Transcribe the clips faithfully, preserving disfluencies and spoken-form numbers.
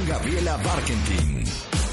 con Gabriela Barkentin.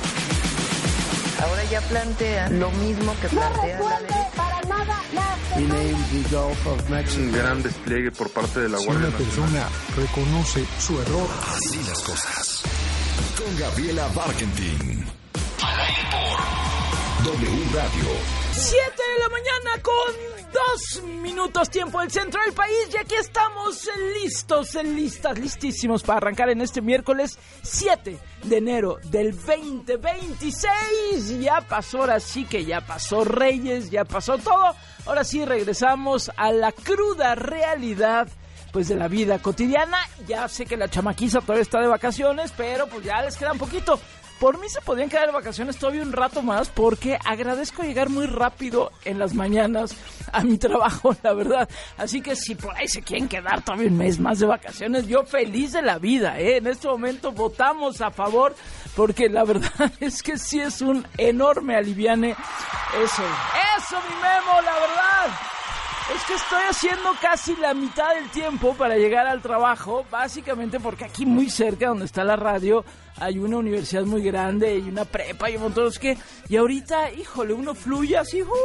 Ahora ya plantean lo mismo que plantea la derecha. Para nada la We named the Gulf of Mexico. Un gran despliegue por parte de la Si Guardia una Nacional. persona reconoce su error. Así las cosas. Con Gabriela Barkentin. Al aire por W Radio. Siete de la mañana con dos minutos tiempo del centro del país. Y aquí estamos listos, listas, listísimos para arrancar en este miércoles siete de enero del veinte veintiséis. Ya pasó, ahora sí que ya pasó Reyes, ya pasó todo. Ahora sí regresamos a la cruda realidad pues de la vida cotidiana. Ya sé que la chamaquiza todavía está de vacaciones, pero pues ya les queda un poquito. Por mí se podrían quedar de vacaciones todavía un rato más, porque agradezco llegar muy rápido en las mañanas a mi trabajo, la verdad. Así que si por ahí se quieren quedar todavía un mes más de vacaciones, yo feliz de la vida, ¿eh? En este momento votamos a favor, porque la verdad es que sí es un enorme aliviane. Eso, eso mi Memo, la verdad. Es que estoy haciendo casi la mitad del tiempo para llegar al trabajo, básicamente porque aquí muy cerca donde está la radio hay una universidad muy grande y una prepa y un montón de que y ahorita, híjole, uno fluye así, uh, uh,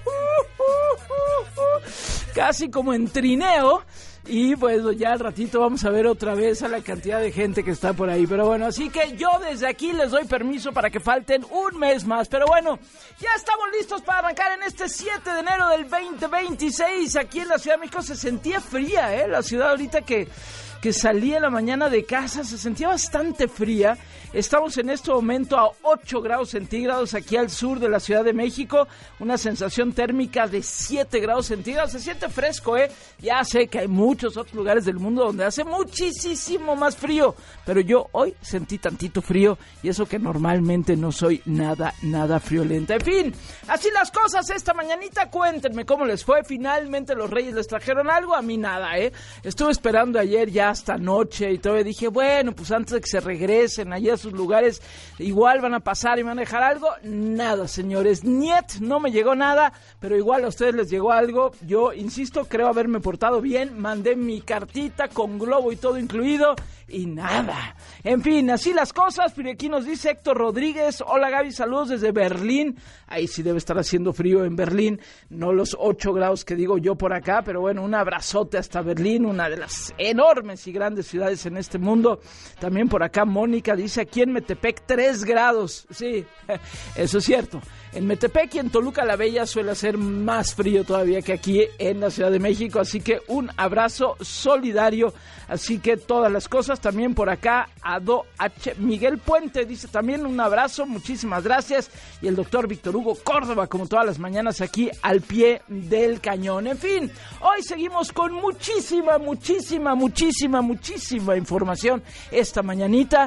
uh, uh, uh, casi como en trineo. Y pues ya al ratito vamos a ver otra vez a la cantidad de gente que está por ahí. Pero bueno, así que yo desde aquí les doy permiso para que falten un mes más. Pero bueno, ya estamos listos para arrancar en este siete de enero del veinte veintiséis. Aquí en la Ciudad de México se sentía fría, ¿eh? La ciudad ahorita que... que salí en la mañana de casa, se sentía bastante fría. Estamos en este momento a ocho grados centígrados aquí al sur de la Ciudad de México, una sensación térmica de siete grados centígrados, se siente fresco, ¿eh? Ya sé que hay muchos otros lugares del mundo donde hace muchísimo más frío, pero yo hoy sentí tantito frío, y eso que normalmente no soy nada, nada friolenta. En fin, así las cosas esta mañanita. Cuéntenme cómo les fue. Finalmente los Reyes les trajeron algo, a mí nada, ¿eh? Estuve esperando ayer ya hasta noche y todavía dije, bueno, pues antes de que se regresen allá a sus lugares, igual van a pasar y me van a dejar algo. Nada, señores, niet, no me llegó nada, pero igual a ustedes les llegó algo. Yo, insisto, creo haberme portado bien, mandé mi cartita con globo y todo incluido, y nada. En fin, así las cosas. Pero aquí nos dice Héctor Rodríguez, hola Gaby, saludos desde Berlín. Ahí sí debe estar haciendo frío en Berlín, no los ocho grados que digo yo por acá, pero bueno, un abrazote hasta Berlín, una de las enormes y grandes ciudades en este mundo. También por acá Mónica dice, aquí en Metepec tres grados. Sí, eso es cierto. En Metepec y en Toluca la Bella suele hacer más frío todavía que aquí en la Ciudad de México, así que un abrazo solidario. Así que todas las cosas. También por acá Ado H. Miguel Puente dice también un abrazo, muchísimas gracias. Y el doctor Víctor Hugo Córdoba, como todas las mañanas, aquí al pie del cañón. En fin, hoy seguimos con muchísima, muchísima, muchísima, muchísima información esta mañanita.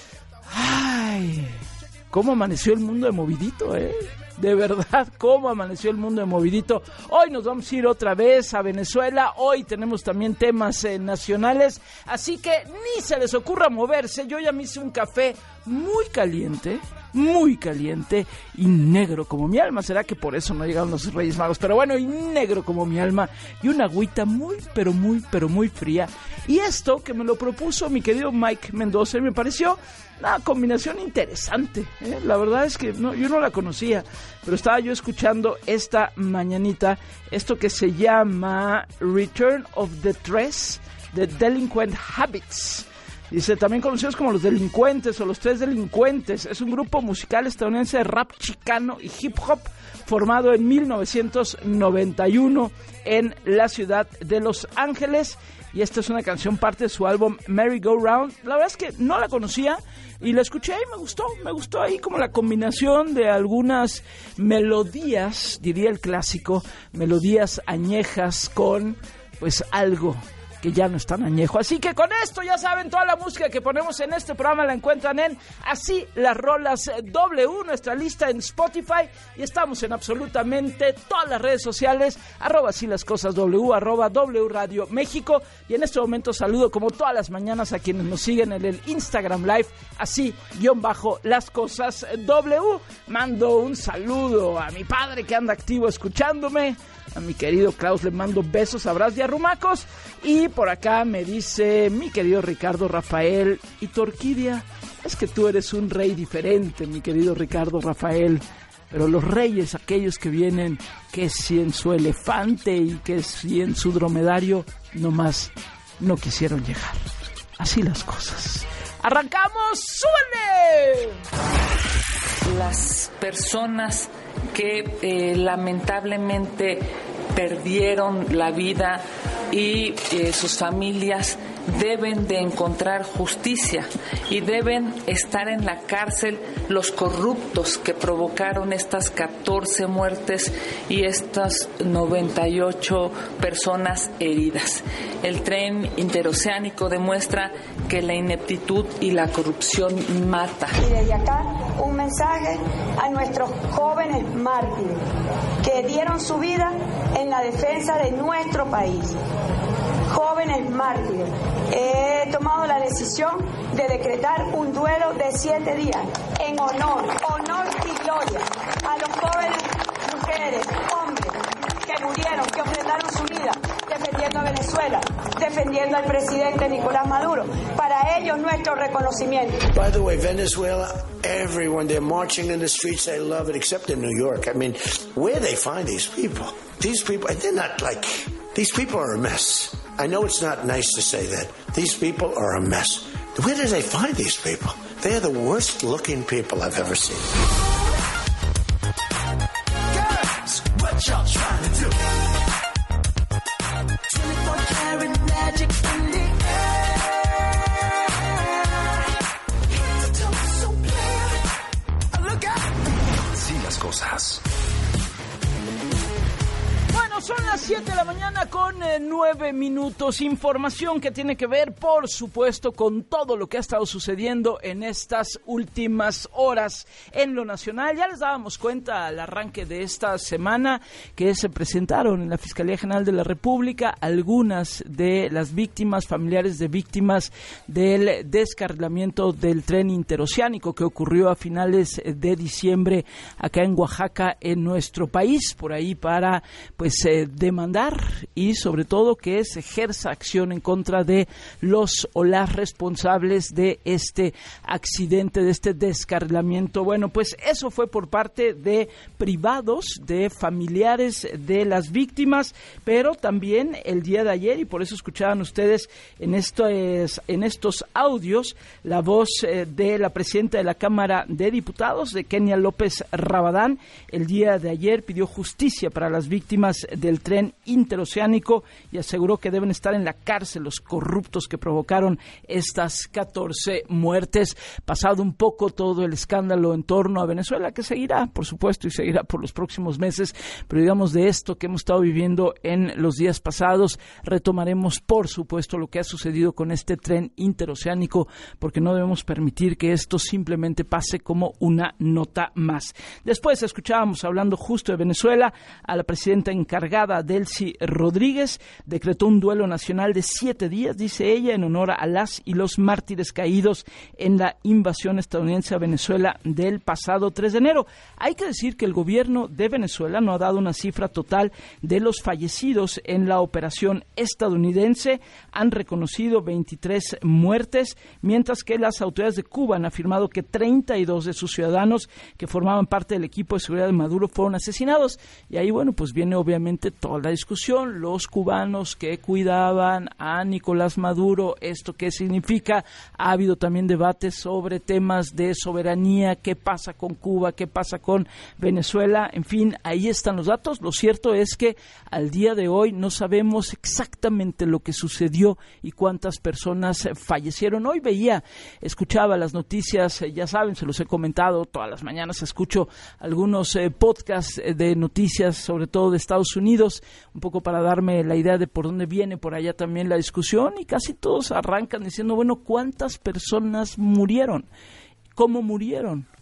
Ay, cómo amaneció el mundo de movidito, ¿eh? De verdad, cómo amaneció el mundo de movidito. Hoy nos vamos a ir otra vez a Venezuela. Hoy tenemos también temas eh, nacionales. Así que ni se les ocurra moverse. Yo ya me hice un café muy caliente, muy caliente y negro como mi alma. ¿Será que por eso no llegaron los Reyes Magos? Pero bueno, y negro como mi alma. Y una agüita muy, pero muy, pero muy fría. Y esto que me lo propuso mi querido Mike Mendoza, me pareció una combinación interesante, ¿eh? La verdad es que no, yo no la conocía, pero estaba yo escuchando esta mañanita esto que se llama Return of the Tres, The Delinquent Habits. Dice, también conocidos como Los Delincuentes o Los Tres Delincuentes. Es un grupo musical estadounidense de rap chicano y hip hop formado en mil novecientos noventa y uno en la ciudad de Los Ángeles. Y esta es una canción parte de su álbum Merry Go Round. La verdad es que no la conocía y la escuché y me gustó. Me gustó ahí como la combinación de algunas melodías, diría el clásico, melodías añejas con pues algo que ya no es tan añejo. Así que con esto ya saben, toda la música que ponemos en este programa la encuentran en Así las Rolas W, nuestra lista en Spotify, y estamos en absolutamente todas las redes sociales, arroba Así las Cosas W, arroba W Radio México, y en este momento saludo como todas las mañanas a quienes nos siguen en el Instagram Live, así guión bajo las cosas W. Mando un saludo a mi padre que anda activo escuchándome, a mi querido Klaus le mando besos, abrazos y arrumacos, y Y por acá me dice mi querido Ricardo Rafael, y tu orquídea, es que tú eres un rey diferente, mi querido Ricardo Rafael. Pero los reyes, aquellos que vienen, que si en su elefante y que si en su dromedario, nomás no quisieron llegar. Así las cosas. ¡Arrancamos! ¡Súbele! Las personas que eh, lamentablemente perdieron la vida y eh, sus familias deben de encontrar justicia y deben estar en la cárcel los corruptos que provocaron estas catorce muertes y estas noventa y ocho personas heridas. El tren interoceánico demuestra que la ineptitud y la corrupción mata. Y desde acá un mensaje a nuestros jóvenes mártires que dieron su vida en la defensa de nuestro país. Jóvenes mártires, he tomado la decisión de decretar un duelo de siete días en honor, honor y gloria a los jóvenes, mujeres, hombres que murieron, que ofrendaron su vida defendiendo a Venezuela, defendiendo al presidente Nicolás Maduro. Para ellos nuestro reconocimiento. By the way, Venezuela, everyone, they're marching in the streets, they love it, except in New York. I mean, where they find these people? These people, they're not like, these people are a mess. I know it's not nice to say that. These people are a mess. Where do they find these people? They are the worst looking people I've ever seen. Girls, what y'all trying to do? twenty-four karat magic in the air. Head to toe, so clear. Look out. Así las cosas. Son las siete de la mañana con eh, nueve minutos. Información que tiene que ver, por supuesto, con todo lo que ha estado sucediendo en estas últimas horas en lo nacional. Ya les dábamos cuenta al arranque de esta semana que se presentaron en la Fiscalía General de la República algunas de las víctimas, familiares de víctimas del descarrilamiento del tren interoceánico que ocurrió a finales de diciembre acá en Oaxaca, en nuestro país. Por ahí para, pues, eh, demandar y sobre todo que se ejerza acción en contra de los o las responsables de este accidente, de este descarrilamiento. Bueno, pues eso fue por parte de privados, de familiares de las víctimas, pero también el día de ayer, y por eso escuchaban ustedes en estos, en estos audios la voz eh, de la presidenta de la Cámara de Diputados, de Kenia López Rabadán. El día de ayer pidió justicia para las víctimas del tren interoceánico y aseguró que deben estar en la cárcel los corruptos que provocaron estas catorce muertes. Pasado un poco todo el escándalo en torno a Venezuela, que seguirá, por supuesto, y seguirá por los próximos meses, pero digamos de esto que hemos estado viviendo en los días pasados, retomaremos, por supuesto, lo que ha sucedido con este tren interoceánico, porque no debemos permitir que esto simplemente pase como una nota más. Después escuchábamos, hablando justo de Venezuela, a la presidenta encargada, Delcy Rodríguez, decretó un duelo nacional de siete días, dice ella, en honor a las y los mártires caídos en la invasión estadounidense a Venezuela del pasado tres de enero. Hay que decir que el gobierno de Venezuela no ha dado una cifra total de los fallecidos en la operación estadounidense. Han reconocido veintitrés muertes, mientras que las autoridades de Cuba han afirmado que treinta y dos de sus ciudadanos que formaban parte del equipo de seguridad de Maduro fueron asesinados. Y ahí, bueno, pues viene obviamente toda la discusión, los cubanos que cuidaban a Nicolás Maduro, ¿esto qué significa? Ha habido también debates sobre temas de soberanía, qué pasa con Cuba, qué pasa con Venezuela, en fin, ahí están los datos. Lo cierto es que al día de hoy no sabemos exactamente lo que sucedió y cuántas personas fallecieron. Hoy veía, escuchaba las noticias, ya saben, se los he comentado, todas las mañanas escucho algunos eh, podcasts de noticias, sobre todo de Estados Unidos, un poco para darme la idea de por dónde viene por allá también la discusión, y casi todos arrancan diciendo, bueno, ¿cuántas personas murieron? ¿Cómo murieron?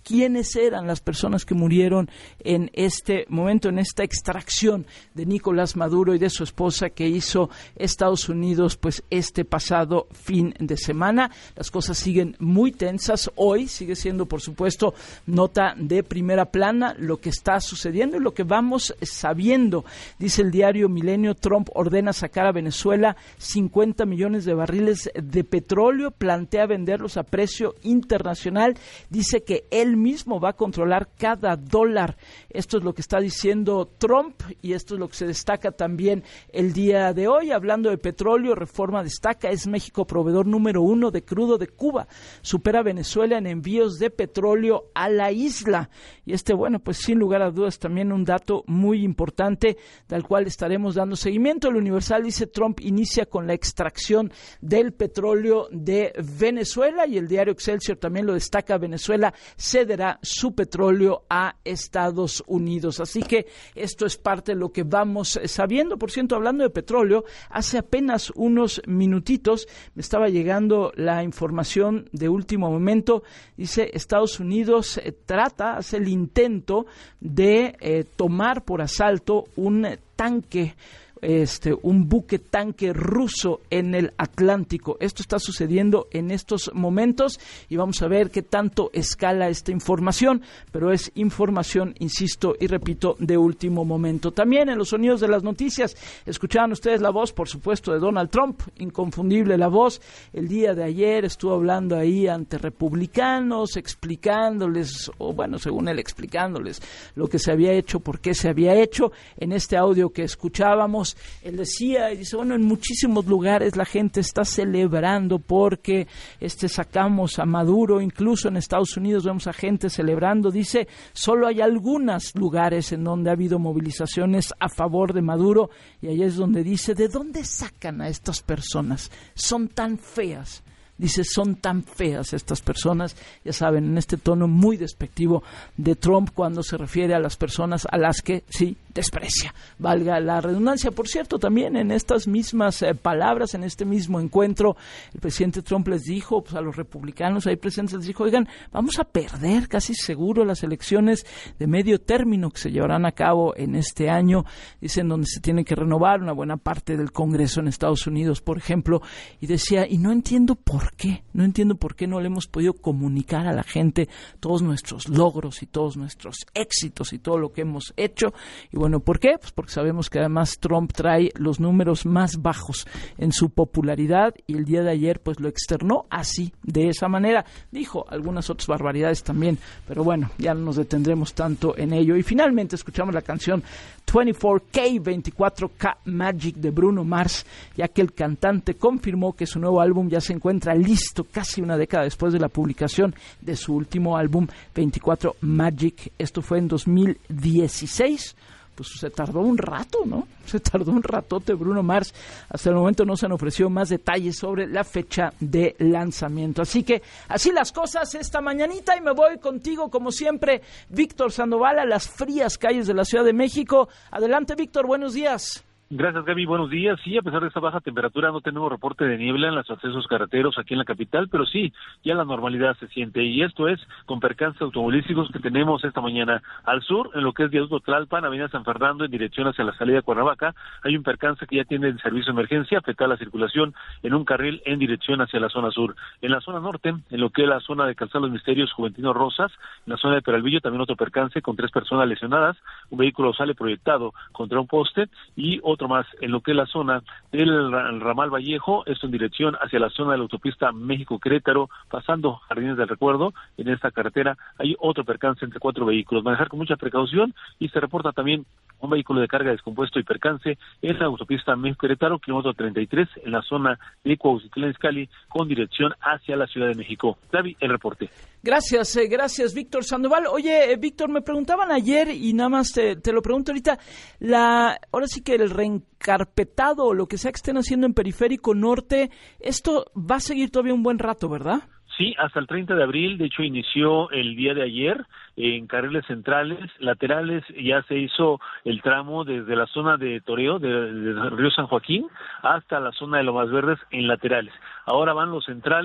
quiénes eran las personas que murieron en este momento, en esta extracción de Nicolás Maduro y de su esposa que hizo Estados Unidos pues este pasado fin de semana. Las cosas siguen muy tensas. Hoy sigue siendo, por supuesto, nota de primera plana lo que está sucediendo y lo que vamos sabiendo. Dice el diario Milenio, Trump ordena sacar a Venezuela cincuenta millones de barriles de petróleo, plantea venderlos a precio internacional, dice que él mismo va a controlar cada dólar. Esto es lo que está diciendo Trump y esto es lo que se destaca también el día de hoy. Hablando de petróleo, Reforma destaca, es México proveedor número uno de crudo de Cuba, supera a Venezuela en envíos de petróleo a la isla. Y este, bueno, pues sin lugar a dudas también un dato muy importante del cual estaremos dando seguimiento. El Universal dice, Trump inicia con la extracción del petróleo de Venezuela y el diario Excelsior también lo destaca, Venezuela cederá su petróleo a Estados Unidos. Así que esto es parte de lo que vamos sabiendo. Por cierto, hablando de petróleo, hace apenas unos minutitos me estaba llegando la información de último momento. Dice, Estados Unidos eh, trata, hace el intento de eh, tomar por asalto un tanque, este, un buque tanque ruso en el Atlántico. Esto está sucediendo en estos momentos y vamos a ver qué tanto escala esta información, pero es información, insisto y repito, de último momento. También en los sonidos de las noticias, escuchaban ustedes la voz, por supuesto, de Donald Trump, inconfundible la voz. El día de ayer estuvo hablando ahí ante republicanos, explicándoles, o bueno, según él, explicándoles lo que se había hecho, por qué se había hecho. En este audio que escuchábamos, él decía, y dice, bueno, en muchísimos lugares la gente está celebrando porque este sacamos a Maduro, incluso en Estados Unidos vemos a gente celebrando. Dice, solo hay algunos lugares en donde ha habido movilizaciones a favor de Maduro, y ahí es donde dice, ¿de dónde sacan a estas personas? Son tan feas. Dice, son tan feas estas personas, ya saben, en este tono muy despectivo de Trump cuando se refiere a las personas a las que, sí, desprecia, valga la redundancia. Por cierto, también en estas mismas eh, palabras, en este mismo encuentro, el presidente Trump les dijo, pues a los republicanos ahí presentes, les dijo, oigan, vamos a perder casi seguro las elecciones de medio término que se llevarán a cabo en este año, dicen, donde se tiene que renovar una buena parte del Congreso en Estados Unidos, por ejemplo, y decía, y no entiendo por qué, no entiendo por qué no le hemos podido comunicar a la gente todos nuestros logros y todos nuestros éxitos y todo lo que hemos hecho. Y bueno, ¿por qué? Pues porque sabemos que además Trump trae los números más bajos en su popularidad y el día de ayer pues lo externó así, de esa manera. Dijo algunas otras barbaridades también, pero bueno, ya no nos detendremos tanto en ello. Y finalmente escuchamos la canción veinticuatro K, veinticuatro K Magic de Bruno Mars, ya que el cantante confirmó que su nuevo álbum ya se encuentra listo casi una década después de la publicación de su último álbum, veinticuatro Magic. Esto fue en dos mil dieciséis. Pues se tardó un rato, ¿no? Se tardó un ratote Bruno Mars. Hasta el momento no se han ofrecido más detalles sobre la fecha de lanzamiento. Así que así las cosas esta mañanita y me voy contigo, como siempre, Víctor Sandoval, a las frías calles de la Ciudad de México. Adelante, Víctor, buenos días. Gracias, Gaby. Buenos días. Sí, a pesar de esta baja temperatura, no tenemos reporte de niebla en los accesos carreteros aquí en la capital, pero sí, ya la normalidad se siente. Y esto es con percances automovilísticos que tenemos esta mañana. Al sur, en lo que es Viaducto Tlalpan, Avenida San Fernando, en dirección hacia la salida de Cuernavaca, hay un percance que ya tiene el servicio de emergencia, afecta la circulación en un carril en dirección hacia la zona sur. En la zona norte, en lo que es la zona de Calzada Los Misterios, Juventino Rosas, en la zona de Peralvillo, también otro percance con tres personas lesionadas. Un vehículo sale proyectado contra un poste y otro más en lo que es la zona del ramal Vallejo, esto en dirección hacia la zona de la autopista México-Querétaro, pasando Jardines del Recuerdo. En esta carretera hay otro percance entre cuatro vehículos. Manejar con mucha precaución y se reporta también un vehículo de carga descompuesto y percance en la autopista México-Querétaro, kilómetro treinta y tres, en la zona de Cuautitlán Izcalli, con dirección hacia la Ciudad de México. David, el reporte. Gracias, eh, gracias, Víctor Sandoval. Oye, eh, Víctor, me preguntaban ayer y nada más te, te lo pregunto ahorita, la, ahora sí que el reencarpetado o lo que sea que estén haciendo en Periférico Norte, esto va a seguir todavía un buen rato, ¿verdad? Sí, hasta el treinta de abril, de hecho inició el día de ayer en carriles centrales, laterales, ya se hizo el tramo desde la zona de Toreo, de, de Río San Joaquín, hasta la zona de Lomas Verdes en laterales. Ahora van los centrales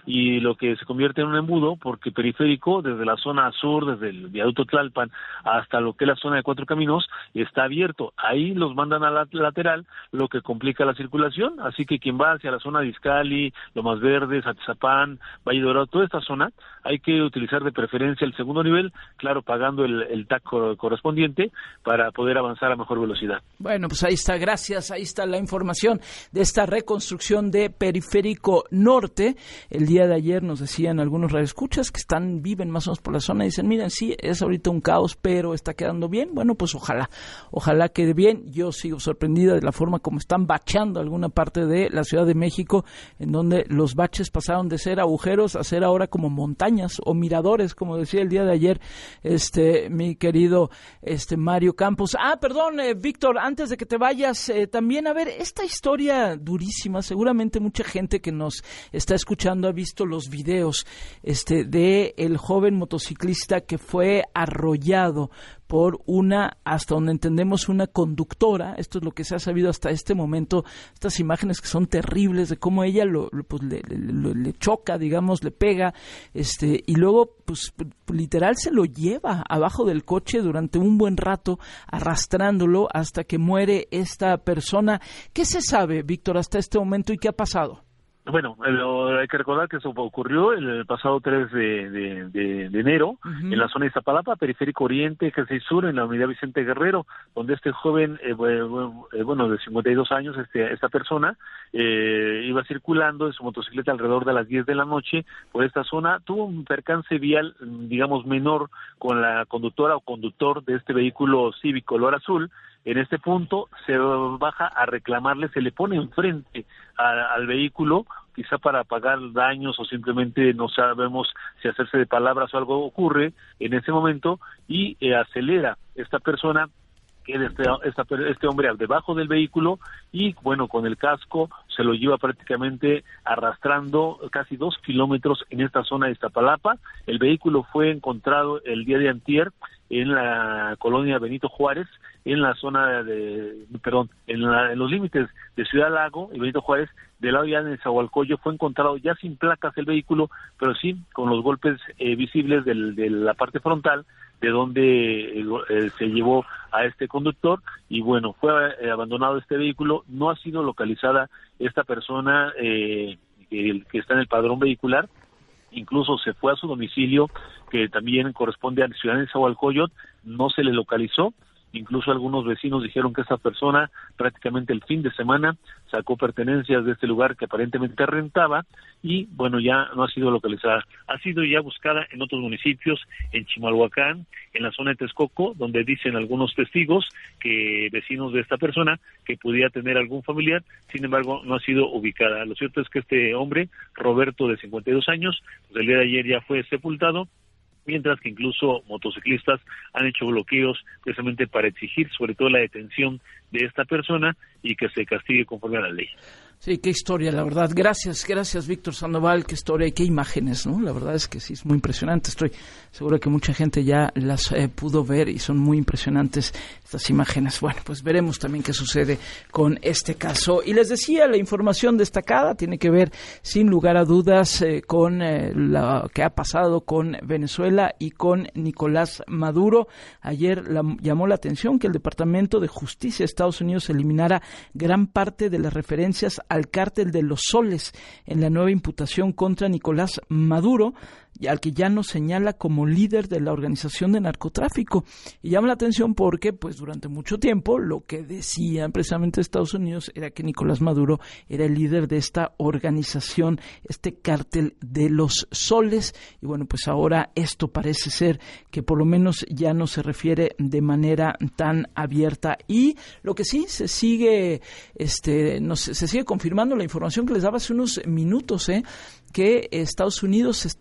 y lo que se convierte en un embudo, porque Periférico, desde la zona sur, desde el viaducto Tlalpan hasta lo que es la zona de Cuatro Caminos, está abierto. Ahí los mandan a la lateral, lo que complica la circulación, así que quien va hacia la zona de Izcalli, Lomas Verdes, Atizapán, Valle Dorado, toda esta zona, hay que utilizar de preferencia el segundo nivel, claro, pagando el, el T A C correspondiente para poder avanzar a mejor velocidad. Bueno, pues ahí está, gracias, ahí está la información de esta reconstrucción de Periférico Norte. El día de ayer nos decían algunos radioescuchas que están, viven más o menos por la zona, y dicen, miren, sí, es ahorita un caos, pero está quedando bien. Bueno, pues ojalá, ojalá quede bien. Yo sigo sorprendida de la forma como están bacheando alguna parte de la Ciudad de México, en donde los baches pasaron de ser agujeros a ser ahora como montañas o miradores, como decía el día de ayer este mi querido este Mario Campos. Ah, perdón, eh, Víctor, antes de que te vayas, eh, también, a ver, esta historia durísima, seguramente mucha gente que nos está escuchando ha visto los videos este de el joven motociclista que fue arrollado por una, hasta donde entendemos, una conductora. Esto es lo que se ha sabido hasta este momento, estas imágenes que son terribles de cómo ella lo, lo, pues, le, le, le choca, digamos, le pega, este y luego, pues, literal se lo lleva abajo del coche durante un buen rato, arrastrándolo hasta que muere esta persona. ¿Qué se sabe, Víctor, hasta este momento y qué ha pasado? Bueno, lo, hay que recordar que eso ocurrió el pasado tres de, de, de, de enero, uh-huh, en la zona de Iztapalapa, Periférico Oriente, Eje seis Sur, en la unidad Vicente Guerrero, donde este joven, eh, bueno, de cincuenta y dos años, este, esta persona, eh, iba circulando en su motocicleta alrededor de las diez de la noche por esta zona, tuvo un percance vial, digamos, menor con la conductora o conductor de este vehículo Civic color azul. En este punto se baja a reclamarle, se le pone enfrente a, al vehículo, quizá para pagar daños o simplemente no sabemos si hacerse de palabras o algo ocurre en ese momento, y eh, acelera esta persona, que este, esta, este hombre debajo del vehículo, y bueno, con el casco se lo lleva prácticamente arrastrando casi dos kilómetros en esta zona de Iztapalapa. El vehículo fue encontrado el día de antier en la colonia Benito Juárez, en la zona de, perdón, en, la, en los límites de Ciudad Lago y Benito Juárez, del lado ya de Nezahualcóyotl. Fue encontrado ya sin placas el vehículo, pero sí con los golpes eh, visibles del, de la parte frontal, de donde eh, se llevó a este conductor, y bueno, fue eh, abandonado este vehículo. No ha sido localizada esta persona eh, que, que está en el padrón vehicular. Incluso se fue a su domicilio, que también corresponde a la ciudad de Nezahualcóyotl, no se le localizó. Incluso algunos vecinos dijeron que esta persona prácticamente el fin de semana sacó pertenencias de este lugar que aparentemente rentaba, y bueno, ya no ha sido localizada. Ha sido ya buscada en otros municipios, en Chimalhuacán, en la zona de Texcoco, donde dicen algunos testigos, que vecinos de esta persona, que pudiera tener algún familiar. Sin embargo, no ha sido ubicada. Lo cierto es que este hombre, Roberto, de cincuenta y dos años, pues el día de ayer ya fue sepultado, mientras que incluso motociclistas han hecho bloqueos precisamente para exigir sobre todo la detención de esta persona y que se castigue conforme a la ley. Sí, qué historia, la verdad. Gracias, gracias, Víctor Sandoval, qué historia y qué imágenes, ¿no? La verdad es que sí, es muy impresionante. Estoy seguro que mucha gente ya las eh, pudo ver y son muy impresionantes estas imágenes. Bueno, pues veremos también qué sucede con este caso. Y les decía, la información destacada tiene que ver, sin lugar a dudas, eh, con eh, lo que ha pasado con Venezuela y con Nicolás Maduro. Ayer la, llamó la atención que el Departamento de Justicia de Estados Unidos eliminara gran parte de las referencias al cártel de los Soles en la nueva imputación contra Nicolás Maduro, al que ya nos señala como líder de la organización de narcotráfico. Y llama la atención porque, pues, durante mucho tiempo lo que decían precisamente Estados Unidos era que Nicolás Maduro era el líder de esta organización, este cártel de los Soles. Y bueno, pues ahora esto parece ser que por lo menos ya no se refiere de manera tan abierta. Y lo que sí se sigue, este, no se, se sigue confirmando la información que les daba hace unos minutos, ¿eh? que Estados Unidos está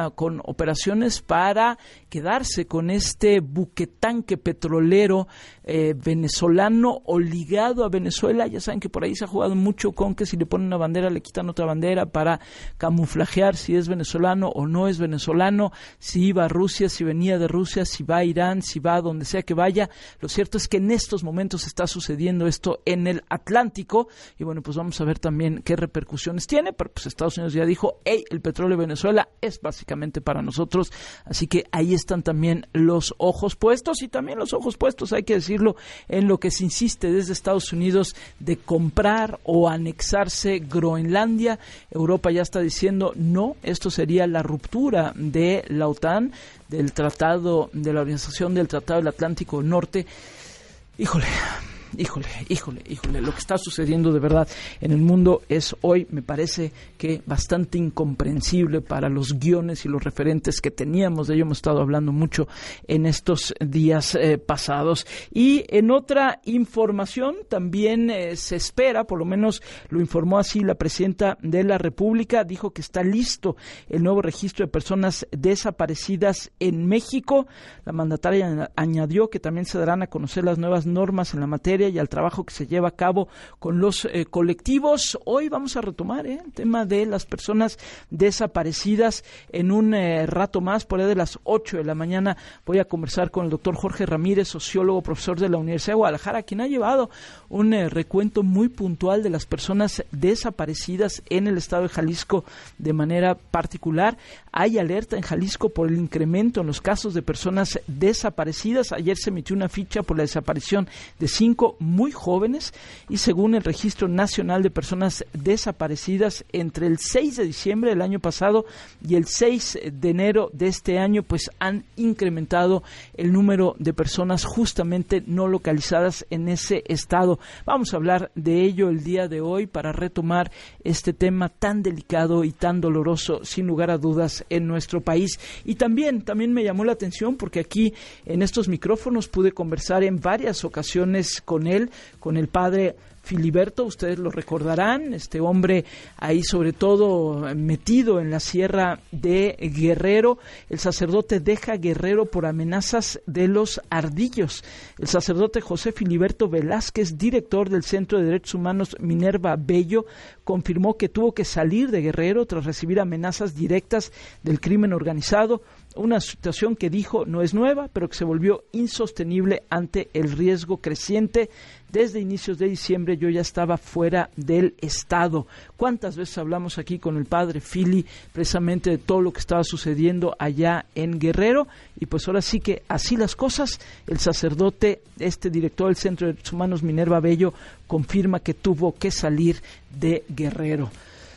continúa con operaciones para quedarse con este buquetanque petrolero eh, venezolano o ligado a Venezuela. Ya saben que por ahí se ha jugado mucho con que si le ponen una bandera le quitan otra bandera para camuflajear si es venezolano o no es venezolano, si iba a Rusia, si venía de Rusia, si va a Irán, si va a donde sea que vaya. Lo cierto es que en estos momentos está sucediendo esto en el Atlántico y bueno, pues vamos a ver también qué repercusiones tiene, pero pues Estados Unidos ya dijo, hey, el petróleo de Venezuela es básicamente para nosotros, así que ahí están también los ojos puestos y también los ojos puestos, hay que decirlo, en lo que se insiste desde Estados Unidos de comprar o anexarse Groenlandia. Europa ya está diciendo no, esto sería la ruptura de la OTAN, del tratado, de la Organización del Tratado del Atlántico Norte. Híjole, híjole, híjole, híjole, lo que está sucediendo de verdad en el mundo es hoy, me parece que bastante incomprensible para los guiones y los referentes que teníamos. De ello hemos estado hablando mucho en estos días eh, pasados. Y en otra información también eh, se espera, por lo menos lo informó así la presidenta de la República, dijo que está listo el nuevo registro de personas desaparecidas en México. La mandataria añadió que también se darán a conocer las nuevas normas en la materia y al trabajo que se lleva a cabo con los eh, colectivos. Hoy vamos a retomar eh, el tema de las personas desaparecidas en un eh, rato más, por ahí de las ocho de la mañana voy a conversar con el doctor Jorge Ramírez, sociólogo, profesor de la Universidad de Guadalajara, quien ha llevado un eh, recuento muy puntual de las personas desaparecidas en el estado de Jalisco de manera particular. Hay alerta en Jalisco por el incremento en los casos de personas desaparecidas. Ayer se emitió una ficha por la desaparición de cinco muy jóvenes y según el Registro Nacional de Personas Desaparecidas, entre el seis de diciembre del año pasado y el seis de enero de este año, pues han incrementado el número de personas justamente no localizadas en ese estado. Vamos a hablar de ello el día de hoy para retomar este tema tan delicado y tan doloroso, sin lugar a dudas, en nuestro país. Y también, también me llamó la atención porque aquí en estos micrófonos pude conversar en varias ocasiones con él, con el padre Filiberto, ustedes lo recordarán, este hombre ahí sobre todo metido en la sierra de Guerrero. El sacerdote deja Guerrero por amenazas de los ardillos. El sacerdote José Filiberto Velázquez, director del Centro de Derechos Humanos Minerva Bello, confirmó que tuvo que salir de Guerrero tras recibir amenazas directas del crimen organizado, una situación que dijo no es nueva, pero que se volvió insostenible ante el riesgo creciente. Desde inicios de diciembre yo ya estaba fuera del estado. ¿Cuántas veces hablamos aquí con el padre Fili precisamente de todo lo que estaba sucediendo allá en Guerrero? Y pues ahora sí que así las cosas, el sacerdote, este director del Centro de Derechos Humanos Minerva Bello, confirma que tuvo que salir de Guerrero.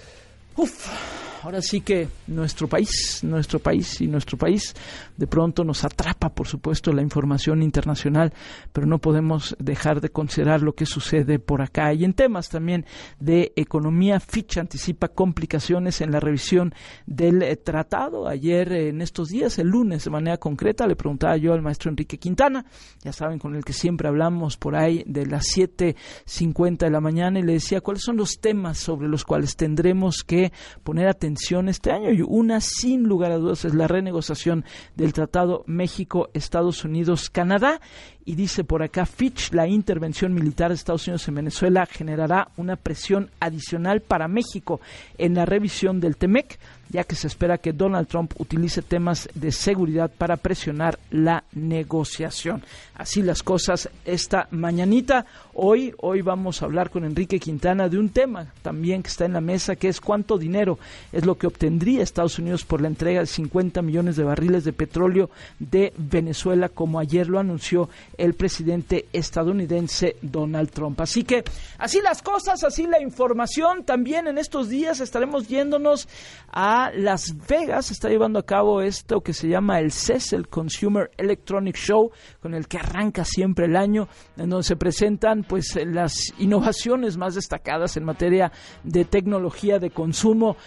Uf. Ahora sí que nuestro país, nuestro país y nuestro país de pronto nos atrapa, por supuesto, la información internacional, pero no podemos dejar de considerar lo que sucede por acá. Y en temas también de economía, Fitch anticipa complicaciones en la revisión del eh, tratado. Ayer, eh, en estos días, el lunes, de manera concreta, le preguntaba yo al maestro Enrique Quintana, ya saben, con el que siempre hablamos por ahí de las siete cincuenta de la mañana, y le decía cuáles son los temas sobre los cuales tendremos que poner atención este año, y una sin lugar a dudas es la renegociación del Tratado México-Estados Unidos-Canadá. Y dice por acá Fitch, la intervención militar de Estados Unidos en Venezuela generará una presión adicional para México en la revisión del TEMEC, ya que se espera que Donald Trump utilice temas de seguridad para presionar la negociación. Así las cosas esta mañanita. Hoy, hoy vamos a hablar con Enrique Quintana de un tema también que está en la mesa, que es cuánto dinero es lo que obtendría Estados Unidos por la entrega de cincuenta millones de barriles de petróleo de Venezuela, como ayer lo anunció el presidente estadounidense Donald Trump. Así que así las cosas, así la información. También en estos días estaremos yéndonos a Las Vegas. Está llevando a cabo esto que se llama el C E S, el Consumer Electronic Show, con el que arranca siempre el año, en donde se presentan pues las innovaciones más destacadas en materia de tecnología de consumo, y estaremos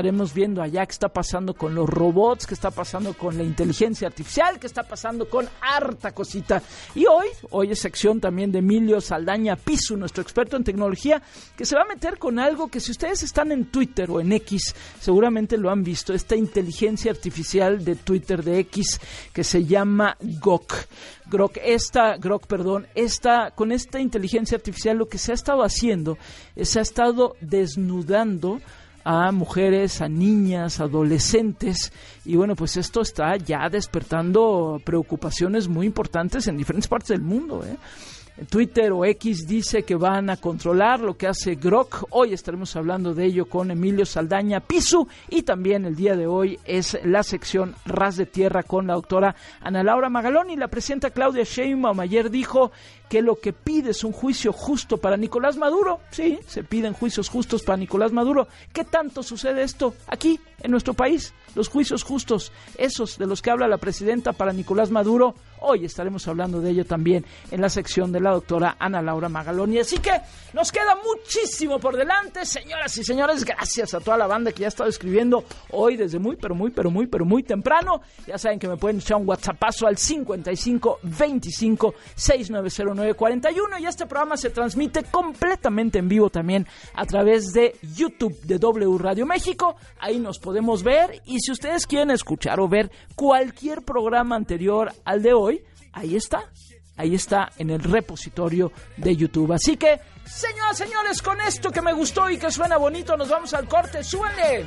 estaremos viendo allá qué está pasando con los robots, qué está pasando con la inteligencia artificial, qué está pasando con harta cosita. Y hoy, hoy es sección también de Emilio Saldaña Pisu, nuestro experto en tecnología, que se va a meter con algo que si ustedes están en Twitter o en X, seguramente lo han visto, esta inteligencia artificial de Twitter, de X, que se llama Grok. Grok, esta, Grok, perdón, esta, con esta inteligencia artificial lo que se ha estado haciendo es se ha estado desnudando a mujeres, a niñas, adolescentes, y bueno, pues esto está ya despertando preocupaciones muy importantes en diferentes partes del mundo, ¿eh? Twitter o X dice que van a controlar lo que hace Grok. Hoy estaremos hablando de ello con Emilio Saldaña Pisu, y también el día de hoy es la sección Ras de Tierra con la doctora Ana Laura Magaloni. La presidenta Claudia Sheinbaum ayer dijo que lo que pide es un juicio justo para Nicolás Maduro. Sí, se piden juicios justos para Nicolás Maduro. ¿Qué tanto sucede esto aquí en nuestro país? Los juicios justos, esos de los que habla la presidenta para Nicolás Maduro. Hoy estaremos hablando de ello también en la sección de la doctora Ana Laura Magaloni. Así que nos queda muchísimo por delante, señoras y señores. Gracias a toda la banda que ya ha estado escribiendo hoy desde muy, pero muy, pero muy, pero muy temprano. Ya saben que me pueden echar un WhatsAppazo al cincuenta y cinco veinticinco sesenta y nueve cero nueve cuarenta y uno, y este programa se transmite completamente en vivo también a través de YouTube de W Radio México. Ahí nos podemos ver, y si ustedes quieren escuchar o ver cualquier programa anterior al de hoy, ahí está, ahí está en el repositorio de YouTube. Así que, señoras y señores, con esto que me gustó y que suena bonito, nos vamos al corte. ¡Súbanle!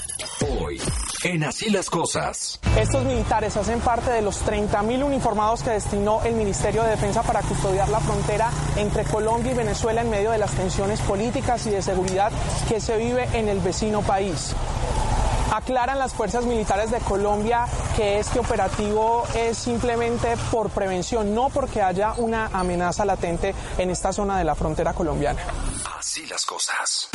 Hoy, en Así las Cosas. Estos militares hacen parte de los treinta mil uniformados que destinó el Ministerio de Defensa para custodiar la frontera entre Colombia y Venezuela en medio de las tensiones políticas y de seguridad que se vive en el vecino país. Aclaran las fuerzas militares de Colombia que este operativo es simplemente por prevención, no porque haya una amenaza latente en esta zona de la frontera colombiana. Así las cosas.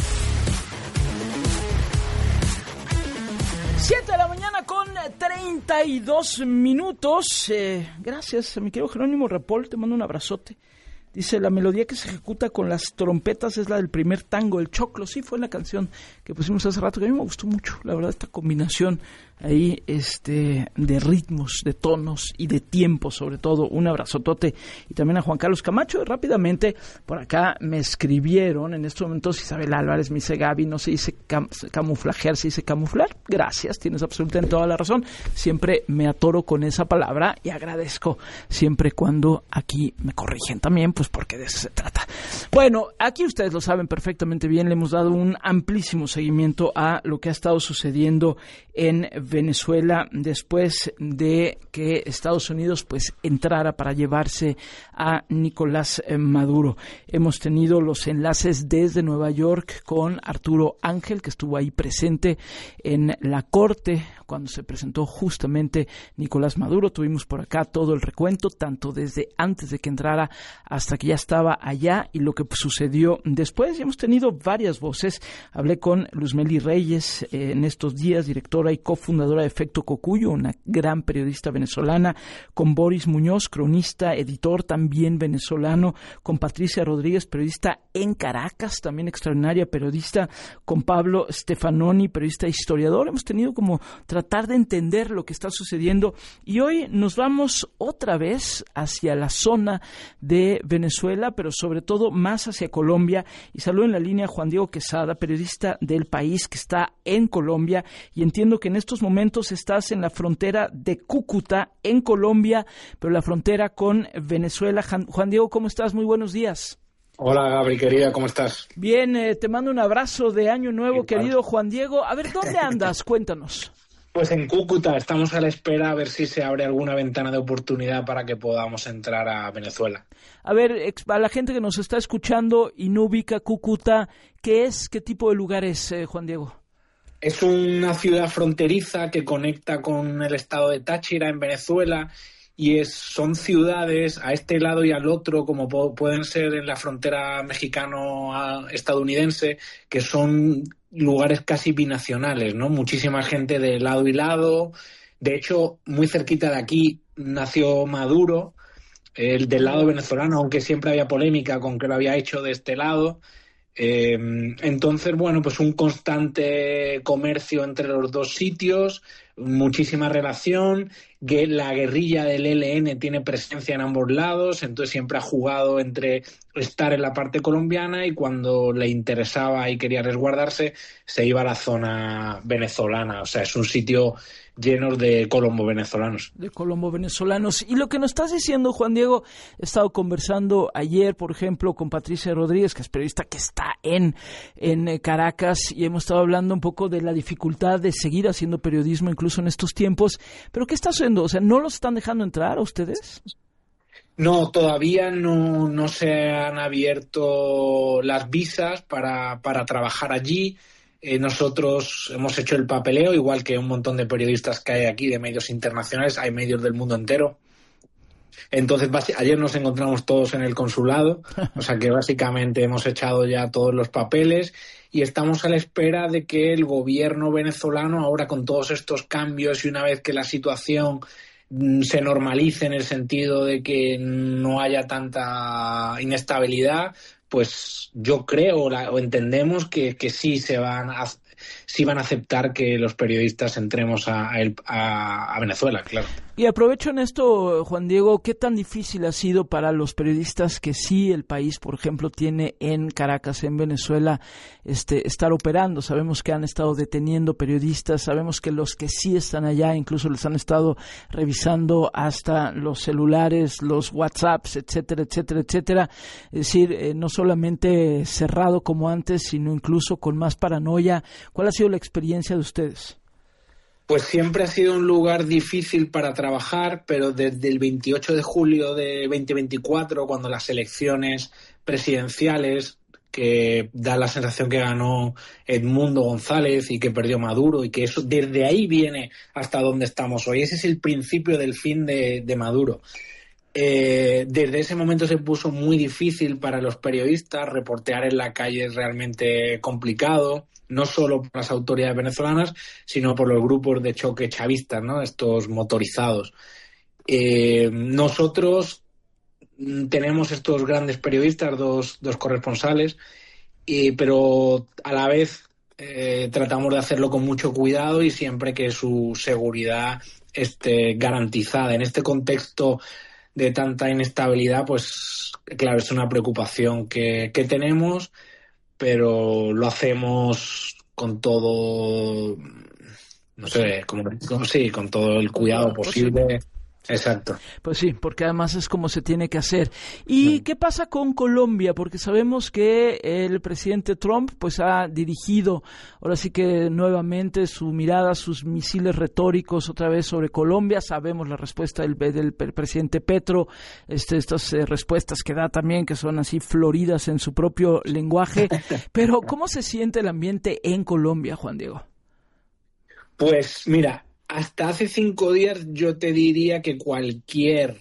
siete de la mañana con treinta y dos minutos. Eh, gracias a mi querido Jerónimo Repol, te mando un abrazote. Dice, la melodía que se ejecuta con las trompetas es la del primer tango, el choclo. Sí, fue la canción que pusimos hace rato, que a mí me gustó mucho, la verdad, esta combinación ahí este de ritmos, de tonos y de tiempo, sobre todo. Un abrazotote. Y también a Juan Carlos Camacho. Y rápidamente, por acá me escribieron, en estos momentos Isabel Álvarez me dice, Gaby, no se dice cam camuflajear, se dice camuflar. Gracias, tienes absolutamente toda la razón. Siempre me atoro con esa palabra y agradezco siempre cuando aquí me corrigen también, pues porque de eso se trata. Bueno, aquí ustedes lo saben perfectamente bien, le hemos dado un amplísimo seguimiento a lo que ha estado sucediendo en Venezuela después de que Estados Unidos pues entrara para llevarse a Nicolás Maduro. Hemos tenido los enlaces desde Nueva York con Arturo Ángel, que estuvo ahí presente en la corte cuando se presentó justamente Nicolás Maduro. Tuvimos por acá todo el recuento, tanto desde antes de que entrara hasta que ya estaba allá y lo que sucedió después. Y hemos tenido varias voces. Hablé con Luzmeli Reyes eh, en estos días, directora y cofundadora de Efecto Cocuyo, una gran periodista venezolana, con Boris Muñoz, cronista, editor también venezolano, con Patricia Rodríguez, periodista en Caracas, también extraordinaria periodista, con Pablo Stefanoni, periodista e historiador. Hemos tenido como tratar de entender lo que está sucediendo, y hoy nos vamos otra vez hacia la zona de Venezuela, pero sobre todo más hacia Colombia, y saludo en la línea a Juan Diego Quesada, periodista del País, que está en Colombia, y entiendo que en estos momentos estás en la frontera de Cúcuta, en Colombia, pero la frontera con Venezuela. Juan Diego, ¿cómo estás? Muy buenos días. Hola, Gabri, querida, ¿cómo estás? Bien, eh, te mando un abrazo de Año Nuevo, igual, querido Juan Diego. A ver, ¿dónde andas? Cuéntanos. Pues en Cúcuta, estamos a la espera a ver si se abre alguna ventana de oportunidad para que podamos entrar a Venezuela. A ver, a la gente que nos está escuchando y no ubica Cúcuta, ¿qué es? ¿Qué tipo de lugar es, eh, Juan Diego? Es una ciudad fronteriza que conecta con el estado de Táchira en Venezuela, y es, son ciudades a este lado y al otro, como po- pueden ser en la frontera mexicano-estadounidense, que son lugares casi binacionales, ¿no? Muchísima gente de lado y lado. De hecho, muy cerquita de aquí nació Maduro, el del lado venezolano, aunque siempre había polémica con que lo había hecho de este lado. Eh, entonces, bueno, pues un constante comercio entre los dos sitios, muchísima relación, que la guerrilla del E L N tiene presencia en ambos lados, entonces siempre ha jugado entre estar en la parte colombiana y cuando le interesaba y quería resguardarse se iba a la zona venezolana. O sea, es un sitio lleno de colombo venezolanos. De colombo venezolanos. Y lo que nos estás diciendo, Juan Diego, he estado conversando ayer, por ejemplo, con Patricia Rodríguez, que es periodista que está en, en Caracas, y hemos estado hablando un poco de la dificultad de seguir haciendo periodismo incluso en estos tiempos. ¿Pero qué está haciendo? O sea, ¿no los están dejando entrar a ustedes? No, todavía no, no se han abierto las visas para, para trabajar allí. Eh, nosotros hemos hecho el papeleo, igual que un montón de periodistas que hay aquí, de medios internacionales, hay medios del mundo entero. Entonces, ayer nos encontramos todos en el consulado, o sea que básicamente hemos echado ya todos los papeles y estamos a la espera de que el gobierno venezolano, ahora con todos estos cambios y una vez que la situación se normalice en el sentido de que no haya tanta inestabilidad, pues yo creo la, o entendemos que, que sí se van a, sí van a aceptar que los periodistas entremos a, a, a Venezuela, claro. Y aprovecho en esto, Juan Diego, ¿qué tan difícil ha sido para los periodistas que sí el país, por ejemplo, tiene en Caracas, en Venezuela, este, estar operando? Sabemos que han estado deteniendo periodistas, sabemos que los que sí están allá incluso les han estado revisando hasta los celulares, los WhatsApps, etcétera, etcétera, etcétera. Es decir, eh, no solamente cerrado como antes, sino incluso con más paranoia. ¿Cuál ha sido la experiencia de ustedes? Pues siempre ha sido un lugar difícil para trabajar, pero desde el veintiocho de julio de veinte veinticuatro, cuando las elecciones presidenciales, que da la sensación que ganó Edmundo González y que perdió Maduro, y que eso desde ahí viene hasta donde estamos hoy. Ese es el principio del fin de, de Maduro. Eh, desde ese momento se puso muy difícil para los periodistas, reportear en la calle es realmente complicado, no solo por las autoridades venezolanas, sino por los grupos de choque chavistas, ¿no? Estos motorizados. Eh, nosotros tenemos estos grandes periodistas, dos, dos corresponsales, y, pero a la vez eh, tratamos de hacerlo con mucho cuidado y siempre que su seguridad esté garantizada. En este contexto de tanta inestabilidad, pues claro, es una preocupación que, que tenemos, pero lo hacemos con todo, no sé, como, como sí, con todo el cuidado posible. Exacto. Pues sí, porque además es como se tiene que hacer. ¿Y qué pasa con Colombia? Porque sabemos que el presidente Trump pues ha dirigido ahora sí que nuevamente su mirada, sus misiles retóricos otra vez sobre Colombia. Sabemos la respuesta del, del presidente Petro, este, estas eh, respuestas que da también, que son así floridas en su propio lenguaje. Pero ¿cómo se siente el ambiente en Colombia, Juan Diego? Pues mira, hasta hace cinco días yo te diría que cualquier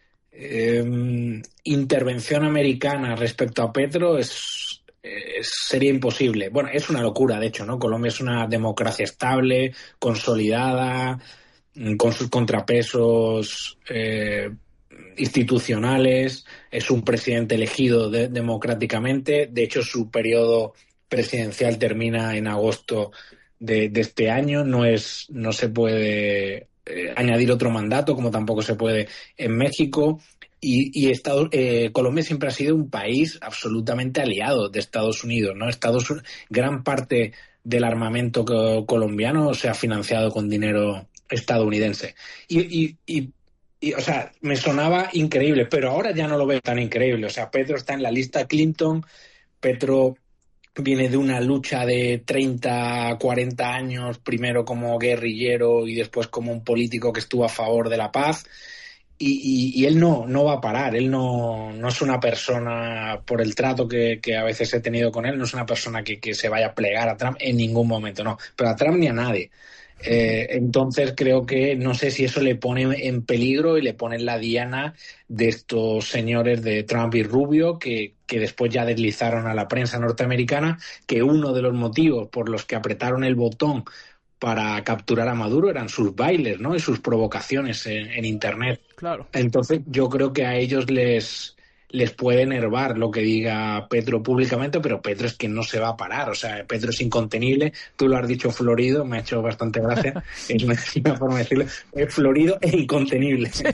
eh, intervención americana respecto a Petro es, es, sería imposible. Bueno, es una locura, de hecho, ¿no? Colombia es una democracia estable, consolidada, con sus contrapesos eh, institucionales, es un presidente elegido de, democráticamente. De hecho, su periodo presidencial termina en agosto De, de este año, no es no se puede eh, añadir otro mandato, como tampoco se puede en México, y, y Estados, eh, Colombia siempre ha sido un país absolutamente aliado de Estados Unidos, ¿no? Estados, gran parte del armamento co- colombiano se ha financiado con dinero estadounidense. Y, y, y, y, o sea, me sonaba increíble, pero ahora ya no lo veo tan increíble. O sea, Petro está en la lista Clinton, Petro viene de una lucha de treinta, cuarenta años, primero como guerrillero y después como un político que estuvo a favor de la paz. Y, y, y él no, no va a parar, él no, no es una persona, por el trato que, que a veces he tenido con él, no es una persona que, que se vaya a plegar a Trump en ningún momento, no, pero a Trump ni a nadie. Eh, entonces creo que no sé si eso le pone en peligro y le pone en la diana de estos señores de Trump y Rubio que, que después ya deslizaron a la prensa norteamericana que uno de los motivos por los que apretaron el botón para capturar a Maduro eran sus bailes, ¿no? Y sus provocaciones en, en internet. Claro. Entonces yo creo que a ellos les les puede enervar lo que diga Petro públicamente, pero Petro es que no se va a parar, o sea, Petro es incontenible, tú lo has dicho florido, me ha hecho bastante gracia, es una, una forma de decirlo, es florido e incontenible. Sí.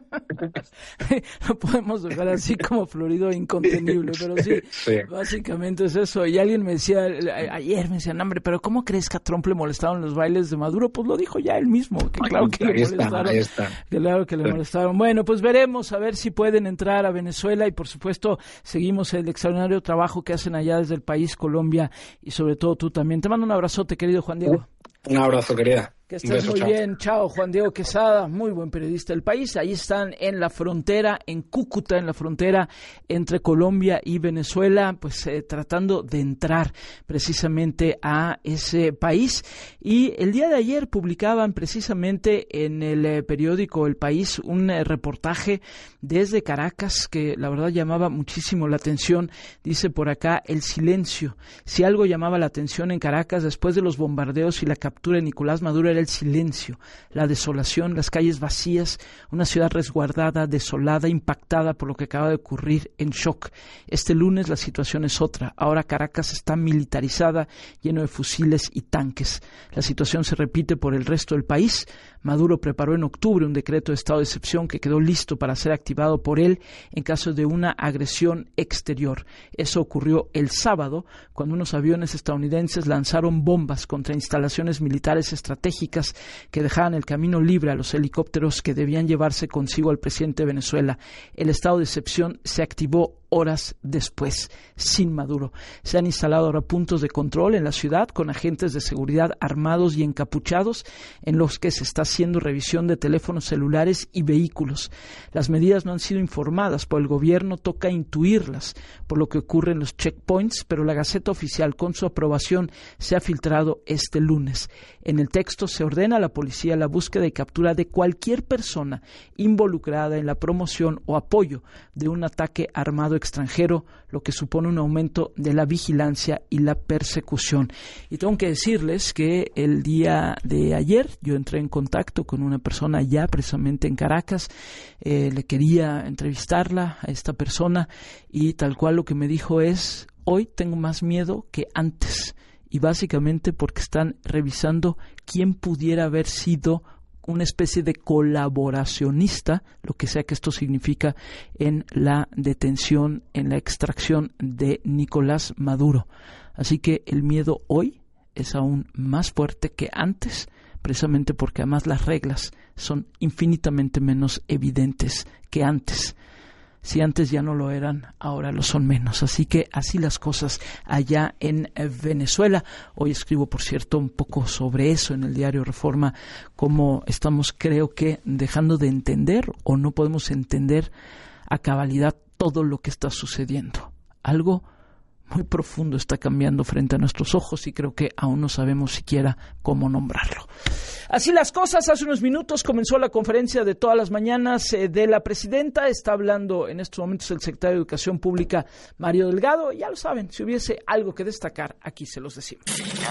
Lo podemos dejar así como florido e incontenible, pero sí, sí, básicamente es eso. Y alguien me decía, ayer me decían, hombre, pero ¿cómo crees que a Trump le molestaron los bailes de Maduro? Pues lo dijo ya él mismo, que claro que le molestaron. Ahí está, ahí está. Claro que le molestaron. Bueno, pues veremos a ver si pueden entrar a Venezuela y por supuesto seguimos el extraordinario trabajo que hacen allá desde el país, Colombia, y sobre todo tú también. Te mando un abrazote, querido Juan Diego. Un abrazo, querida. Que estés muy bien. Chao, Juan Diego Quesada, muy buen periodista del país. Ahí están en la frontera, en Cúcuta, en la frontera entre Colombia y Venezuela, pues eh, tratando de entrar precisamente a ese país. Y el día de ayer publicaban precisamente en el eh, periódico El País un eh, reportaje desde Caracas que la verdad llamaba muchísimo la atención. Dice por acá, el silencio. Si algo llamaba la atención en Caracas después de los bombardeos y la captura de Nicolás Maduro era el silencio, la desolación, las calles vacías, una ciudad resguardada, desolada, impactada por lo que acaba de ocurrir, en shock. Este lunes la situación es otra. Ahora Caracas está militarizada, lleno de fusiles y tanques. La situación se repite por el resto del país. Maduro preparó en octubre un decreto de estado de excepción que quedó listo para ser activado por él en caso de una agresión exterior. Eso ocurrió el sábado, cuando unos aviones estadounidenses lanzaron bombas contra instalaciones militares estratégicas que dejaban el camino libre a los helicópteros que debían llevarse consigo al presidente de Venezuela. El estado de excepción se activó horas después, sin Maduro. Se han instalado ahora puntos de control en la ciudad con agentes de seguridad armados y encapuchados en los que se está haciendo revisión de teléfonos celulares y vehículos. Las medidas no han sido informadas por el gobierno, toca intuirlas por lo que ocurre en los checkpoints, pero la Gaceta Oficial con su aprobación se ha filtrado este lunes. En el texto se ordena a la policía la búsqueda y captura de cualquier persona involucrada en la promoción o apoyo de un ataque armado extranjero, lo que supone un aumento de la vigilancia y la persecución. Y tengo que decirles que el día de ayer yo entré en contacto con una persona ya precisamente en Caracas, eh, le quería entrevistarla a esta persona y tal cual lo que me dijo es: hoy tengo más miedo que antes, y básicamente porque están revisando quién pudiera haber sido una especie de colaboracionista, lo que sea que esto significa, en la detención, en la extracción de Nicolás Maduro. Así que el miedo hoy es aún más fuerte que antes, precisamente porque además las reglas son infinitamente menos evidentes que antes. Si antes ya no lo eran, ahora lo son menos. Así que así las cosas allá en Venezuela. Hoy escribo, por cierto, un poco sobre eso en el diario Reforma, cómo estamos, creo que, dejando de entender o no podemos entender a cabalidad todo lo que está sucediendo. Algo muy profundo está cambiando frente a nuestros ojos y creo que aún no sabemos siquiera cómo nombrarlo. Así las cosas. Hace unos minutos comenzó la conferencia de todas las mañanas eh, de la presidenta. Está hablando en estos momentos el secretario de Educación Pública, Mario Delgado. Ya lo saben, si hubiese algo que destacar, aquí se los decimos.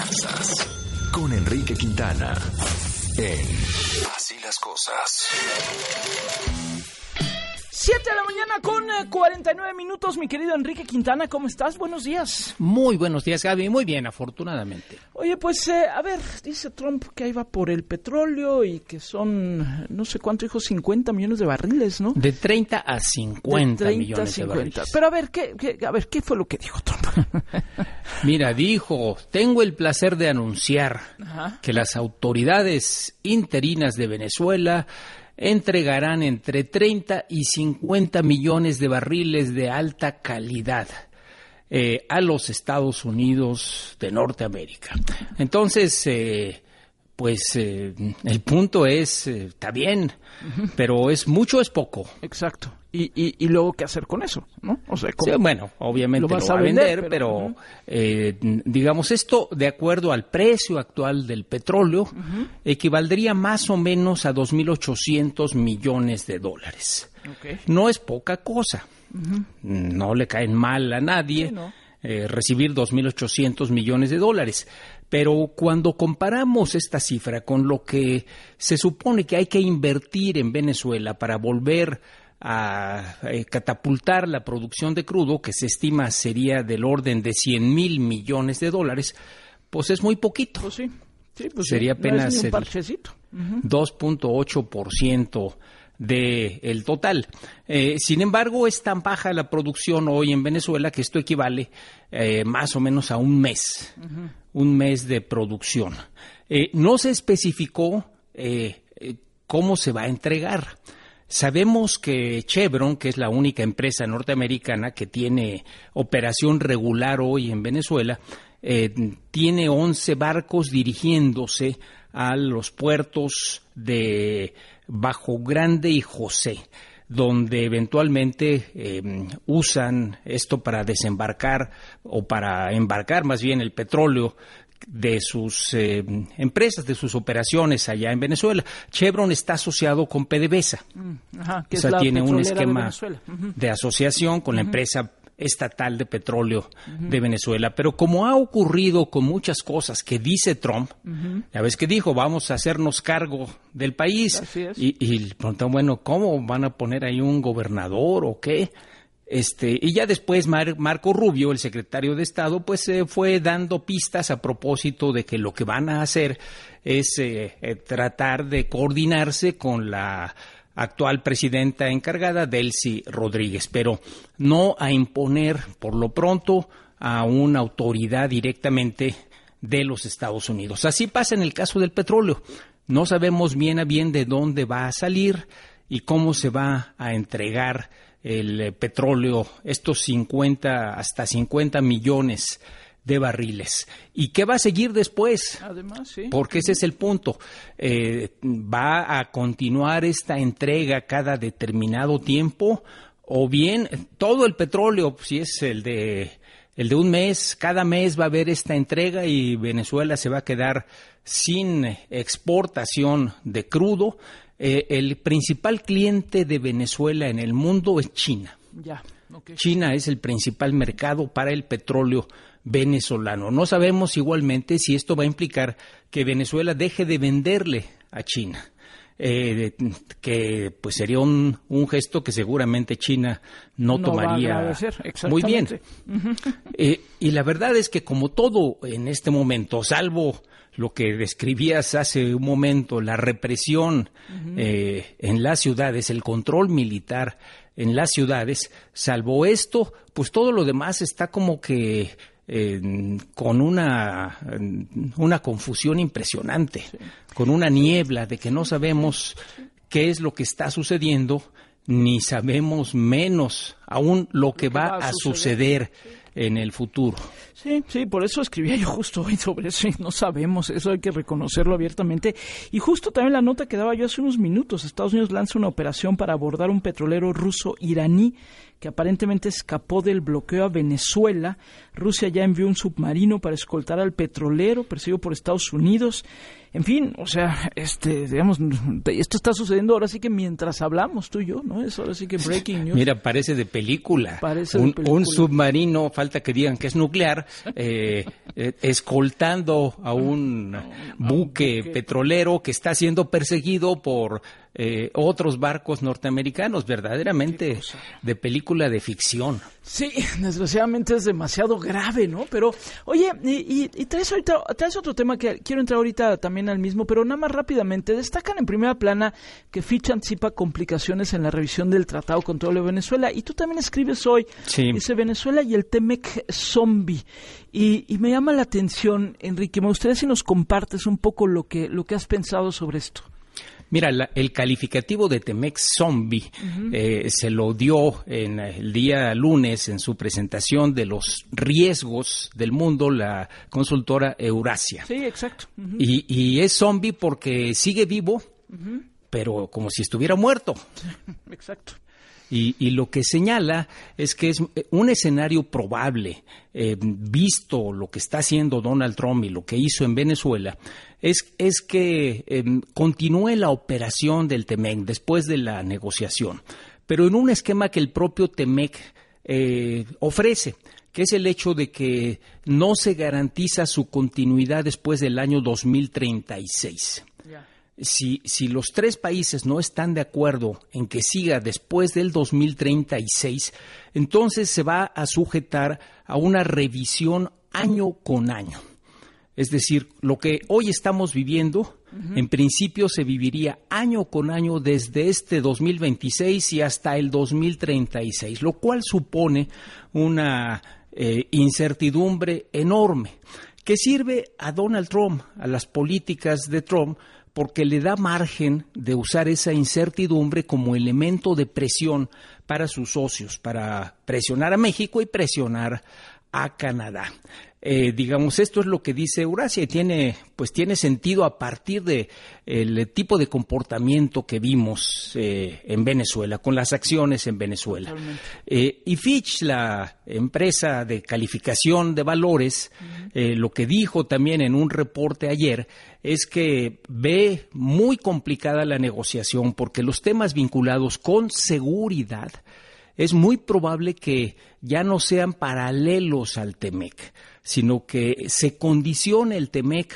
Finanzas con Enrique Quintana en Así las cosas. Siete de la mañana con cuarenta y nueve minutos, mi querido Enrique Quintana, ¿cómo estás? Buenos días. Muy buenos días, Gaby, muy bien, afortunadamente. Oye, pues, eh, a ver, dice Trump que ahí va por el petróleo y que son, no sé cuánto dijo, cincuenta millones de barriles, ¿no? De treinta a cincuenta de treinta millones a cincuenta. de barriles. Pero a ver, ¿qué, qué, a ver, ¿qué fue lo que dijo Trump? Mira, dijo, tengo el placer de anunciar Ajá. que las autoridades interinas de Venezuela entregarán entre treinta y cincuenta millones de barriles de alta calidad eh, a los Estados Unidos de Norteamérica. Entonces, eh, pues eh, el punto es, eh, está bien, uh-huh. pero ¿es mucho o es poco? Exacto. Y, y, y luego, ¿qué hacer con eso? ¿No? O sea, sí, bueno, obviamente lo, vas lo va a vender, vender pero, pero uh-huh. eh, digamos, esto, de acuerdo al precio actual del petróleo, uh-huh. equivaldría más o menos a dos mil ochocientos millones de dólares. Okay. No es poca cosa. Uh-huh. No le caen mal a nadie sí, no. eh, recibir dos mil ochocientos millones de dólares. Pero cuando comparamos esta cifra con lo que se supone que hay que invertir en Venezuela para volver a eh, catapultar la producción de crudo, que se estima sería del orden de cien mil millones de dólares, pues es muy poquito. Pues sí. Sí, pues sería sí, apenas no es ni un el parchecito. Uh-huh. dos punto ocho por ciento del total. Eh, sin embargo, es tan baja la producción hoy en Venezuela que esto equivale eh, más o menos a un mes, uh-huh. un mes de producción. Eh, no se especificó eh, eh, cómo se va a entregar. Sabemos que Chevron, que es la única empresa norteamericana que tiene operación regular hoy en Venezuela, eh, tiene once barcos dirigiéndose a los puertos de Bajo Grande y José, donde eventualmente eh, usan esto para desembarcar o para embarcar más bien el petróleo de sus eh, empresas, de sus operaciones allá en Venezuela. Chevron está asociado con PDVSA, mm, ajá, que o es sea, la tiene un esquema de, uh-huh. de asociación con uh-huh. la empresa estatal de petróleo uh-huh. de Venezuela. Pero como ha ocurrido con muchas cosas que dice Trump, uh-huh. ya ves que dijo, vamos a hacernos cargo del país. Así es. Y, y pronto, bueno, ¿cómo van a poner ahí un gobernador o qué? Este, y ya después Mar- Marco Rubio, el secretario de Estado, pues eh, fue dando pistas a propósito de que lo que van a hacer es eh, eh, tratar de coordinarse con la actual presidenta encargada, Delcy Rodríguez, pero no a imponer por lo pronto a una autoridad directamente de los Estados Unidos. Así pasa en el caso del petróleo. No sabemos bien a bien de dónde va a salir y cómo se va a entregar el petróleo, estos cincuenta hasta cincuenta millones de barriles. ¿Y qué va a seguir después? Además, sí. Porque ese es el punto. Eh, ¿Va a continuar esta entrega cada determinado tiempo? O bien todo el petróleo, si es el de el de un mes, cada mes va a haber esta entrega y Venezuela se va a quedar sin exportación de crudo. Eh, el principal cliente de Venezuela en el mundo es China. Ya, okay. China es el principal mercado para el petróleo venezolano. No sabemos igualmente si esto va a implicar que Venezuela deje de venderle a China, eh, que pues sería un, un gesto que seguramente China no, no tomaría va a agradecer. Muy bien. Uh-huh. Eh, y la verdad es que como todo en este momento, salvo lo que describías hace un momento, la represión uh-huh. eh, en las ciudades, el control militar en las ciudades, salvo esto, pues todo lo demás está como que eh, con una, una confusión impresionante, sí. con una niebla de que no sabemos qué es lo que está sucediendo, ni sabemos menos aún lo que, lo que va, va a suceder, suceder sí. en el futuro. Sí, sí, por eso escribía yo justo hoy sobre eso y no sabemos, eso hay que reconocerlo abiertamente. Y justo también la nota que daba yo hace unos minutos, Estados Unidos lanza una operación para abordar un petrolero ruso-iraní que aparentemente escapó del bloqueo a Venezuela. Rusia ya envió un submarino para escoltar al petrolero perseguido por Estados Unidos. En fin, o sea, este, digamos, esto está sucediendo ahora sí que mientras hablamos tú y yo, ¿no? Es ahora sí que breaking news. Mira, parece de película. Parece un, de película. Un submarino, falta que digan que es nuclear, eh, eh, escoltando a un no, buque, buque petrolero que está siendo perseguido por eh, otros barcos norteamericanos, verdaderamente de película de ficción. Sí, desgraciadamente es demasiado grave, ¿no? Pero, oye, y, y, y traes, ahorita, traes otro tema que quiero entrar ahorita también al mismo, pero nada más rápidamente. Destacan en primera plana que Fitch anticipa complicaciones en la revisión del Tratado con Petróleo de Venezuela. Y tú también escribes hoy, sí. dice Venezuela y el Temec zombie. Y, y me llama la atención, Enrique, me gustaría si nos compartes un poco lo que, lo que has pensado sobre esto. Mira, la, el calificativo de Temec zombie uh-huh. eh, se lo dio en el día lunes en su presentación de los riesgos del mundo la consultora Eurasia. Sí, exacto. Uh-huh. Y, y es zombie porque sigue vivo, uh-huh. pero como si estuviera muerto. Exacto. Y, y lo que señala es que es un escenario probable, eh, visto lo que está haciendo Donald Trump y lo que hizo en Venezuela, es, es que eh, continúe la operación del Temec después de la negociación, pero en un esquema que el propio Temec eh, ofrece, que es el hecho de que no se garantiza su continuidad después del año dos mil treinta y seis. Yeah. si, si los tres países no están de acuerdo en que siga después del dos mil treinta y seis, entonces se va a sujetar a una revisión año con año. Es decir, lo que hoy estamos viviendo, uh-huh. en principio se viviría año con año desde este dos mil veintiséis y hasta el dos mil treinta y seis, lo cual supone una eh, incertidumbre enorme que sirve a Donald Trump, a las políticas de Trump, porque le da margen de usar esa incertidumbre como elemento de presión para sus socios, para presionar a México y presionar a Canadá. Eh, digamos, esto es lo que dice Eurasia y tiene, pues tiene sentido a partir de el tipo de comportamiento que vimos eh, en Venezuela, con las acciones en Venezuela. Eh, y Fitch, la empresa de calificación de valores, uh-huh. eh, lo que dijo también en un reporte ayer es que ve muy complicada la negociación porque los temas vinculados con seguridad es muy probable que ya no sean paralelos al TEMEC, sino que se condicione el TEMEC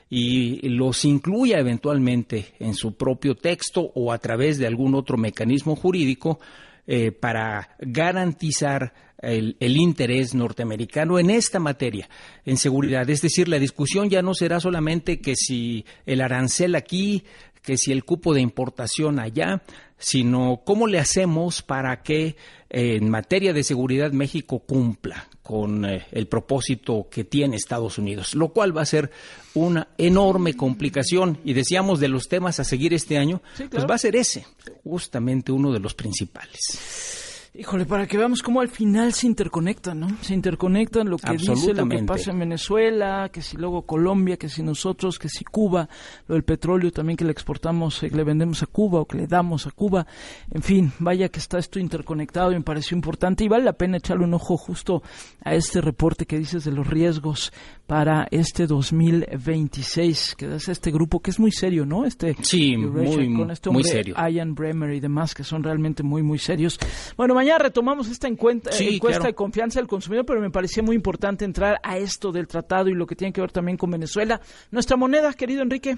y los incluya eventualmente en su propio texto o a través de algún otro mecanismo jurídico eh, para garantizar el, el interés norteamericano en esta materia, en seguridad. Es decir, la discusión ya no será solamente que si el arancel aquí, que si el cupo de importación allá, sino cómo le hacemos para que eh, en materia de seguridad México cumpla con eh, el propósito que tiene Estados Unidos, lo cual va a ser una enorme complicación. Y decíamos de los temas a seguir este año, sí, claro. Pues va a ser ese, justamente uno de los principales. Híjole, para que veamos cómo al final se interconectan, ¿no? Se interconectan lo que dice, lo que pasa en Venezuela, que si luego Colombia, que si nosotros, que si Cuba, lo del petróleo también que le exportamos, que le vendemos a Cuba o que le damos a Cuba. En fin, vaya que está esto interconectado y me pareció importante y vale la pena echarle un ojo justo a este reporte que dices de los riesgos para este dos mil veintiséis, que es este grupo que es muy serio, ¿no? Este sí, muy, con este hombre, muy serio. Ian Bremmer y demás, que son realmente muy, muy serios. Bueno, mañana Mañana retomamos esta encuesta, sí, encuesta claro. de confianza del consumidor, pero me parecía muy importante entrar a esto del tratado y lo que tiene que ver también con Venezuela. Nuestra moneda, querido Enrique,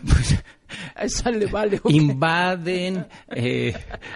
a esa le vale. Okay. Invaden eh,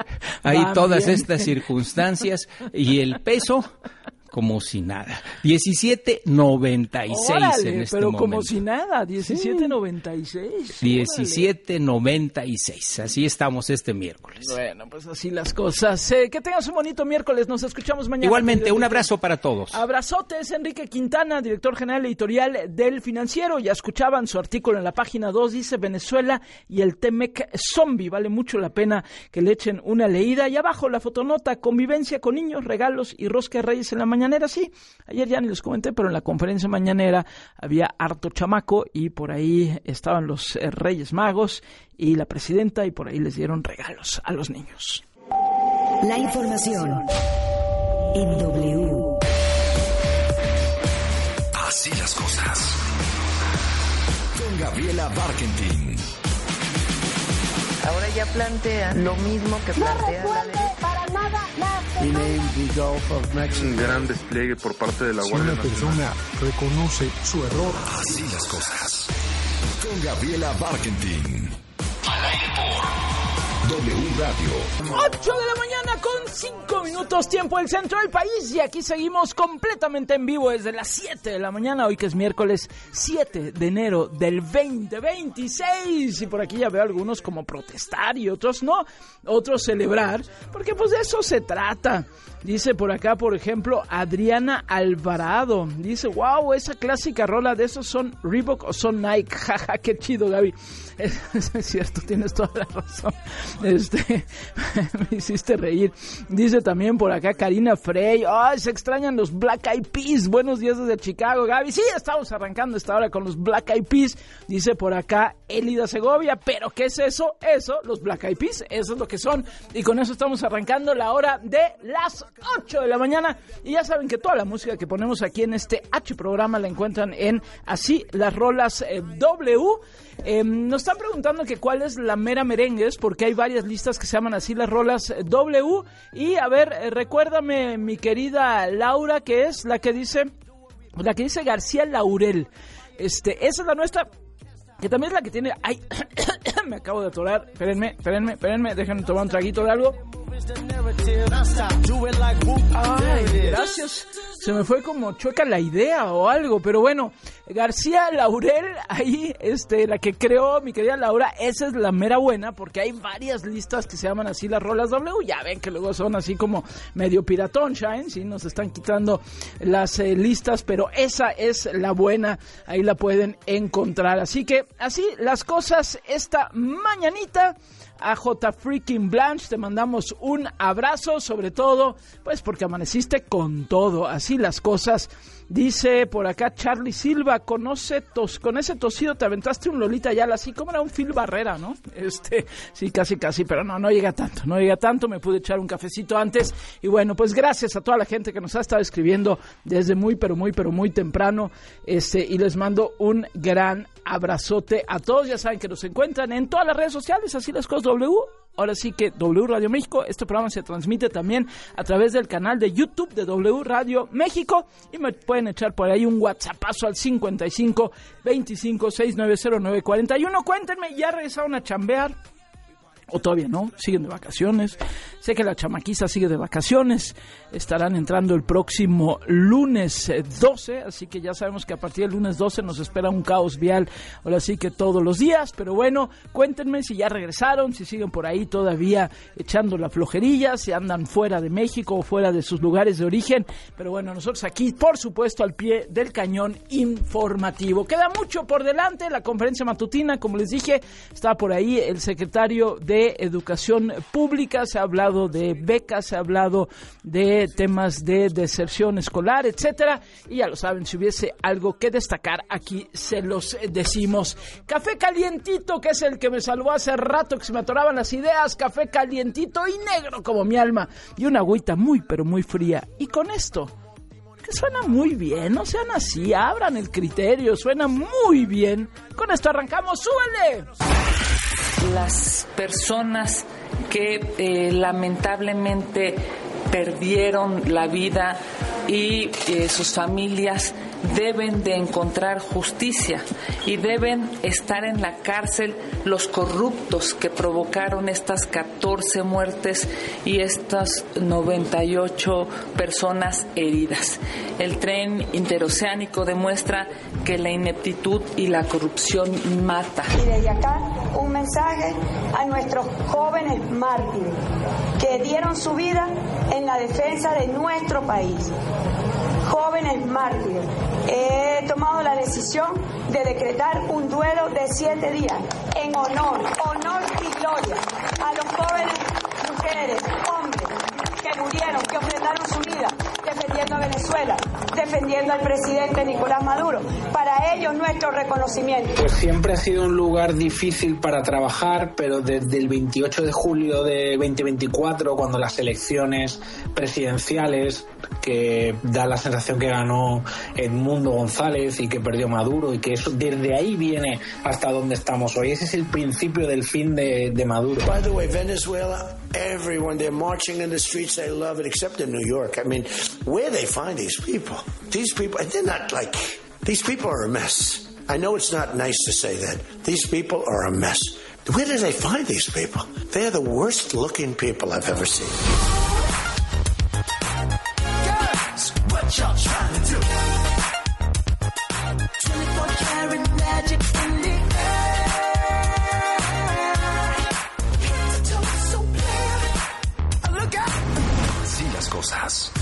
hay todas bien. Estas circunstancias y el peso como si nada. diecisiete noventa y seis Órale, en este pero momento. como si nada, diecisiete noventa y seis. diecisiete noventa y seis. Así estamos este miércoles. Bueno, pues así las cosas. Eh, que tengas un bonito miércoles. Nos escuchamos mañana. Igualmente, un abrazo para todos. Abrazotes, Enrique Quintana, director general editorial del Financiero. Ya escuchaban su artículo en la página dos. Dice Venezuela y el TEMEC zombie. Vale mucho la pena que le echen una leída. Y abajo la fotonota, convivencia con niños, regalos y rosca de reyes en la mañana. Mañanera, sí, ayer ya ni les comenté, pero en la conferencia mañanera había harto chamaco y por ahí estaban los eh, Reyes Magos y la presidenta y por ahí les dieron regalos a los niños. La información en W. Así las cosas. Con Gabriela Barkentin. Ahora ya plantean lo mismo que plantea la derecha. Un gran despliegue por parte de la si Guardia una Nacional. persona reconoce su error. Así las cosas. Con Gabriela Barkentin. Al aire por W Radio. ocho de la mañana con cinco minutos, tiempo del centro del país. Y aquí seguimos completamente en vivo desde las siete de la mañana. Hoy que es miércoles siete de enero del veinte veintiséis. Y por aquí ya veo algunos como protestar y otros no. Otros celebrar. Porque pues de eso se trata. Dice por acá, por ejemplo, Adriana Alvarado. Dice, wow, esa clásica rola de esos son Reebok o son Nike. Jaja, qué chido, Gaby. Es, es cierto, tienes toda la razón. Este, me hiciste reír. Dice también por acá Karina Frey. Ay, se extrañan los Black Eyed Peas. Buenos días desde Chicago, Gaby. Sí, estamos arrancando esta hora con los Black Eyed Peas. Dice por acá Elida Segovia. ¿Pero qué es eso? Eso, los Black Eyed Peas. Eso es lo que son. Y con eso estamos arrancando la hora de las ocho de la mañana. Y ya saben que toda la música que ponemos aquí en este H programa la encuentran en Así las Rolas eh, W. Eh, nos están preguntando que cuál es la mera merengues, porque hay varias listas que se llaman Así las Rolas W. Y a ver, eh, recuérdame, mi querida Laura, que es la que dice, la que dice García Laurel. Este, esa es la nuestra, que también es la que tiene, ay, Me acabo de atorar. Espérenme, espérenme, espérenme. Déjenme tomar un traguito de algo. Ay, gracias. Se me fue como chueca la idea o algo, pero bueno, García Laurel, ahí, este, la que creó mi querida Laura, esa es la mera buena, porque hay varias listas que se llaman así las rolas W, ya ven que luego son así como medio piratón, Shine, sí, nos están quitando las eh, listas, pero esa es la buena, ahí la pueden encontrar, así que así las cosas esta mañanita. A J Freaking Blanche, te mandamos un abrazo, sobre todo, pues porque amaneciste con todo, así las cosas. Dice por acá Charlie Silva, conoce tos, con ese tosido te aventaste un Lolita Ayala, así como era un Phil Barrera, ¿no? Este, sí, casi, casi, pero no, no llega tanto, no llega tanto, me pude echar un cafecito antes, y bueno, pues gracias a toda la gente que nos ha estado escribiendo desde muy, pero muy, pero muy temprano, este, y les mando un gran abrazote a todos, ya saben que nos encuentran en todas las redes sociales, así las cosas W. Ahora sí que W Radio México, este programa se transmite también a través del canal de YouTube de W Radio México y me pueden echar por ahí un WhatsAppazo al cincuenta y cinco, veinticinco, sesenta y nueve cero nueve cuarenta y uno. Cuéntenme, ¿ya regresaron a chambear? ¿O todavía no? ¿Siguen de vacaciones? Sé que la chamaquiza sigue de vacaciones. Estarán entrando el próximo lunes doce, así que ya sabemos que a partir del lunes doce nos espera un caos vial, ahora sí que todos los días, pero bueno, cuéntenme si ya regresaron, si siguen por ahí todavía echando la flojerilla, si andan fuera de México o fuera de sus lugares de origen, pero bueno, nosotros aquí, por supuesto, al pie del cañón informativo. Queda mucho por delante, la conferencia matutina, como les dije, está por ahí el secretario de Educación Pública, se ha hablado de becas, se ha hablado de temas de deserción escolar, etcétera, y ya lo saben, si hubiese algo que destacar, aquí se los decimos. Café calientito, que es el que me salvó hace rato, que se me atoraban las ideas, café calientito y negro como mi alma, y una agüita muy, pero muy fría, y con esto, que suena muy bien, no sean así, abran el criterio, suena muy bien, con esto arrancamos, ¡súbele! Las personas que eh, lamentablemente perdieron la vida y eh, sus familias deben de encontrar justicia y deben estar en la cárcel los corruptos que provocaron estas catorce muertes y estas noventa y ocho personas heridas. El tren interoceánico demuestra que la ineptitud y la corrupción mata. Y desde acá un mensaje a nuestros jóvenes mártires que dieron su vida en la defensa de nuestro país. Jóvenes mártires, he tomado la decisión de decretar un duelo de siete días en honor, honor y gloria a los jóvenes, mujeres, hombres que murieron, que ofrendaron su vida defendiendo a Venezuela, defendiendo al presidente Nicolás Maduro. Para ellos nuestro reconocimiento. Pues siempre ha sido un lugar difícil para trabajar, pero desde el veintiocho de julio de veinte veinticuatro, cuando las elecciones presidenciales, que da la sensación que ganó Edmundo González y que perdió Maduro, y que eso desde ahí viene hasta donde estamos hoy. Ese es el principio del fin de, de Maduro. By the way, Venezuela, everyone, they're marching in the streets, they love it, except in New York. I mean, where they find these people? These people, and they're not like, these people are a mess. I know it's not nice to say that. These people are a mess. Where do they find these people? They're the worst looking people I've ever seen. What y'all trying to do? twenty-four karat magic in the air. Head to toe, so clear. Look out. Así las cosas.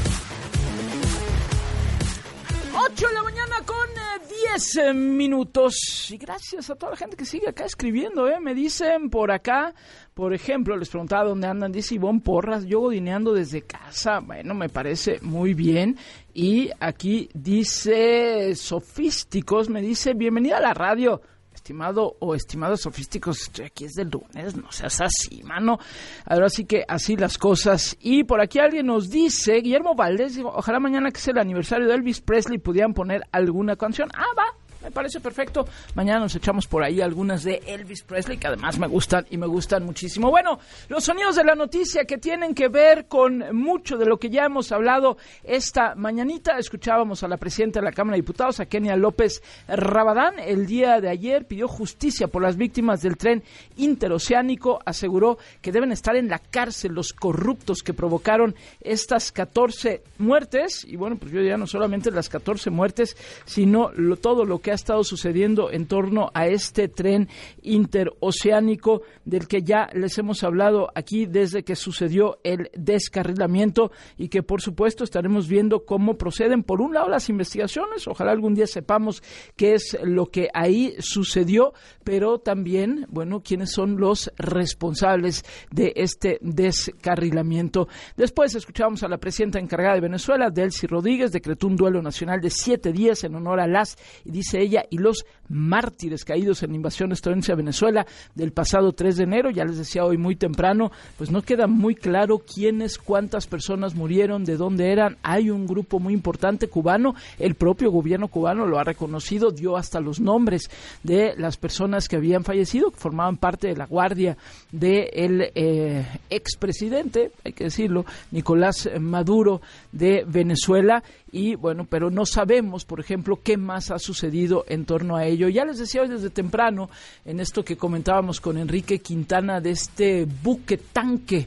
ocho de la mañana con eh, diez eh, minutos. Y gracias a toda la gente que sigue acá escribiendo, ¿eh? Me dicen por acá, por ejemplo, les preguntaba dónde andan. Dice Ivonne Porras, yo godineando desde casa. Bueno, me parece muy bien. Y aquí dice Sofísticos, me dice, bienvenida a la radio. Estimado o estimados sofísticos, aquí es del lunes, no seas así, mano. Ahora sí que así las cosas. Y por aquí alguien nos dice, Guillermo Valdés, ojalá mañana que es el aniversario de Elvis Presley pudieran poner alguna canción. Ah, va, me parece perfecto. Mañana nos echamos por ahí algunas de Elvis Presley, que además me gustan y me gustan muchísimo. Bueno, los sonidos de la noticia que tienen que ver con mucho de lo que ya hemos hablado esta mañanita. Escuchábamos a la presidenta de la Cámara de Diputados, a Kenia López Rabadán. El día de ayer pidió justicia por las víctimas del tren interoceánico. Aseguró que deben estar en la cárcel los corruptos que provocaron estas catorce muertes. Y bueno, pues yo diría no solamente las catorce muertes, sino lo, todo lo que ha estado sucediendo en torno a este tren interoceánico del que ya les hemos hablado aquí desde que sucedió el descarrilamiento, y que por supuesto estaremos viendo cómo proceden por un lado las investigaciones. Ojalá algún día sepamos qué es lo que ahí sucedió, pero también, bueno, quiénes son los responsables de este descarrilamiento. Después escuchamos a la presidenta encargada de Venezuela, Delcy Rodríguez. Decretó un duelo nacional de siete días en honor a las, y dice ella, y los mártires caídos en la invasión estadounidense a Venezuela del pasado tres de enero. Ya les decía hoy muy temprano, pues no queda muy claro quiénes, cuántas personas murieron, de dónde eran. Hay un grupo muy importante cubano, el propio gobierno cubano lo ha reconocido, dio hasta los nombres de las personas que habían fallecido, que formaban parte de la guardia del eh, expresidente, hay que decirlo, Nicolás Maduro de Venezuela. Y bueno, pero no sabemos, por ejemplo, qué más ha sucedido en torno a ello. Ya les decía hoy desde temprano, en esto que comentábamos con Enrique Quintana, de este buque tanque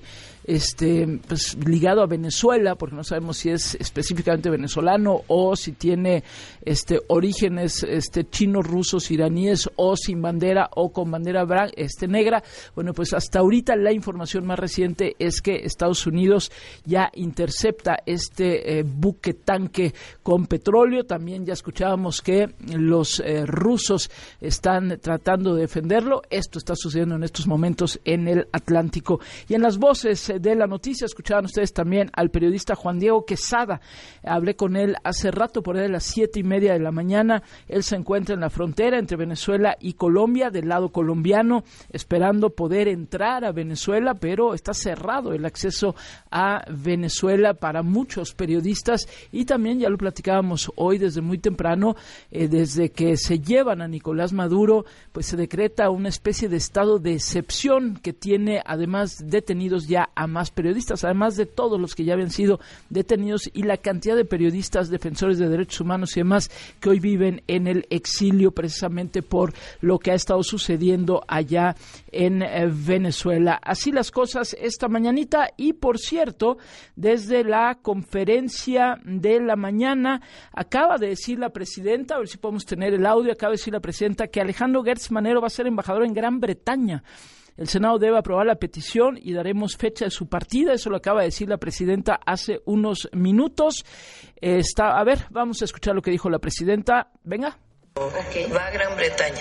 este pues ligado a Venezuela, porque no sabemos si es específicamente venezolano o si tiene este orígenes este chinos, rusos, iraníes, o sin bandera o con bandera bran- este negra. Bueno, pues hasta ahorita la información más reciente es que Estados Unidos ya intercepta este eh, buque tanque con petróleo. También ya escuchábamos que los eh, rusos están tratando de defenderlo. Esto está sucediendo en estos momentos en el Atlántico. Y en las voces de la noticia escuchaban ustedes también al periodista Juan Diego Quesada. Hablé con él hace rato, por ahí de las siete y media de la mañana. Él se encuentra en la frontera entre Venezuela y Colombia, del lado colombiano, esperando poder entrar a Venezuela, pero está cerrado el acceso a Venezuela para muchos periodistas. Y también, ya lo platicábamos hoy desde muy temprano, eh, desde que se llevan a Nicolás Maduro, pues se decreta una especie de estado de excepción que tiene además detenidos ya a más periodistas, además de todos los que ya habían sido detenidos, y la cantidad de periodistas, defensores de derechos humanos y demás que hoy viven en el exilio precisamente por lo que ha estado sucediendo allá en eh, Venezuela. Así las cosas esta mañanita. Y por cierto, desde la conferencia de la mañana acaba de decir la presidenta, a ver si podemos tener el audio, acaba de decir la presidenta que Alejandro Gertz Manero va a ser embajador en Gran Bretaña. El Senado debe aprobar la petición y daremos fecha de su partida. Eso lo acaba de decir la presidenta hace unos minutos. Eh, está, a ver, vamos a escuchar lo que dijo la presidenta. Venga. Ok, va a Gran Bretaña.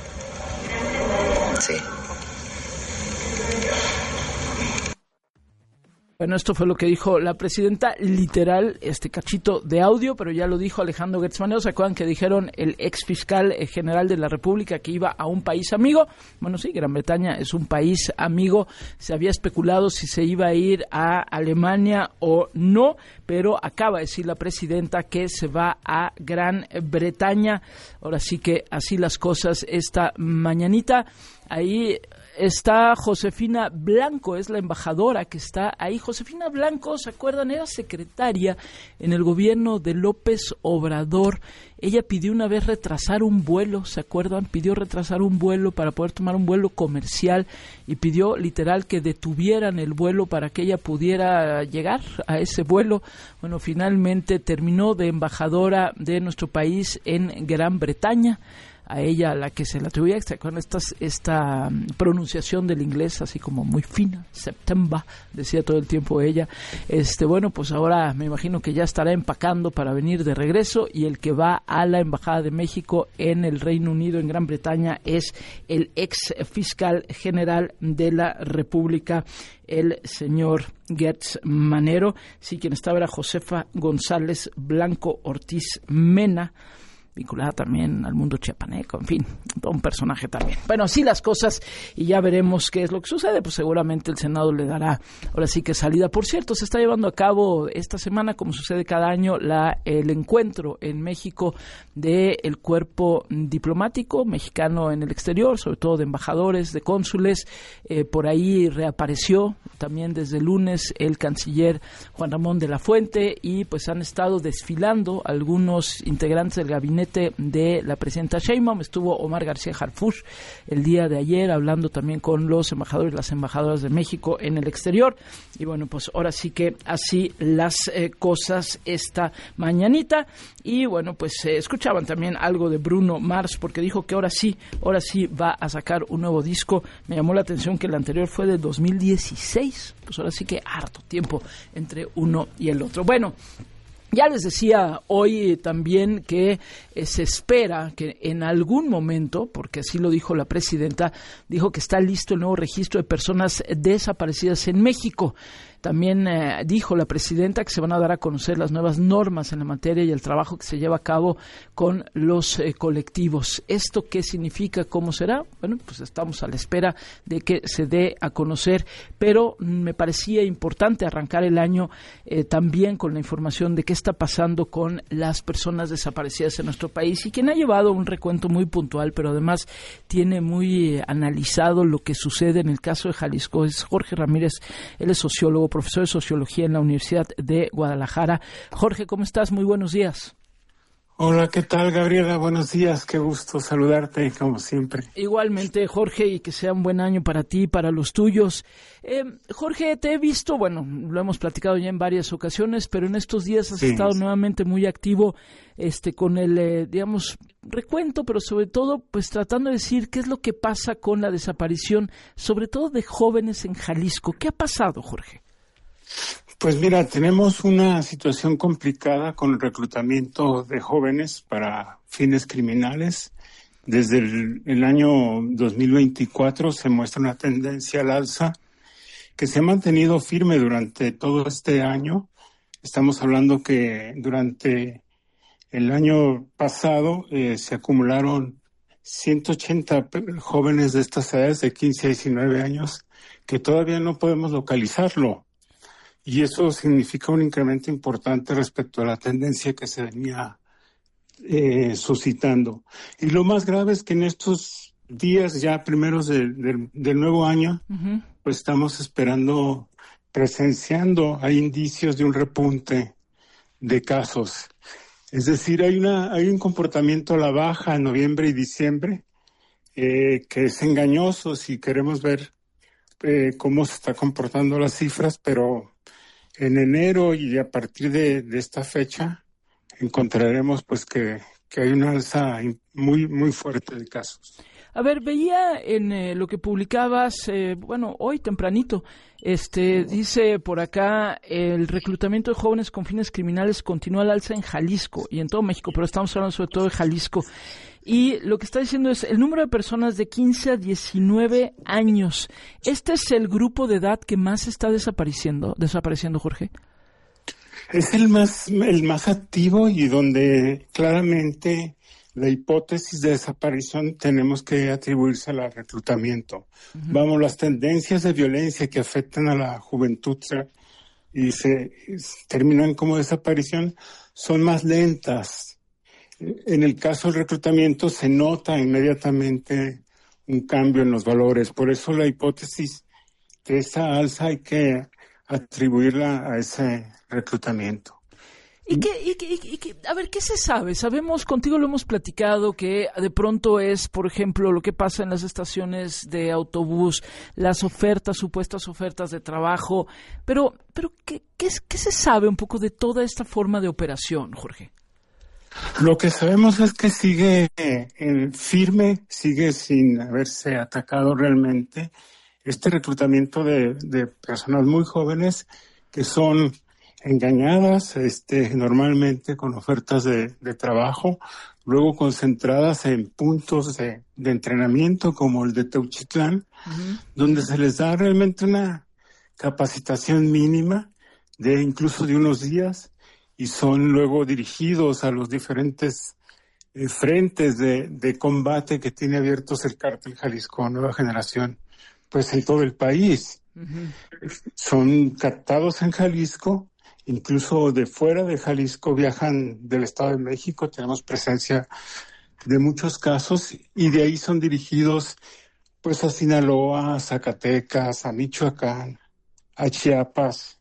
Sí. Bueno, esto fue lo que dijo la presidenta, literal, este cachito de audio, pero ya lo dijo Alejandro Gertz Manero. ¿Se acuerdan que dijeron el ex fiscal general de la República que iba a un país amigo? Bueno, sí, Gran Bretaña es un país amigo. Se había especulado si se iba a ir a Alemania o no, pero acaba de decir la presidenta que se va a Gran Bretaña. Ahora sí que así las cosas esta mañanita. Ahí está Josefina Blanco, es la embajadora que está ahí. Josefina Blanco, ¿se acuerdan? Era secretaria en el gobierno de López Obrador. Ella pidió una vez retrasar un vuelo, ¿se acuerdan? Pidió retrasar un vuelo para poder tomar un vuelo comercial, y pidió literal que detuvieran el vuelo para que ella pudiera llegar a ese vuelo. Bueno, finalmente terminó de embajadora de nuestro país en Gran Bretaña. A ella, a la que se le atribuía con esta, esta pronunciación del inglés así como muy fina, September, decía todo el tiempo ella. Este, bueno, pues ahora me imagino que ya estará empacando para venir de regreso, y el que va a la Embajada de México en el Reino Unido, en Gran Bretaña, es el ex fiscal general de la República, el señor Gertz Manero. Sí, quien estaba era Josefa González Blanco Ortiz Mena. vinculada también al mundo chiapaneco, en fin, todo un personaje también. Bueno, así las cosas y ya veremos qué es lo que sucede, pues seguramente el Senado le dará ahora sí que salida. Por cierto, se está llevando a cabo esta semana, como sucede cada año, la el encuentro en México del cuerpo diplomático mexicano en el exterior, sobre todo de embajadores, de cónsules. Eh, por ahí reapareció también desde el lunes el canciller Juan Ramón de la Fuente y pues han estado desfilando algunos integrantes del gabinete de la presidenta Sheinbaum. Estuvo Omar García Harfuch el día de ayer hablando también con los embajadores, las embajadoras de México en el exterior. Y bueno, pues ahora sí que así las eh, cosas esta mañanita. Y bueno, pues eh, escuchaban también algo de Bruno Mars, porque dijo que ahora sí, ahora sí va a sacar un nuevo disco. Me llamó la atención que el anterior fue del dos mil dieciséis. Pues ahora sí que harto tiempo entre uno y el otro. Bueno, ya les decía hoy también que eh, se espera que en algún momento, porque así lo dijo la presidenta, dijo que está listo el nuevo registro de personas desaparecidas en México. También eh, dijo la presidenta que se van a dar a conocer las nuevas normas en la materia y el trabajo que se lleva a cabo con los eh, colectivos. ¿Esto qué significa? ¿Cómo será? Bueno, pues estamos a la espera de que se dé a conocer, pero me parecía importante arrancar el año eh, también con la información de qué está pasando con las personas desaparecidas en nuestro país y quien ha llevado un recuento muy puntual, pero además tiene muy eh, analizado lo que sucede en el caso de Jalisco. Es Jorge Ramírez, él es sociólogo, profesor de Sociología en la Universidad de Guadalajara. Jorge, ¿cómo estás? Muy buenos días. Hola, ¿qué tal, Gabriela? Buenos días, qué gusto saludarte, como siempre. Igualmente, Jorge, y que sea un buen año para ti y para los tuyos. Eh, Jorge, te he visto, bueno, lo hemos platicado ya en varias ocasiones, pero en estos días has sí. estado nuevamente muy activo este, con el, eh, digamos, recuento, pero sobre todo, pues tratando de decir qué es lo que pasa con la desaparición, sobre todo de jóvenes en Jalisco. ¿Qué ha pasado, Jorge? Pues mira, tenemos una situación complicada con el reclutamiento de jóvenes para fines criminales. Desde el, el año dos mil veinticuatro se muestra una tendencia al alza que se ha mantenido firme durante todo este año. Estamos hablando que durante el año pasado eh, se acumularon ciento ochenta jóvenes de estas edades de quince a diecinueve años que todavía no podemos localizarlo. Y eso significa un incremento importante respecto a la tendencia que se venía eh, suscitando. Y lo más grave es que en estos días ya primeros de, de, del nuevo año, uh-huh. pues estamos esperando, presenciando, hay indicios de un repunte de casos. Es decir, hay una hay un comportamiento a la baja en noviembre y diciembre eh, que es engañoso si queremos ver eh, cómo se está comportando las cifras, pero en enero y a partir de, de esta fecha encontraremos pues que, que hay una alza muy muy fuerte de casos. A ver, veía en eh, lo que publicabas, eh, bueno, hoy tempranito, este dice por acá, el reclutamiento de jóvenes con fines criminales continúa al alza en Jalisco y en todo México, pero estamos hablando sobre todo de Jalisco. Y lo que está diciendo es el número de personas de quince a diecinueve años. ¿Este es el grupo de edad que más está desapareciendo, desapareciendo, Jorge? Es el más, el más activo y donde claramente la hipótesis de desaparición tenemos que atribuirse al reclutamiento. Uh-huh. Vamos, las tendencias de violencia que afectan a la juventud y se terminan como desaparición son más lentas. En el caso del reclutamiento se nota inmediatamente un cambio en los valores. Por eso la hipótesis de esa alza hay que atribuirla a ese reclutamiento. ¿Y qué, y, qué, y qué, a ver, qué se sabe? Sabemos, contigo lo hemos platicado, que de pronto es, por ejemplo, lo que pasa en las estaciones de autobús, las ofertas, supuestas ofertas de trabajo, pero, pero ¿qué, qué, qué se sabe un poco de toda esta forma de operación, Jorge? Lo que sabemos es que sigue eh, firme, sigue sin haberse atacado realmente este reclutamiento de, de personas muy jóvenes que son engañadas, este, normalmente con ofertas de, de trabajo, luego concentradas en puntos de, de entrenamiento como el de Teuchitlán, uh-huh. donde se les da realmente una capacitación mínima de incluso de unos días y son luego dirigidos a los diferentes eh, frentes de, de combate que tiene abiertos el Cártel Jalisco Nueva Generación, pues en todo el país. Uh-huh. Son captados en Jalisco, incluso de fuera de Jalisco viajan del Estado de México, tenemos presencia de muchos casos, y de ahí son dirigidos pues a Sinaloa, a Zacatecas, a Michoacán, a Chiapas.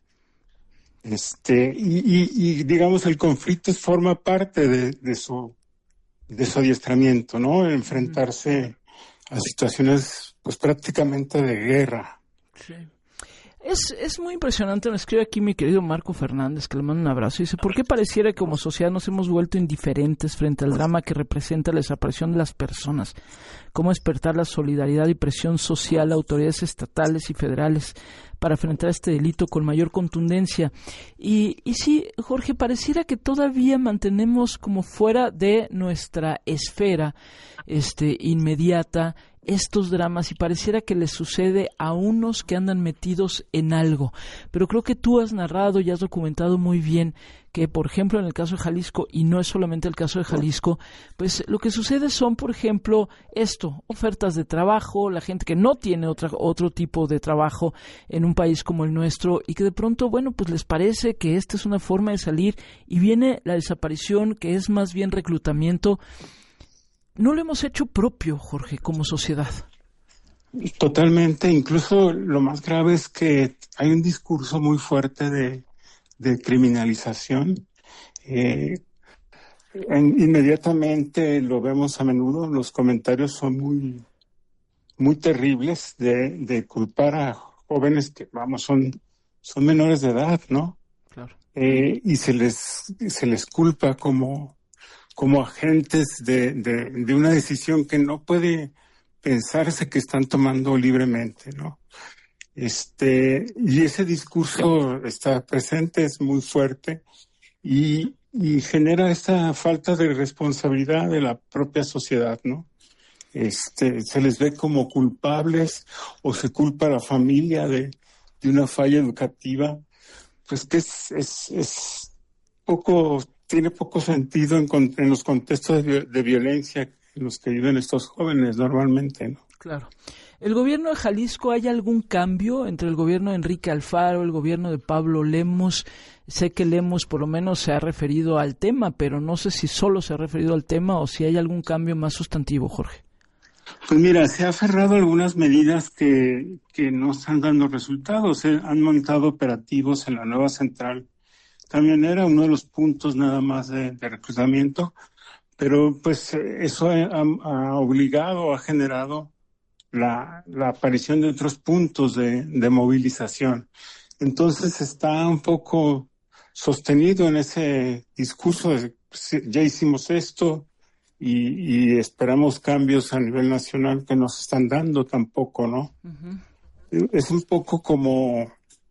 Este, y, y, y digamos el conflicto forma parte de, de su de su adiestramiento, ¿no? Enfrentarse a situaciones pues prácticamente de guerra. Sí. Es, es muy impresionante, me escribe aquí mi querido Marco Fernández, que le mando un abrazo, y dice: ¿por qué pareciera que como sociedad nos hemos vuelto indiferentes frente al drama que representa la desaparición de las personas? ¿Cómo despertar la solidaridad y presión social a autoridades estatales y federales para enfrentar este delito con mayor contundencia? Y, y sí, Jorge, pareciera que todavía mantenemos como fuera de nuestra esfera este, inmediata estos dramas, y pareciera que les sucede a unos que andan metidos en algo. Pero creo que tú has narrado y has documentado muy bien que, por ejemplo, en el caso de Jalisco, y no es solamente el caso de Jalisco, pues lo que sucede son, por ejemplo, esto, ofertas de trabajo, la gente que no tiene otra, otro tipo de trabajo en un país como el nuestro, y que de pronto, bueno, pues les parece que esta es una forma de salir, y viene la desaparición, que es más bien reclutamiento. No lo hemos hecho propio, Jorge, como sociedad. Totalmente. Incluso lo más grave es que hay un discurso muy fuerte de, de criminalización. Eh, en, inmediatamente lo vemos a menudo. Los comentarios son muy, muy terribles de, de culpar a jóvenes que, vamos, son, son menores de edad, ¿no? Claro. Eh, y se les, se les culpa como como agentes de, de, de una decisión que no puede pensarse que están tomando libremente, ¿no? Este, y ese discurso está presente, es muy fuerte, y, y genera esa falta de responsabilidad de la propia sociedad, ¿no? Este, se les ve como culpables, o se culpa a la familia de, de una falla educativa, pues que es, es, es poco... tiene poco sentido en, en los contextos de, de violencia en los que viven estos jóvenes normalmente, ¿no? Claro. ¿El gobierno de Jalisco, hay algún cambio entre el gobierno de Enrique Alfaro, el gobierno de Pablo Lemos? Sé que Lemos por lo menos se ha referido al tema, pero no sé si solo se ha referido al tema o si hay algún cambio más sustantivo, Jorge. Pues mira, se ha aferrado a algunas medidas que, que no están dando resultados. Se han montado operativos en la nueva central también era uno de los puntos nada más de, de reclutamiento, pero pues eso ha, ha obligado, ha generado la, la aparición de otros puntos de, de movilización. Entonces está un poco sostenido en ese discurso de ya hicimos esto y, y esperamos cambios a nivel nacional que no se están dando tampoco, ¿no? Uh-huh. Es un poco como...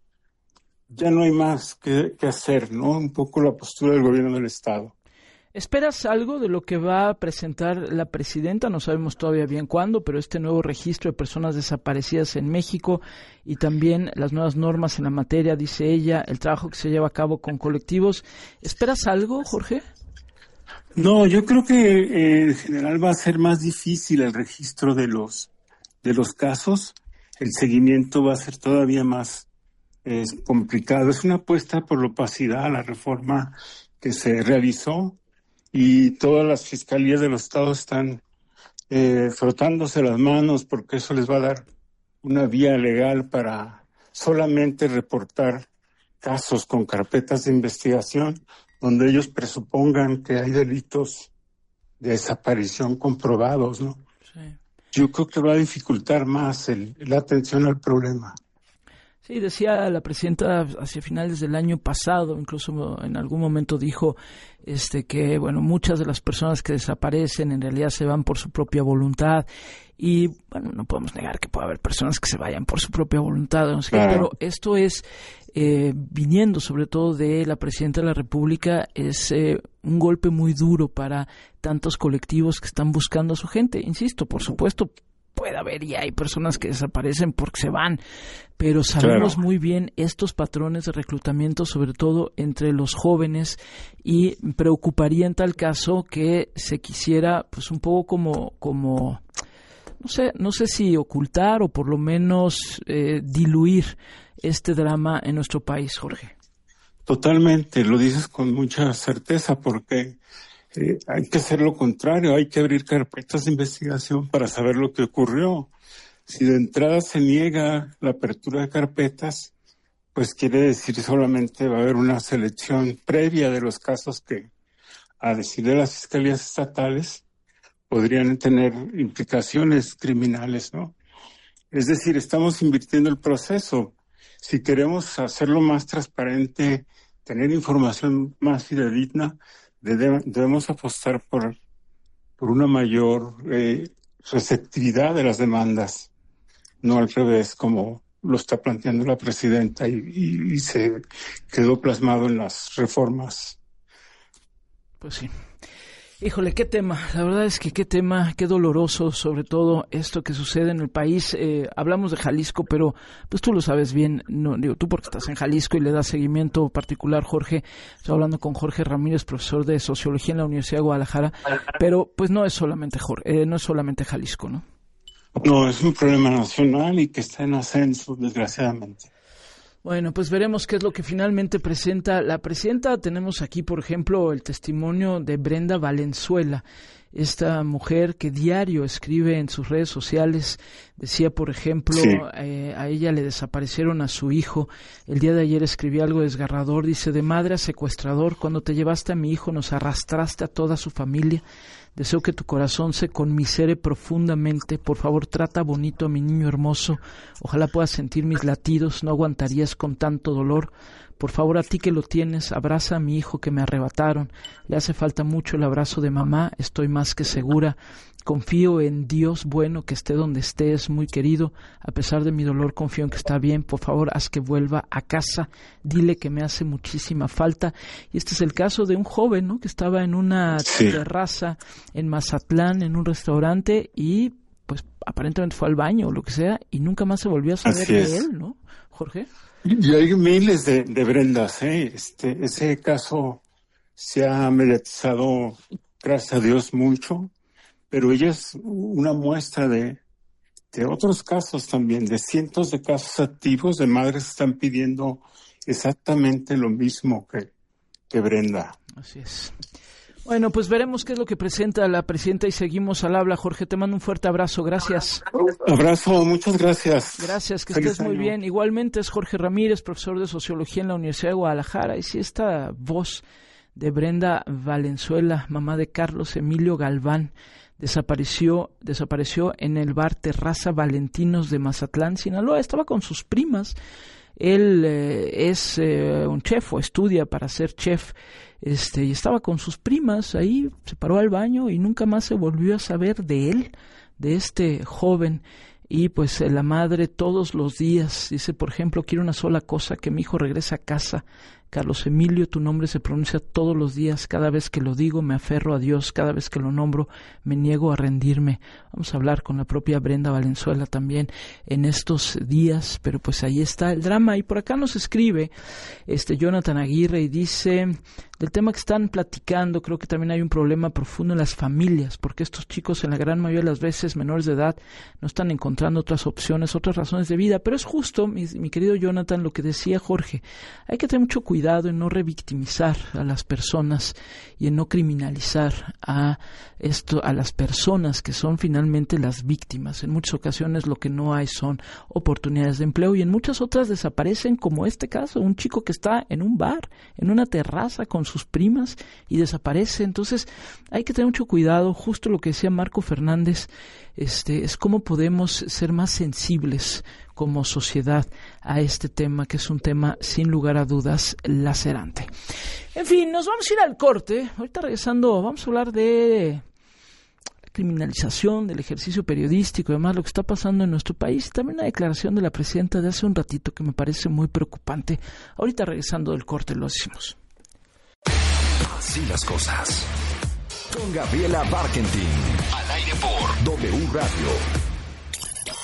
ya no hay más que, que hacer, ¿no? Un poco la postura del gobierno del Estado. ¿Esperas algo de lo que va a presentar la presidenta? No sabemos todavía bien cuándo, pero este nuevo registro de personas desaparecidas en México y también las nuevas normas en la materia, dice ella, el trabajo que se lleva a cabo con colectivos. ¿Esperas algo, Jorge? No, yo creo que eh, en general va a ser más difícil el registro de los, de los casos. El seguimiento va a ser todavía más es complicado. Es una apuesta por la opacidad a la reforma que se realizó, y todas las fiscalías de los estados están eh, frotándose las manos porque eso les va a dar una vía legal para solamente reportar casos con carpetas de investigación donde ellos presupongan que hay delitos de desaparición comprobados, ¿no? Sí. Yo creo que va a dificultar más el, la atención al problema. Sí, decía la presidenta hacia finales del año pasado, incluso en algún momento dijo este que bueno, muchas de las personas que desaparecen en realidad se van por su propia voluntad, y bueno, no podemos negar que puede haber personas que se vayan por su propia voluntad, no sé qué, pero esto es eh, viniendo sobre todo de la presidenta de la República, es eh, un golpe muy duro para tantos colectivos que están buscando a su gente. Insisto, por supuesto, puede haber y hay personas que desaparecen porque se van, pero sabemos claro. muy bien estos patrones de reclutamiento, sobre todo entre los jóvenes, y preocuparía en tal caso que se quisiera pues un poco como como no sé, no sé si ocultar o por lo menos eh, diluir este drama en nuestro país, Jorge. Totalmente, lo dices con mucha certeza porque eh, hay que hacer lo contrario, hay que abrir carpetas de investigación para saber lo que ocurrió. Si de entrada se niega la apertura de carpetas, pues quiere decir solamente va a haber una selección previa de los casos que, a decir de las fiscalías estatales, podrían tener implicaciones criminales, ¿no? Es decir, estamos invirtiendo el proceso. Si queremos hacerlo más transparente, tener información más fidedigna, debemos apostar por, por una mayor eh, receptividad de las demandas, no al revés, como lo está planteando la presidenta y, y, y se quedó plasmado en las reformas. Pues sí. Híjole, qué tema, la verdad es que qué tema, qué doloroso, sobre todo esto que sucede en el país. Eh, hablamos de Jalisco, pero pues tú lo sabes bien, no digo tú porque estás en Jalisco y le das seguimiento particular, Jorge. Estoy hablando con Jorge Ramírez, profesor de Sociología en la Universidad de Guadalajara, pero pues no es solamente Jorge, eh, no es solamente Jalisco, ¿no? No, es un problema nacional y que está en ascenso, desgraciadamente. Bueno, pues veremos qué es lo que finalmente presenta la presidenta. Tenemos aquí, por ejemplo, el testimonio de Brenda Valenzuela, esta mujer que diario escribe en sus redes sociales. Decía, por ejemplo, sí. eh, a ella le desaparecieron a su hijo. El día de ayer escribí algo desgarrador. Dice, de madre a secuestrador, cuando te llevaste a mi hijo nos arrastraste a toda su familia. Deseo que tu corazón se conmisere profundamente. Por favor, trata bonito a mi niño hermoso. Ojalá puedas sentir mis latidos. No aguantarías con tanto dolor. Por favor, a ti que lo tienes, abraza a mi hijo que me arrebataron. Le hace falta mucho el abrazo de mamá. Estoy más que segura. Confío en Dios bueno, que esté donde esté, es muy querido. A pesar de mi dolor, confío en que está bien. Por favor, haz que vuelva a casa. Dile que me hace muchísima falta. Y este es el caso de un joven, ¿no?, que estaba en una sí. terraza en Mazatlán, en un restaurante, y pues aparentemente fue al baño o lo que sea, y nunca más se volvió a saber de él, ¿no, Jorge? Y hay miles de, de Brendas, ¿eh? Este, ese caso se ha mediatizado, gracias a Dios, mucho. Pero ella es una muestra de, de otros casos también, de cientos de casos activos de madres que están pidiendo exactamente lo mismo que, que Brenda. Así es. Bueno, pues veremos qué es lo que presenta la presidenta y seguimos al habla. Jorge, te mando un fuerte abrazo. Gracias. Abrazo, muchas gracias. Gracias, que Feliz estés muy año. bien. Igualmente es Jorge Ramírez, profesor de Sociología en la Universidad de Guadalajara. Y si esta voz de Brenda Valenzuela, mamá de Carlos Emilio Galván, desapareció desapareció en el bar Terraza Valentinos de Mazatlán, Sinaloa. Estaba con sus primas. Él eh, es eh, un chef o estudia para ser chef, este, y estaba con sus primas ahí, se paró al baño y nunca más se volvió a saber de él, de este joven. Y pues la madre todos los días dice, por ejemplo, quiero una sola cosa, que mi hijo regrese a casa. Carlos Emilio, tu nombre se pronuncia todos los días, cada vez que lo digo me aferro a Dios, cada vez que lo nombro me niego a rendirme. Vamos a hablar con la propia Brenda Valenzuela también en estos días, pero pues ahí está el drama. Y por acá nos escribe este Jonathan Aguirre y dice, del tema que están platicando, creo que también hay un problema profundo en las familias, porque estos chicos en la gran mayoría de las veces menores de edad no están encontrando otras opciones, otras razones de vida. Pero es justo, mi, mi querido Jonathan, lo que decía Jorge, hay que tener mucho cuidado en no revictimizar a las personas y en no criminalizar a esto, a las personas que son finalmente las víctimas. En muchas ocasiones lo que no hay son oportunidades de empleo y en muchas otras desaparecen, como este caso, un chico que está en un bar, en una terraza con sus primas y desaparece. Entonces hay que tener mucho cuidado. Justo lo que decía Marco Fernández, este, es cómo podemos ser más sensibles como sociedad a este tema, que es un tema sin lugar a dudas lacerante. En fin, nos vamos a ir al corte. Ahorita regresando vamos a hablar de la criminalización del ejercicio periodístico y además lo que está pasando en nuestro país, y también una declaración de la presidenta de hace un ratito que me parece muy preocupante. Ahorita regresando del corte lo decimos. Así las cosas. Con Gabriela Barkentin. Al aire por W Radio.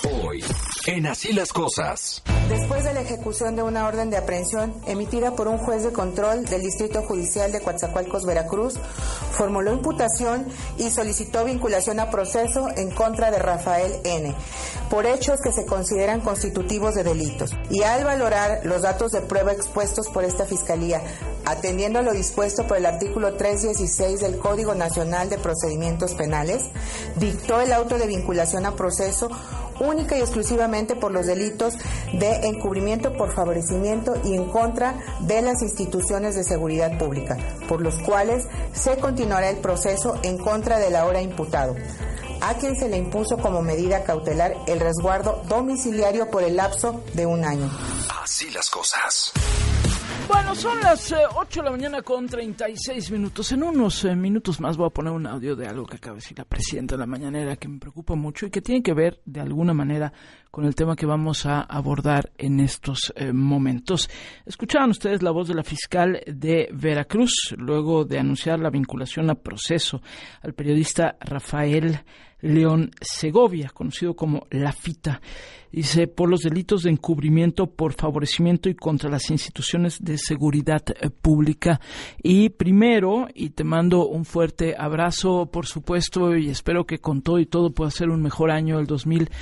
Hoy, en Así las Cosas. Después de la ejecución de una orden de aprehensión emitida por un juez de control del Distrito Judicial de Coatzacoalcos, Veracruz, formuló imputación y solicitó vinculación a proceso en contra de Rafael N. por hechos que se consideran constitutivos de delitos. Y al valorar los datos de prueba expuestos por esta Fiscalía, atendiendo a lo dispuesto por el artículo trescientos dieciséis del Código Nacional de Procedimientos Penales, dictó el auto de vinculación a proceso única y exclusivamente por los delitos de encubrimiento por favorecimiento y en contra de las instituciones de seguridad pública, por los cuales se continuará el proceso en contra del ahora imputado, a quien se le impuso como medida cautelar el resguardo domiciliario por el lapso de un año. Así las cosas. Bueno, son las eh, ocho de la mañana con treinta y seis minutos. En unos eh, minutos más voy a poner un audio de algo que acaba de decir la presidenta de la mañanera que me preocupa mucho y que tiene que ver de alguna manera con el tema que vamos a abordar en estos eh, momentos. Escuchaban ustedes la voz de la fiscal de Veracruz luego de anunciar la vinculación a proceso al periodista Rafael León Segovia, conocido como La Fita. Dice, por los delitos de encubrimiento por favorecimiento y contra las instituciones de seguridad eh, pública. Y primero, y te mando un fuerte abrazo, por supuesto, y espero que con todo y todo pueda ser un mejor año el dos mil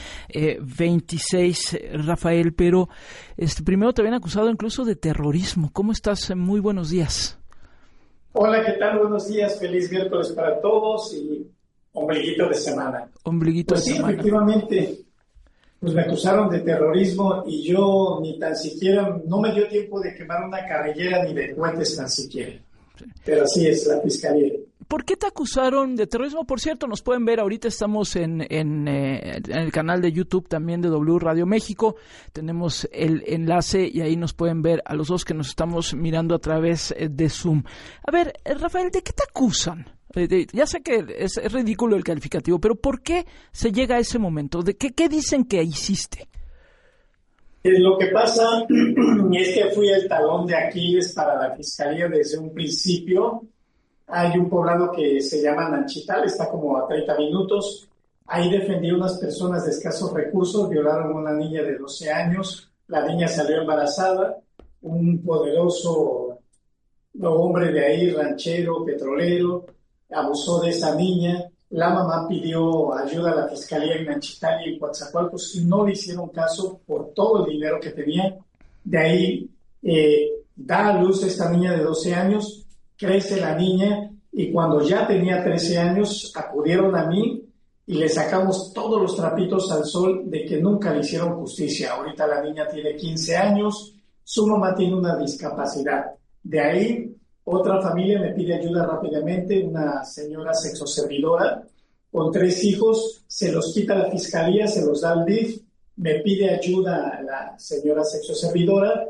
veintiséis, eh, Rafael, pero este primero te habían acusado incluso de terrorismo. ¿Cómo estás? Muy buenos días. Hola, ¿qué tal? Buenos días, feliz miércoles para todos y ombliguito de semana. Ombliguito pues de sí, semana. Efectivamente, pues me acusaron de terrorismo y yo ni tan siquiera, no me dio tiempo de quemar una carrillera ni de cohetes tan siquiera. Sí. Pero así es la fiscalía. ¿Por qué te acusaron de terrorismo? Por cierto, nos pueden ver, ahorita estamos en, en, eh, en el canal de YouTube también de W Radio México, tenemos el enlace y ahí nos pueden ver a los dos que nos estamos mirando a través de Zoom. A ver, Rafael, ¿de qué te acusan? Eh, ya sé que es, es ridículo el calificativo, pero ¿por qué se llega a ese momento? ¿De qué, qué dicen que hiciste? Eh, lo que pasa es que fui el talón de Aquiles para la fiscalía desde un principio. Hay un poblado que se llama Nanchital, está como a treinta minutos. Ahí defendí a unas personas de escasos recursos, violaron a una niña de doce años, la niña salió embarazada, un poderoso hombre de ahí, ranchero, petrolero, abusó de esa niña. La mamá pidió ayuda a la fiscalía en Nanchital y en Coatzacoalcos y no le hicieron caso por todo el dinero que tenía. De ahí eh, da a luz a esta niña de doce años, crece la niña y cuando ya tenía trece años acudieron a mí y le sacamos todos los trapitos al sol de que nunca le hicieron justicia. Ahorita la niña tiene quince años, su mamá tiene una discapacidad. De ahí otra familia me pide ayuda rápidamente, una señora sexoservidora con tres hijos, se los quita la fiscalía, se los da al D I F, me pide ayuda a la señora sexoservidora,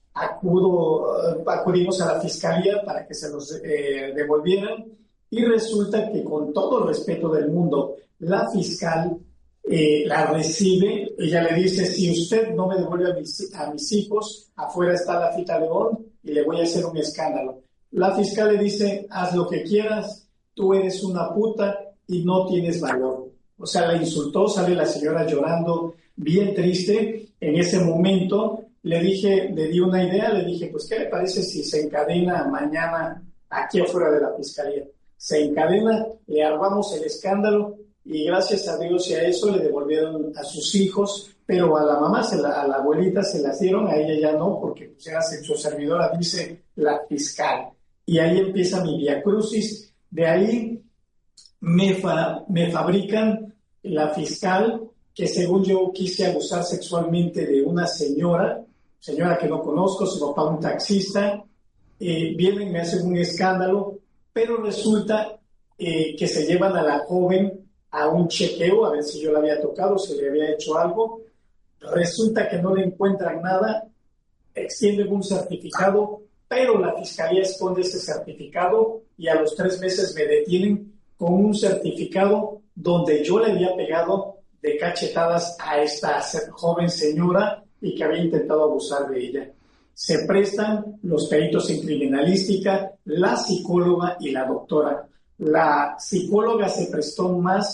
acudo, acudimos a la fiscalía para que se los eh, devolvieran y resulta que con todo el respeto del mundo, la fiscal eh, la recibe, ella le dice, si usted no me devuelve a mis, a mis hijos, afuera está la Fita León y le voy a hacer un escándalo. La fiscal le dice, haz lo que quieras, tú eres una puta y no tienes valor. O sea, la insultó, sale la señora llorando, bien triste. En ese momento le dije, le di una idea, le dije, pues, ¿qué le parece si se encadena mañana aquí afuera de la fiscalía? Se encadena, le armamos el escándalo y gracias a Dios y a eso le devolvieron a sus hijos, pero a la mamá, se la, a la abuelita se las dieron, a ella ya no, porque pues, era sexoservidora, dice la fiscal. Y ahí empieza mi viacrucis. De ahí me, fa, me fabrican la fiscal que según yo quise abusar sexualmente de una señora, señora que no conozco, sino para un taxista. Eh, vienen, me hacen un escándalo, pero resulta eh, que se llevan a la joven a un chequeo, a ver si yo la había tocado, si le había hecho algo. Resulta que no le encuentran nada, extienden un certificado, pero la fiscalía esconde ese certificado y a los tres meses me detienen con un certificado donde yo le había pegado de cachetadas a esta joven señora y que había intentado abusar de ella. Se prestan los peritos en criminalística, la psicóloga y la doctora. La psicóloga se prestó más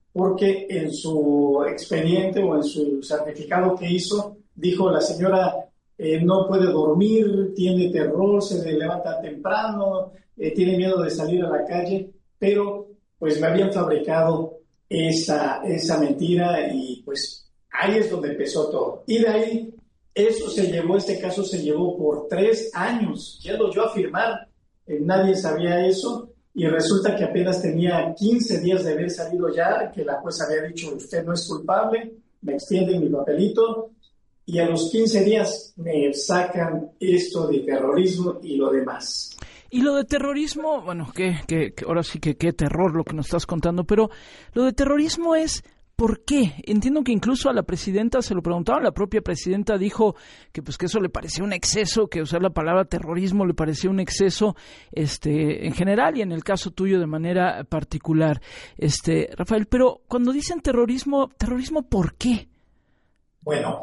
porque en su expediente o en su certificado que hizo, dijo la señora eh, no puede dormir, tiene terror, se levanta temprano, eh, tiene miedo de salir a la calle, pero pues me habían fabricado esa, esa mentira y pues ahí es donde empezó todo. Y de ahí, eso se llevó, este caso se llevó por tres años, yendo yo a firmar, eh, nadie sabía eso. Y resulta que apenas tenía quince días de haber salido ya, que la jueza había dicho, usted no es culpable, me extienden mi papelito, y a los quince días me sacan esto de terrorismo y lo demás. Y lo de terrorismo, bueno, que, que, que ahora sí que qué terror lo que nos estás contando, pero lo de terrorismo es... ¿Por qué? Entiendo que incluso a la presidenta se lo preguntaban, la propia presidenta dijo que pues que eso le parecía un exceso, que usar la palabra terrorismo le parecía un exceso, este, en general y en el caso tuyo de manera particular, este, Rafael. Pero cuando dicen terrorismo, terrorismo, ¿por qué? Bueno,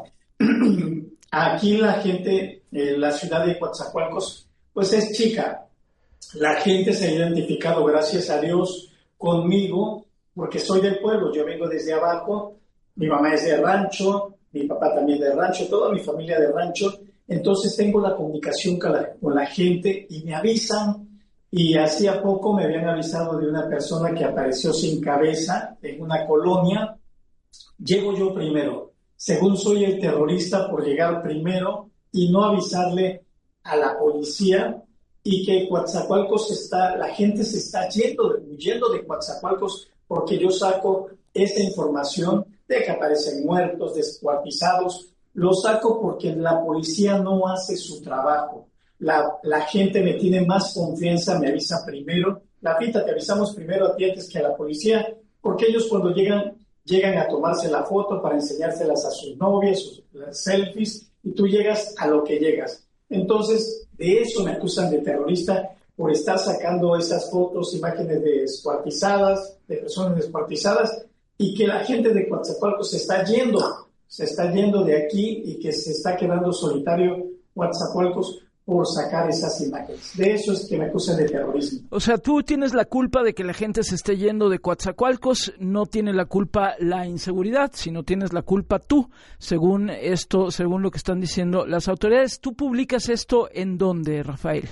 aquí la gente, en la ciudad de Coatzacoalcos, pues es chica. La gente se ha identificado, gracias a Dios, conmigo. Porque soy del pueblo, yo vengo desde abajo, mi mamá es de rancho, mi papá también de rancho, toda mi familia de rancho, entonces tengo la comunicación con la, con la gente y me avisan, y hacía poco me habían avisado de una persona que apareció sin cabeza en una colonia. Llego yo primero, según soy el terrorista por llegar primero y no avisarle a la policía, y que Coatzacoalcos está, la gente se está yendo, huyendo de Coatzacoalcos, porque yo saco esa información de que aparecen muertos, descuartizados, lo saco porque la policía no hace su trabajo. La, la gente me tiene más confianza, me avisa primero. La pita, te avisamos primero a ti antes que a la policía, porque ellos cuando llegan, llegan a tomarse la foto para enseñárselas a sus novias, sus las selfies, y tú llegas a lo que llegas. Entonces, de eso me acusan de terrorista, por estar sacando esas fotos, imágenes descuartizadas, de personas descuartizadas, y que la gente de Coatzacoalcos se está yendo, se está yendo de aquí y que se está quedando solitario Coatzacoalcos por sacar esas imágenes. De eso es que me acusan de terrorismo. O sea, tú tienes la culpa de que la gente se esté yendo de Coatzacoalcos, no tiene la culpa la inseguridad, sino tienes la culpa tú, según esto, según lo que están diciendo las autoridades. ¿Tú publicas esto en dónde, Rafael?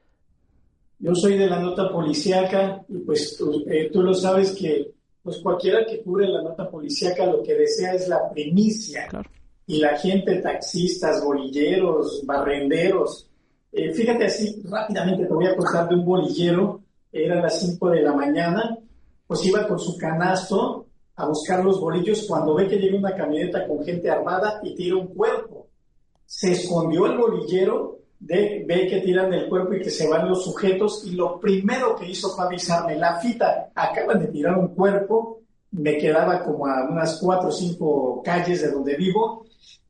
Yo soy de la nota policíaca y pues tú, eh, tú lo sabes que pues cualquiera que cubre la nota policíaca lo que desea es la primicia. Claro. Y la gente, taxistas, bolilleros, barrenderos. Eh, fíjate así, rápidamente te voy a contar de un bolillero, eran las cinco de la mañana, pues iba con su canasto a buscar los bolillos cuando ve que llega una camioneta con gente armada y tira un cuerpo. Se escondió el bolillero, de, ve que tiran el cuerpo y que se van los sujetos, y lo primero que hizo fue avisarme, la fita, acaban de tirar un cuerpo, me quedaba como a unas cuatro o cinco calles de donde vivo.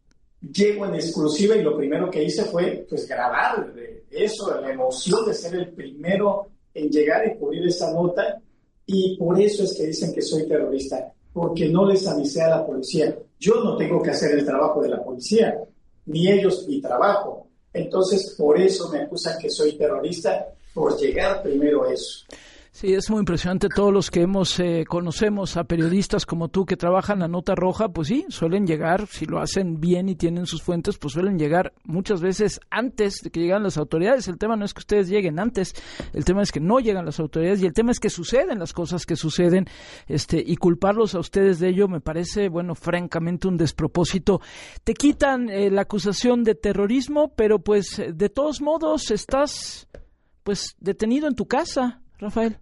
Llego en exclusiva y lo primero que hice fue pues grabar eso, la emoción de ser el primero en llegar y cubrir esa nota, y por eso es que dicen que soy terrorista, porque no les avisé a la policía. Yo no tengo que hacer el trabajo de la policía, ni ellos mi trabajo. Entonces por eso me acusan que soy terrorista, por llegar primero a eso. Sí, es muy impresionante. Todos los que hemos eh, conocemos a periodistas como tú que trabajan la nota roja, pues sí, suelen llegar, si lo hacen bien y tienen sus fuentes, pues suelen llegar muchas veces antes de que lleguen las autoridades. El tema no es que ustedes lleguen antes, el tema es que no llegan las autoridades, y el tema es que suceden las cosas que suceden, este, y culparlos a ustedes de ello me parece, bueno, francamente un despropósito. Te quitan eh, la acusación de terrorismo, pero pues de todos modos estás pues detenido en tu casa, Rafael.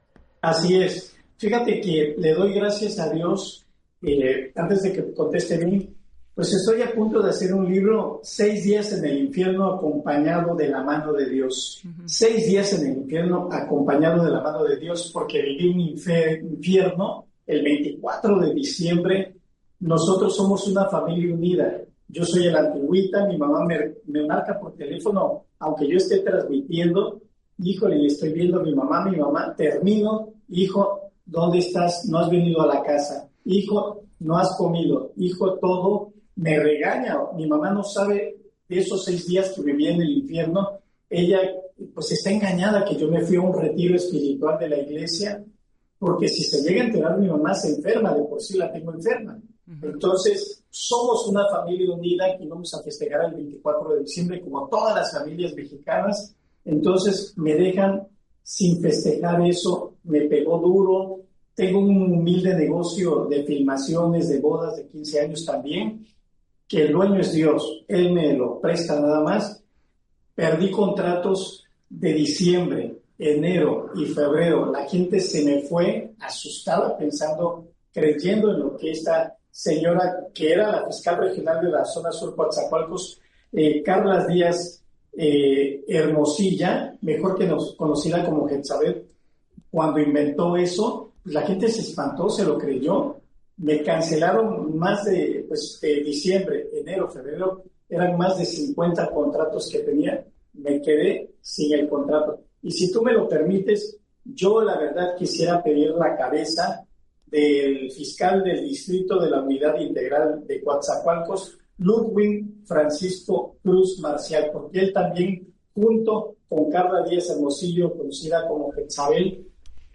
Así es. Fíjate que le doy gracias a Dios, eh, antes de que conteste bien, pues estoy a punto de hacer un libro, Seis días en el infierno acompañado de la mano de Dios. Uh-huh. Seis días en el infierno acompañado de la mano de Dios, porque viví un infierno el veinticuatro de diciembre. Nosotros somos una familia unida. Yo soy el antigüita, mi mamá me, me marca por teléfono, aunque yo esté transmitiendo. Híjole, y estoy viendo a mi mamá, mi mamá, termino, hijo, ¿dónde estás? No has venido a la casa. Hijo, no has comido. Hijo, todo, me regaña. Mi mamá no sabe de esos seis días que viví en el infierno. Ella, pues, está engañada que yo me fui a un retiro espiritual de la iglesia, porque si se llega a enterar mi mamá se enferma, de por sí la tengo enferma. Uh-huh. Entonces, somos una familia unida y vamos a festejar el veinticuatro de diciembre como todas las familias mexicanas. Entonces, me dejan sin festejar eso, me pegó duro. Tengo un humilde negocio de filmaciones de bodas de quince años también, que el dueño es Dios, Él me lo presta nada más. Perdí contratos de diciembre, enero y febrero. La gente se me fue asustada pensando, creyendo en lo que esta señora, que era la fiscal regional de la zona sur Coatzacoalcos, eh, Carla Díaz eh, Hermosilla, mejor que nos conocida como Jezabel, cuando inventó eso, pues la gente se espantó, se lo creyó. Me cancelaron más de, pues, de diciembre, enero, febrero, eran más de cincuenta contratos que tenía. Me quedé sin el contrato. Y si tú me lo permites, yo la verdad quisiera pedir la cabeza del fiscal del distrito de la Unidad Integral de Coatzacoalcos, Ludwig Francisco Cruz Marcial, porque él también, junto con Carla Díaz Hermosillo, conocida como Jezabel,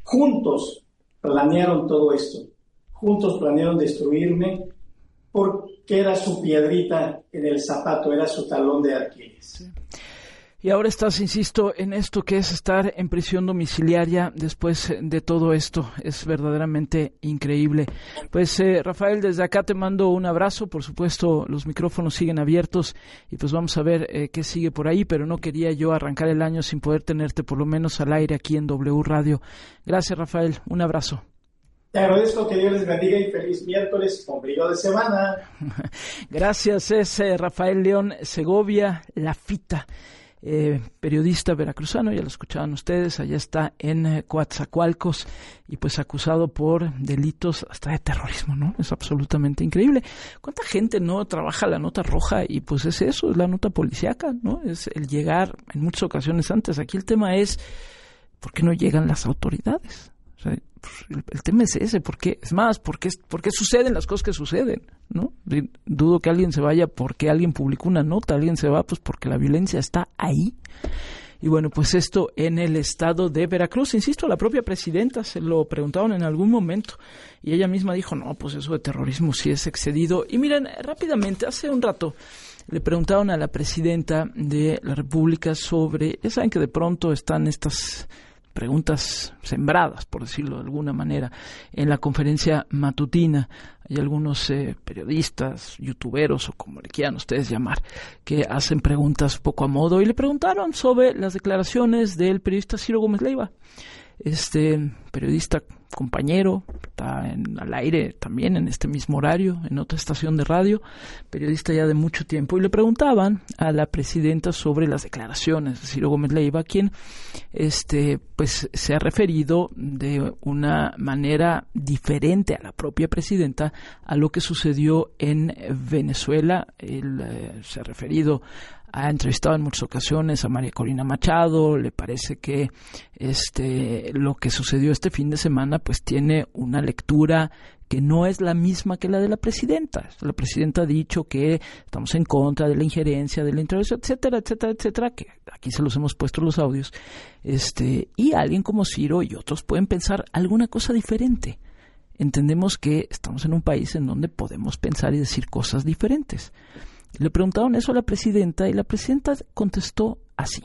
juntos planearon todo esto. Juntos planearon destruirme porque era su piedrita en el zapato, era su talón de Aquiles. Sí. Y ahora estás, insisto, en esto que es estar en prisión domiciliaria después de todo esto. Es verdaderamente increíble. Pues, eh, Rafael, desde acá te mando un abrazo. Por supuesto, los micrófonos siguen abiertos y pues vamos a ver eh, qué sigue por ahí, pero no quería yo arrancar el año sin poder tenerte por lo menos al aire aquí en W Radio. Gracias, Rafael. Un abrazo. Te agradezco, que Dios les bendiga y feliz miércoles, ombligo de semana. Gracias, es eh, Rafael León Segovia, La Fita. Eh, periodista veracruzano, ya lo escuchaban ustedes, allá está en eh, Coatzacoalcos y pues acusado por delitos hasta de terrorismo, ¿no? Es absolutamente increíble. ¿Cuánta gente no trabaja la nota roja? Y pues es eso, es la nota policíaca, ¿no? Es el llegar en muchas ocasiones antes. Aquí el tema es, ¿por qué no llegan las autoridades? O sea, el, el tema es ese, ¿por qué? Es más, ¿por qué, ¿por qué suceden las cosas que suceden? ¿No? Dudo que alguien se vaya porque alguien publicó una nota, alguien se va pues porque la violencia está ahí. Y bueno, pues esto en el estado de Veracruz, insisto, a la propia presidenta se lo preguntaron en algún momento y ella misma dijo, no, pues eso de terrorismo sí es excedido. Y miren, rápidamente, hace un rato le preguntaron a la presidenta de la República sobre, ya saben que de pronto están estas preguntas sembradas, por decirlo de alguna manera, en la conferencia matutina. Hay algunos eh, periodistas, youtuberos o como le quieran ustedes llamar, que hacen preguntas poco a modo y le preguntaron sobre las declaraciones del periodista Ciro Gómez Leiva. Este periodista compañero está en, al aire también en este mismo horario, en otra estación de radio, periodista ya de mucho tiempo, y le preguntaban a la presidenta sobre las declaraciones de Ciro Gómez Leiva, quien este pues se ha referido de una manera diferente a la propia presidenta a lo que sucedió en Venezuela. Él eh, se ha referido, ha entrevistado en muchas ocasiones a María Corina Machado. Le parece que este lo que sucedió este fin de semana pues tiene una lectura que no es la misma que la de la presidenta. La presidenta ha dicho que estamos en contra de la injerencia, de la intervención, etcétera, etcétera, etcétera, que aquí se los hemos puesto los audios. Este, y alguien como Ciro y otros pueden pensar alguna cosa diferente. Entendemos que estamos en un país en donde podemos pensar y decir cosas diferentes. Le preguntaron eso a la presidenta y la presidenta contestó así.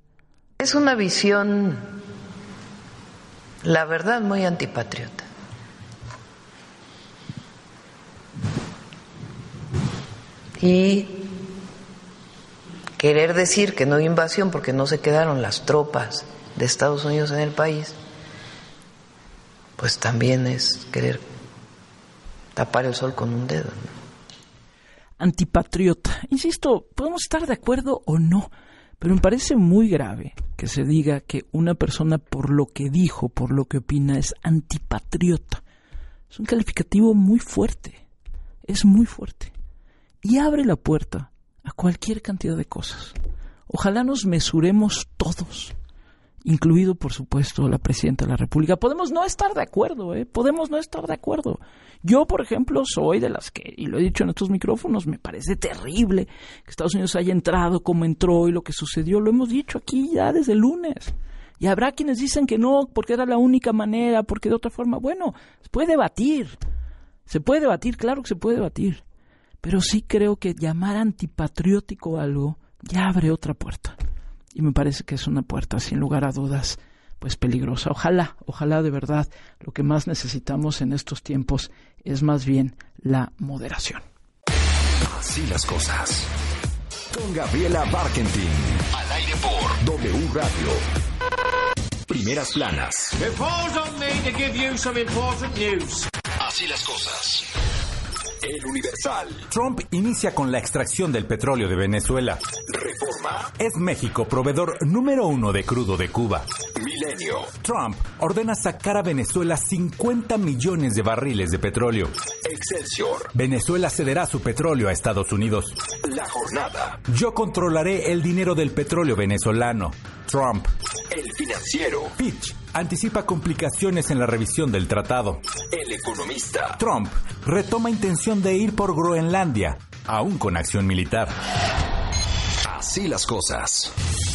Es una visión, la verdad, muy antipatriota. Y querer decir que no hay invasión porque no se quedaron las tropas de Estados Unidos en el país, pues también es querer tapar el sol con un dedo, ¿no? Antipatriota. Insisto, podemos estar de acuerdo o no, pero me parece muy grave que se diga que una persona por lo que dijo, por lo que opina, es antipatriota. Es un calificativo muy fuerte, es muy fuerte. Y abre la puerta a cualquier cantidad de cosas. Ojalá nos mesuremos todos, incluido, por supuesto, la presidenta de la República. Podemos no estar de acuerdo, ¿eh? Podemos no estar de acuerdo. Yo, por ejemplo, soy de las que, y lo he dicho en estos micrófonos, me parece terrible que Estados Unidos haya entrado como entró y lo que sucedió, lo hemos dicho aquí ya desde el lunes. Y habrá quienes dicen que no, porque era la única manera, porque de otra forma, bueno, se puede debatir, se puede debatir, claro que se puede debatir, pero sí creo que llamar antipatriótico algo ya abre otra puerta, y me parece que es una puerta, sin lugar a dudas, pues peligrosa. Ojalá, ojalá de verdad, lo que más necesitamos en estos tiempos es más bien la moderación. Así las cosas. Con Gabriela Barkentin. Al aire por W Radio. Primeras planas. Así las cosas. El Universal. Trump inicia con la extracción del petróleo de Venezuela. Reforma. Es México proveedor número uno de crudo de Cuba. Milenio. Trump ordena sacar a Venezuela cincuenta millones de barriles de petróleo. Excelsior. Venezuela cederá su petróleo a Estados Unidos. La Jornada. Yo controlaré el dinero del petróleo venezolano. Trump. El Financiero. Fitch anticipa complicaciones en la revisión del tratado. El Economista. Trump retoma intención de ir por Groenlandia, aún con acción militar. Así las cosas.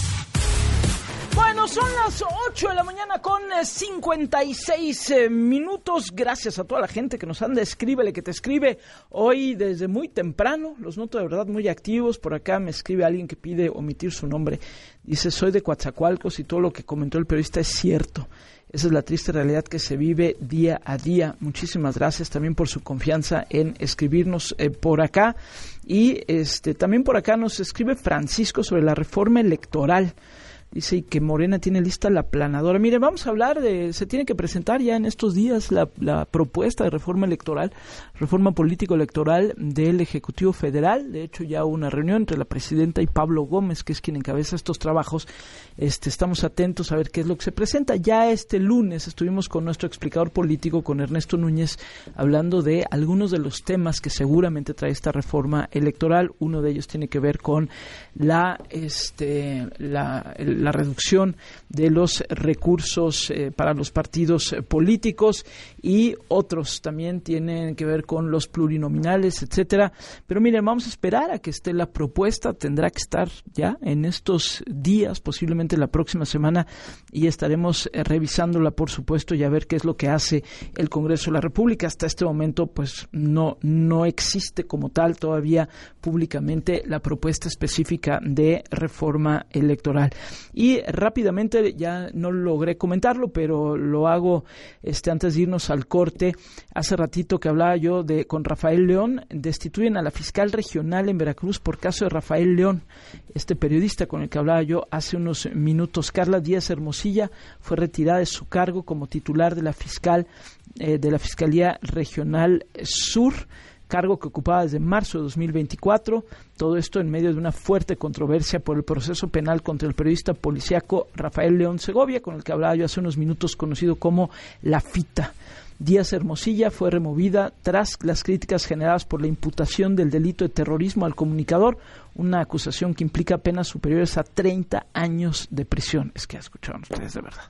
Bueno, son las ocho de la mañana con cincuenta y seis eh, minutos. Gracias a toda la gente que nos anda, escríbele, que te escribe hoy desde muy temprano. Los noto de verdad muy activos. Por acá me escribe alguien que pide omitir su nombre. Dice, soy de Coatzacoalcos y todo lo que comentó el periodista es cierto. Esa es la triste realidad que se vive día a día. Muchísimas gracias también por su confianza en escribirnos eh, por acá. Y este también por acá nos escribe Francisco sobre la reforma electoral. Dice que Morena tiene lista la planadora. Mire, vamos a hablar de... Se tiene que presentar ya en estos días la, la propuesta de reforma electoral, reforma político-electoral del Ejecutivo Federal. De hecho, ya hubo una reunión entre la presidenta y Pablo Gómez, que es quien encabeza estos trabajos. Este, estamos atentos a ver qué es lo que se presenta. Ya este lunes estuvimos con nuestro explicador político, con Ernesto Núñez, hablando de algunos de los temas que seguramente trae esta reforma electoral. Uno de ellos tiene que ver con la... este la el, la reducción de los recursos eh, para los partidos eh, políticos, y otros también tienen que ver con los plurinominales, etcétera. Pero miren, vamos a esperar a que esté la propuesta. Tendrá que estar ya en estos días, posiblemente la próxima semana, y estaremos eh, revisándola, por supuesto, y a ver qué es lo que hace el Congreso de la República. Hasta este momento, pues no, no existe como tal todavía públicamente la propuesta específica de reforma electoral. Y rápidamente, ya no logré comentarlo, pero lo hago este antes de irnos al corte. Hace ratito que hablaba yo de con Rafael León, destituyen a la fiscal regional en Veracruz por caso de Rafael León, este periodista con el que hablaba yo hace unos minutos. Carla Díaz Hermosilla fue retirada de su cargo como titular de la fiscal eh, de la Fiscalía Regional Sur, cargo que ocupaba desde marzo de dos mil veinticuatro, todo esto en medio de una fuerte controversia por el proceso penal contra el periodista policíaco Rafael León Segovia, con el que hablaba yo hace unos minutos, conocido como La Fita. Díaz Hermosilla fue removida tras las críticas generadas por la imputación del delito de terrorismo al comunicador, una acusación que implica penas superiores a treinta años de prisión. Es que escucharon ustedes de verdad.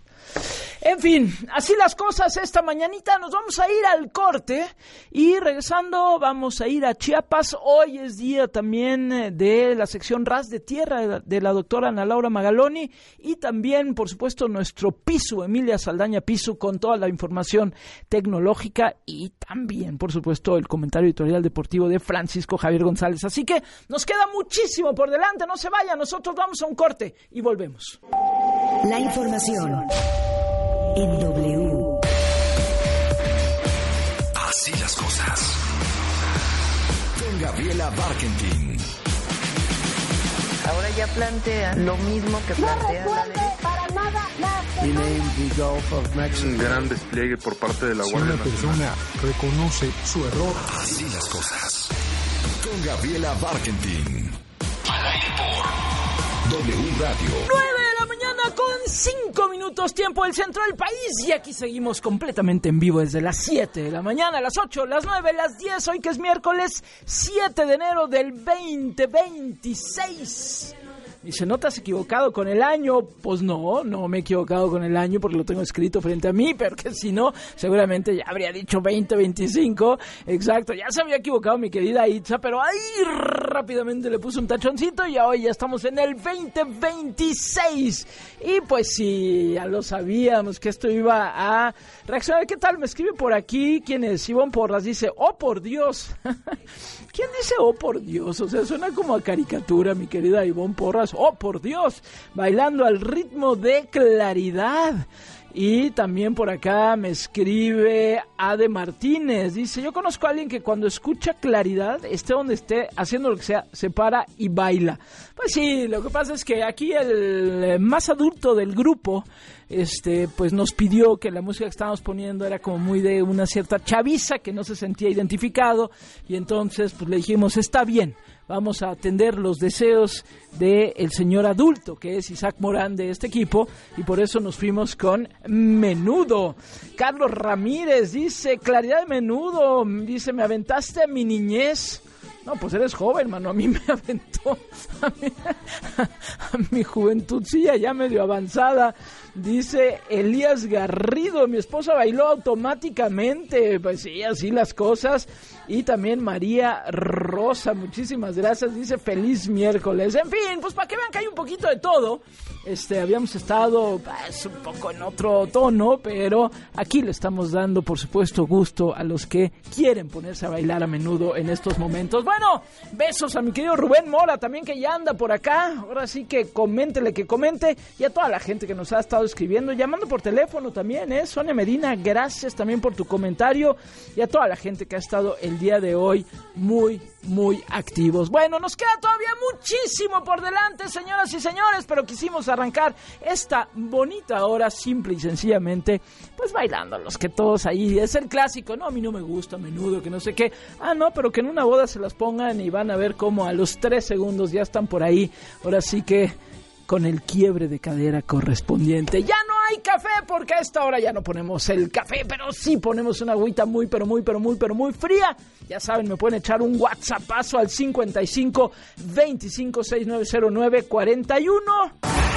En fin, así las cosas esta mañanita. Nos vamos a ir al corte y regresando vamos a ir a Chiapas. Hoy es día también de la sección Ras de Tierra de la doctora Ana Laura Magaloni, y también, por supuesto, nuestro Pisu, Emilia Saldaña Pisu, con toda la información tecnológica, y también, por supuesto, el comentario editorial deportivo de Francisco Javier González. Así que nos queda muchísimo por delante. No se vayan, nosotros vamos a un corte y volvemos. La información en W. Así las cosas. Con Gabriela Barkentin. Ahora ya plantea lo mismo que plantea la derecha. Para nada la Y the Gulf of Mexico. Un gran despliegue por parte de la Si Guardia una Nacional. persona reconoce su error. Así las cosas. Con Gabriela Barkentin. Al aire por W Radio. nueve de la mañana con cinco minutos, tiempo del centro del país, y aquí seguimos completamente en vivo desde las siete de la mañana, las ocho, las nueve, las diez, hoy que es miércoles siete de enero del veinte veintiséis. Dice, ¿no te has equivocado con el año? Pues no, no me he equivocado con el año porque lo tengo escrito frente a mí, pero que si no, seguramente ya habría dicho veinte veinticinco. Exacto, ya se había equivocado mi querida Itza, pero ahí rápidamente le puse un tachoncito y hoy ya estamos en el veinte veintiséis. Y pues sí, ya lo sabíamos que esto iba a reaccionar. ¿Qué tal? Me escribe por aquí, ¿quién es? Ivonne Porras dice, ¡oh por Dios! ¿Quién dice oh por Dios? O sea, suena como a caricatura, mi querida Ivonne Porras. ¡Oh por Dios! Bailando al ritmo de Claridad. Y también por acá me escribe Ade Martínez. Dice, yo conozco a alguien que cuando escucha Claridad, esté donde esté, haciendo lo que sea, se para y baila. Pues sí, lo que pasa es que aquí el más adulto del grupo, este, pues nos pidió que la música que estábamos poniendo era como muy de una cierta chaviza que no se sentía identificado. Y entonces pues le dijimos, está bien. Vamos a atender los deseos del señor adulto, que es Isaac Morán de este equipo, y por eso nos fuimos con Menudo. Carlos Ramírez dice, Claridad de Menudo, dice, me aventaste a mi niñez. No, pues eres joven, mano, a mí me aventó a mi, a mi juventudcilla ya medio avanzada. Dice Elías Garrido, mi esposa bailó automáticamente. Pues sí, así las cosas. Y también María Rosa, muchísimas gracias. Dice feliz miércoles. En fin, pues para que vean que hay un poquito de todo. Este, habíamos estado pues, un poco en otro tono, pero aquí le estamos dando, por supuesto, gusto a los que quieren ponerse a bailar a menudo en estos momentos. Bueno, besos a mi querido Rubén Mora, también que ya anda por acá. Ahora sí que coméntele, que comente. Y a toda la gente que nos ha estado escribiendo, llamando por teléfono también, ¿eh? Sonia Medina, gracias también por tu comentario. Y a toda la gente que ha estado el día de hoy muy, muy activos. Bueno, nos queda todavía muchísimo por delante, señoras y señores, pero quisimos arrancar esta bonita hora simple y sencillamente, pues bailando, los que todos ahí, es el clásico, no, a mí no me gusta a menudo, que no sé qué, ah, no, pero que en una boda se las pongan y van a ver cómo a los tres segundos ya están por ahí, ahora sí que con el quiebre de cadera correspondiente. Ya no hay café porque a esta hora ya no ponemos el café, pero sí ponemos una agüita muy, pero muy, pero muy, pero muy fría. Ya saben, me pueden echar un WhatsAppazo al cincuenta y cinco veinticinco sesenta y nueve cero nueve cuarenta y uno.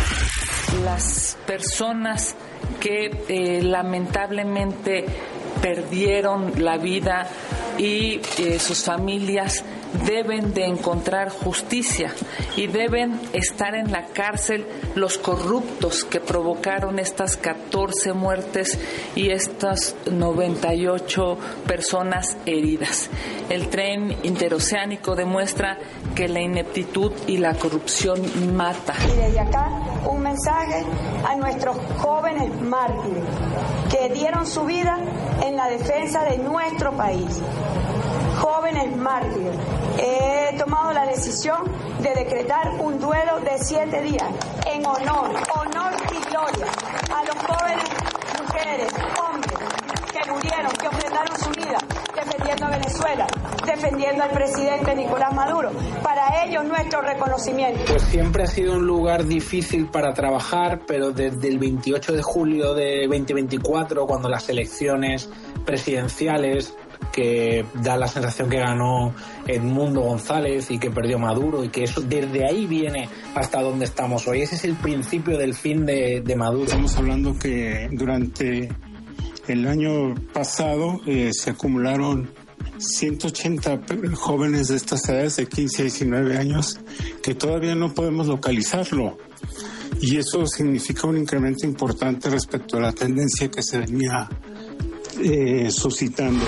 Las personas que eh, lamentablemente perdieron la vida y eh, sus familias deben de encontrar justicia y deben estar en la cárcel los corruptos que provocaron estas catorce muertes y estas noventa y ocho personas heridas. El tren interoceánico demuestra que la ineptitud y la corrupción mata. Y desde acá un mensaje a nuestros jóvenes mártires que dieron su vida en la defensa de nuestro país. Jóvenes mártires, he tomado la decisión de decretar un duelo de siete días en honor, honor y gloria a los jóvenes, mujeres, hombres que murieron, que ofrendaron su vida defendiendo a Venezuela, defendiendo al presidente Nicolás Maduro. Para ellos nuestro reconocimiento. Pues siempre ha sido un lugar difícil para trabajar, pero desde el veintiocho de julio de veinte veinticuatro, cuando las elecciones presidenciales, que da la sensación que ganó Edmundo González y que perdió Maduro, y que eso desde ahí viene hasta donde estamos hoy. Ese es el principio del fin de, de Maduro. Estamos hablando que durante el año pasado eh, se acumularon ciento ochenta jóvenes de estas edades de quince a diecinueve años que todavía no podemos localizarlo. Y eso significa un incremento importante respecto a la tendencia que se venía eh, suscitando.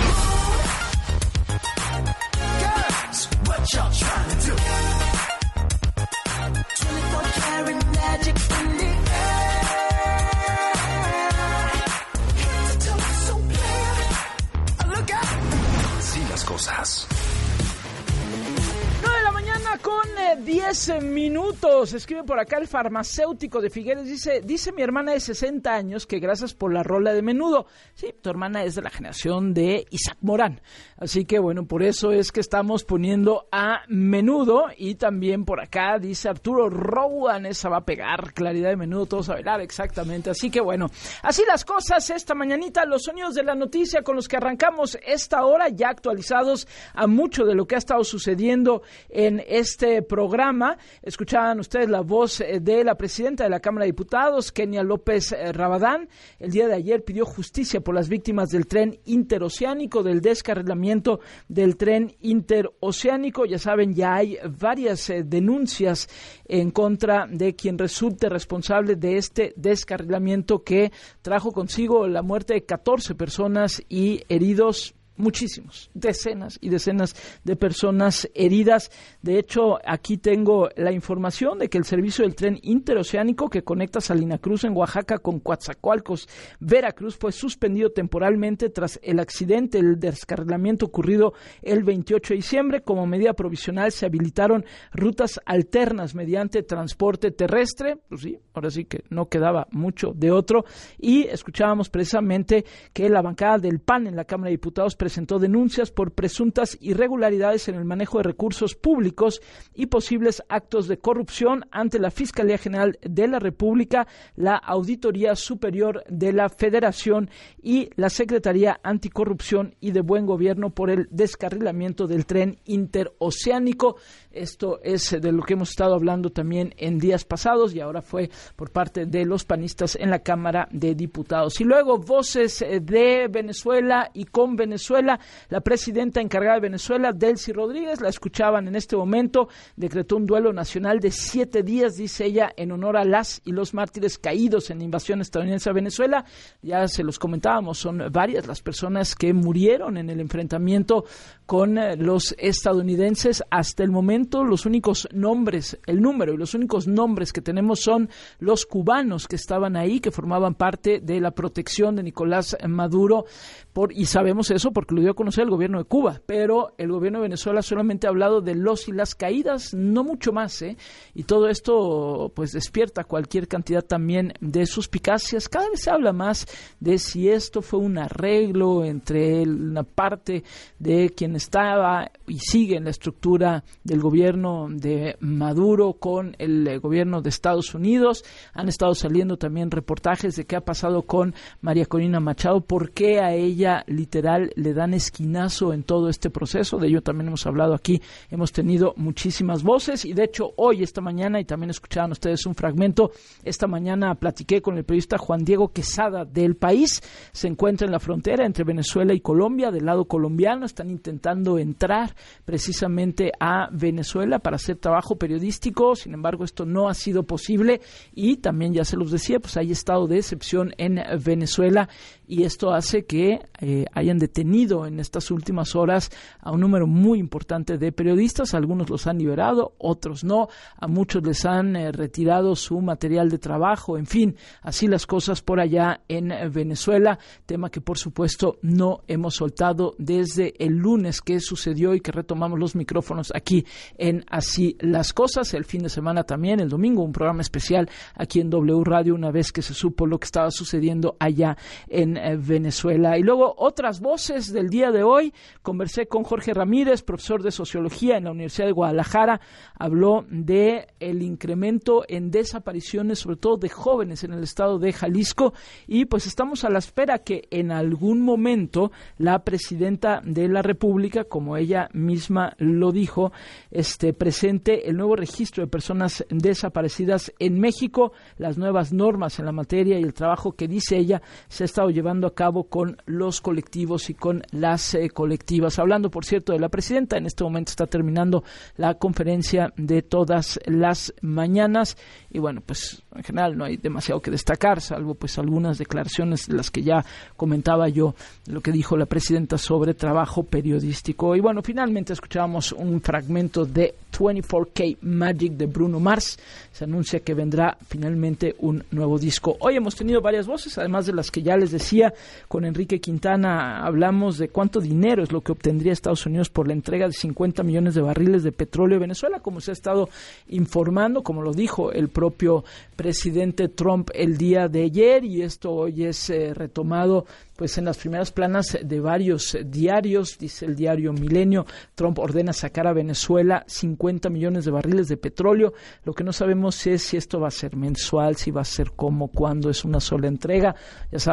diez minutos, escribe por acá el farmacéutico de Figueres, dice, dice mi hermana de sesenta años que gracias por la rola de Menudo. Sí, tu hermana es de la generación de Isaac Morán, así que bueno, por eso es que estamos poniendo a Menudo. Y también por acá dice Arturo Rowan, esa va a pegar, Claridad de Menudo, todos a bailar, exactamente. Así que bueno, así las cosas esta mañanita, los sonidos de la noticia con los que arrancamos esta hora, ya actualizados a mucho de lo que ha estado sucediendo en este programa programa. Escuchaban ustedes la voz de la presidenta de la Cámara de Diputados, Kenia López Rabadán. El día de ayer pidió justicia por las víctimas del tren interoceánico, del descarrilamiento del tren interoceánico. Ya saben, ya hay varias eh, denuncias en contra de quien resulte responsable de este descarrilamiento que trajo consigo la muerte de catorce personas y heridos muchísimos, decenas y decenas de personas heridas. De hecho, aquí tengo la información de que el servicio del tren interoceánico que conecta Salina Cruz en Oaxaca con Coatzacoalcos, Veracruz, fue suspendido temporalmente tras el accidente, el descarrilamiento ocurrido el veintiocho de diciembre. Como medida provisional se habilitaron rutas alternas mediante transporte terrestre. Pues sí, ahora sí que no quedaba mucho de otro. Y escuchábamos precisamente que la bancada del P A N en la Cámara de Diputados presentó denuncias por presuntas irregularidades en el manejo de recursos públicos y posibles actos de corrupción ante la Fiscalía General de la República, la Auditoría Superior de la Federación y la Secretaría Anticorrupción y de Buen Gobierno por el descarrilamiento del tren interoceánico. Esto es de lo que hemos estado hablando también en días pasados y ahora fue por parte de los panistas en la Cámara de Diputados. Y luego voces de Venezuela y con Venezuela. La presidenta encargada de Venezuela, Delcy Rodríguez, la escuchaban en este momento, decretó un duelo nacional de siete días, dice ella, en honor a las y los mártires caídos en la invasión estadounidense a Venezuela. Ya se los comentábamos, son varias las personas que murieron en el enfrentamiento con los estadounidenses. Hasta el momento, los únicos nombres, el número y los únicos nombres que tenemos son los cubanos que estaban ahí, que formaban parte de la protección de Nicolás Maduro, por, y sabemos eso porque lo dio a conocer el gobierno de Cuba, pero el gobierno de Venezuela solamente ha hablado de los y las caídas, no mucho más, ¿eh? Y todo esto pues despierta cualquier cantidad también de suspicacias. Cada vez se habla más de si esto fue un arreglo entre una parte de quien estaba y sigue en la estructura del gobierno de Maduro con el gobierno de Estados Unidos. Han estado saliendo también reportajes de qué ha pasado con María Corina Machado, por qué a ella literal le dan esquinazo en todo este proceso. De ello también hemos hablado aquí, hemos tenido muchísimas voces y de hecho hoy, esta mañana, y también escuchaban ustedes un fragmento, esta mañana platiqué con el periodista Juan Diego Quesada del País. Se encuentra en la frontera entre Venezuela y Colombia, del lado colombiano. Están intentando entrar precisamente a Venezuela para hacer trabajo periodístico, sin embargo esto no ha sido posible y también, ya se los decía, pues hay estado de excepción en Venezuela y esto hace que eh, hayan detenido en estas últimas horas a un número muy importante de periodistas. Algunos los han liberado, otros no, a muchos les han eh, retirado su material de trabajo, en fin, así las cosas por allá en Venezuela, tema que por supuesto no hemos soltado desde el lunes que sucedió y que retomamos los micrófonos aquí en Así las Cosas. El fin de semana también, el domingo, un programa especial aquí en W Radio una vez que se supo lo que estaba sucediendo allá en eh, Venezuela. Y luego otras voces del día de hoy. Conversé con Jorge Ramírez, profesor de Sociología en la Universidad de Guadalajara. Habló de el incremento en desapariciones, sobre todo de jóvenes en el estado de Jalisco. Y pues estamos a la espera que en algún momento la presidenta de la República, como ella misma lo dijo, este, presente el nuevo registro de personas desaparecidas en México, las nuevas normas en la materia y el trabajo que dice ella se ha estado llevando a cabo con los colectivos y con las eh, colectivas. Hablando, por cierto, de la presidenta, en este momento está terminando la conferencia de todas las mañanas y bueno, pues en general no hay demasiado que destacar, salvo pues algunas declaraciones de las que ya comentaba yo, lo que dijo la presidenta sobre trabajo periodístico. Y bueno, finalmente escuchábamos un fragmento de veinticuatro K Magic de Bruno Mars. Se anuncia que vendrá finalmente un nuevo disco. Hoy hemos tenido varias voces, además de las que ya les decía. Con Enrique Quintana hablamos de cuánto dinero es lo que obtendría Estados Unidos por la entrega de cincuenta millones de barriles de petróleo a Venezuela, como se ha estado informando, como lo dijo el propio presidente Trump el día de ayer, y esto hoy es eh, retomado pues en las primeras planas de varios diarios. Dice el diario Milenio: Trump ordena sacar a Venezuela cincuenta millones de barriles de petróleo. Lo que no sabemos es si esto va a ser mensual, si va a ser cómo, cuándo, es una sola entrega. Ya saben, en todo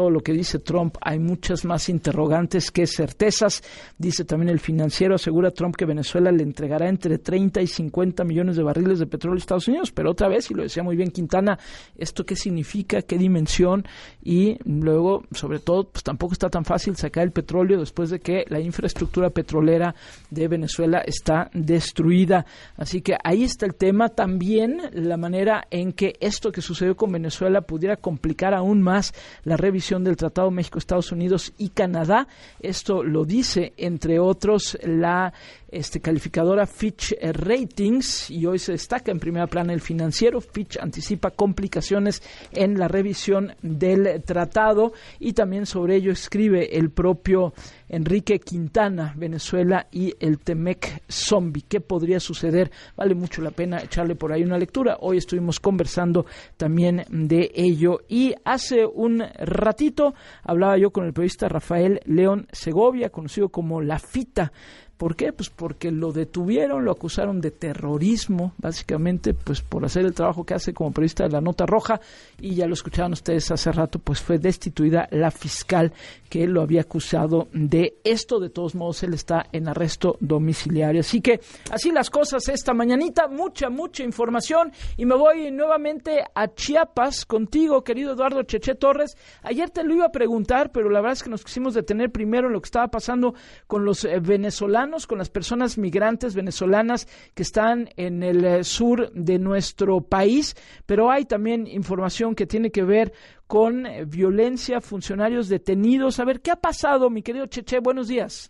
todo lo que dice Trump hay muchas más interrogantes que certezas. Dice también El Financiero, asegura Trump que Venezuela le entregará entre treinta y cincuenta millones de barriles de petróleo a Estados Unidos, pero otra vez, y lo decía muy bien Quintana, ¿esto qué significa? ¿Qué dimensión? Y luego, sobre todo, pues tampoco está tan fácil sacar el petróleo después de que la infraestructura petrolera de Venezuela está destruida. Así que ahí está el tema. También la manera en que esto que sucedió con Venezuela pudiera complicar aún más la revisión del Tratado México, Estados Unidos y Canadá. Esto lo dice, entre otros, la este, calificadora Fitch Ratings, y hoy se destaca en primera plana El Financiero. Fitch anticipa complicaciones en la revisión del tratado, y también sobre ello escribe el propio Enrique Quintana, Venezuela y el Temec zombie. ¿Qué podría suceder? Vale mucho la pena echarle por ahí una lectura. Hoy estuvimos conversando también de ello, y hace un ratito hablaba yo con el periodista Rafael León Segovia, conocido como La Fita. ¿Por qué? Pues porque lo detuvieron, lo acusaron de terrorismo, básicamente, pues por hacer el trabajo que hace como periodista de La Nota Roja, y ya lo escuchaban ustedes hace rato, pues fue destituida la fiscal que lo había acusado de esto. De todos modos, él está en arresto domiciliario. Así que así las cosas esta mañanita, mucha, mucha información, y me voy nuevamente a Chiapas contigo, querido Eduardo Cheche Torres. Ayer te lo iba a preguntar, pero la verdad es que nos quisimos detener primero en lo que estaba pasando con los eh, venezolanos, con las personas migrantes venezolanas que están en el eh, sur de nuestro país, pero hay también información que tiene que ver con eh, violencia, funcionarios detenidos. A ver, ¿qué ha pasado, mi querido Cheche? Buenos días.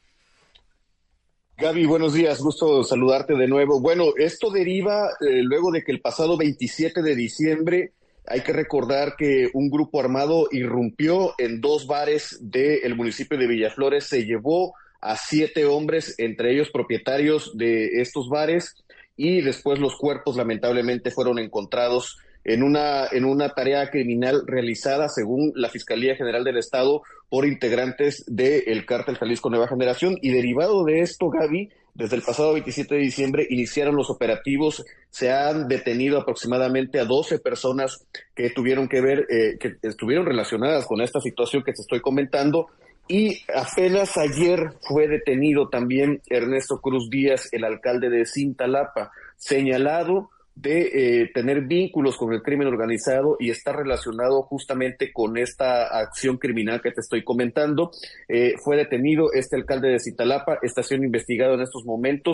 Gaby, buenos días, gusto saludarte de nuevo. Bueno, esto deriva eh, luego de que el pasado veintisiete de diciembre, hay que recordar que un grupo armado irrumpió en dos bares del municipio de Villaflores, se llevó a siete hombres, entre ellos propietarios de estos bares, y después los cuerpos lamentablemente fueron encontrados en una, en una tarea criminal realizada, según la Fiscalía General del Estado, por integrantes del Cártel Jalisco Nueva Generación. Y derivado de esto, Gaby, desde el pasado veintisiete de diciembre iniciaron los operativos. Se han detenido aproximadamente a doce personas que tuvieron que ver, eh, que estuvieron relacionadas con esta situación que te estoy comentando. Y apenas ayer fue detenido también Ernesto Cruz Díaz, el alcalde de Cintalapa, señalado de eh, tener vínculos con el crimen organizado y está relacionado justamente con esta acción criminal que te estoy comentando. Eh, fue detenido este alcalde de Cintalapa, está siendo investigado en estos momentos,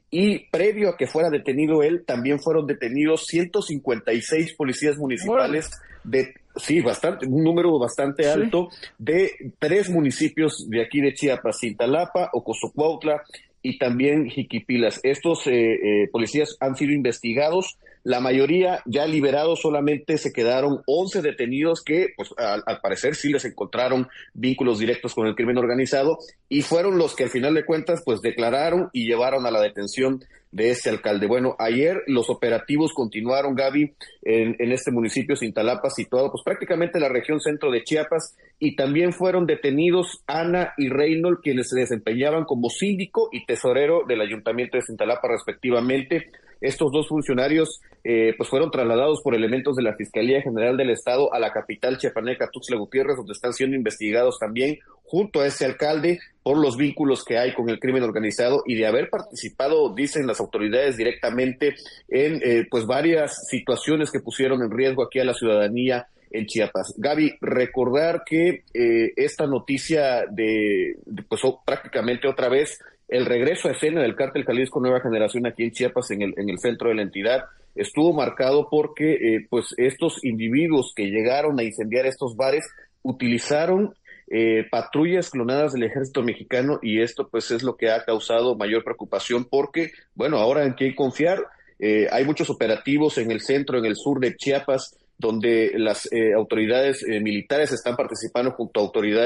y previo a que fuera detenido él, también fueron detenidos ciento cincuenta y seis policías municipales de, sí, bastante, un número bastante alto, sí, de tres municipios de aquí de Chiapas: Cintalapa, Ocosocuautla y también Jiquipilas. Estos eh, eh, policías han sido investigados, la mayoría ya liberados, solamente se quedaron once detenidos que, pues, al, al parecer sí les encontraron vínculos directos con el crimen organizado, y fueron los que al final de cuentas, pues, declararon y llevaron a la detención de este alcalde. Bueno, ayer los operativos continuaron, Gaby, en, en este municipio Cintalapa, situado pues prácticamente en la región centro de Chiapas, y también fueron detenidos Ana y Reynold, quienes se desempeñaban como síndico y tesorero del ayuntamiento de Cintalapa respectivamente. Estos dos funcionarios eh, pues fueron trasladados por elementos de la Fiscalía General del Estado a la capital chiapaneca, Tuxtla Gutiérrez, donde están siendo investigados también junto a este alcalde por los vínculos que hay con el crimen organizado y de haber participado, dicen las autoridades, directamente en eh, pues varias situaciones que pusieron en riesgo aquí a la ciudadanía en Chiapas. Gaby, recordar que eh, esta noticia de, de pues oh, prácticamente otra vez el regreso a escena del Cártel Jalisco Nueva Generación aquí en Chiapas, en el, en el centro de la entidad, estuvo marcado porque eh, pues estos individuos que llegaron a incendiar estos bares utilizaron eh, patrullas clonadas del ejército mexicano, y esto pues es lo que ha causado mayor preocupación porque, bueno, ahora en qué confiar. Eh, hay muchos operativos en el centro, en el sur de Chiapas, donde las eh, autoridades eh, militares están participando junto a autoridades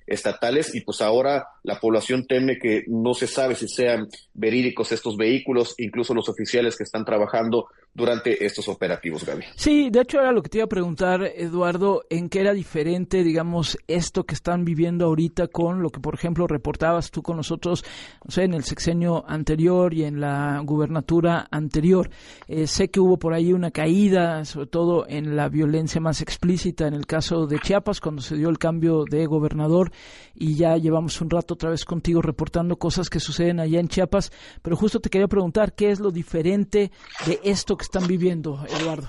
estatales, y pues ahora la población teme que no se sabe si sean verídicos estos vehículos, incluso los oficiales que están trabajando durante estos operativos, Gaby. Sí, de hecho era lo que te iba a preguntar, Eduardo, ¿en qué era diferente, digamos, esto que están viviendo ahorita con lo que, por ejemplo, reportabas tú con nosotros, no sé, en el sexenio anterior y en la gubernatura anterior? Eh, sé que hubo por ahí una caída, sobre todo en la violencia más explícita en el caso de Chiapas, cuando se dio el cambio de gobernador, y ya llevamos un rato otra vez contigo reportando cosas que suceden allá en Chiapas, pero justo te quería preguntar, ¿qué es lo diferente de esto que están viviendo, Eduardo?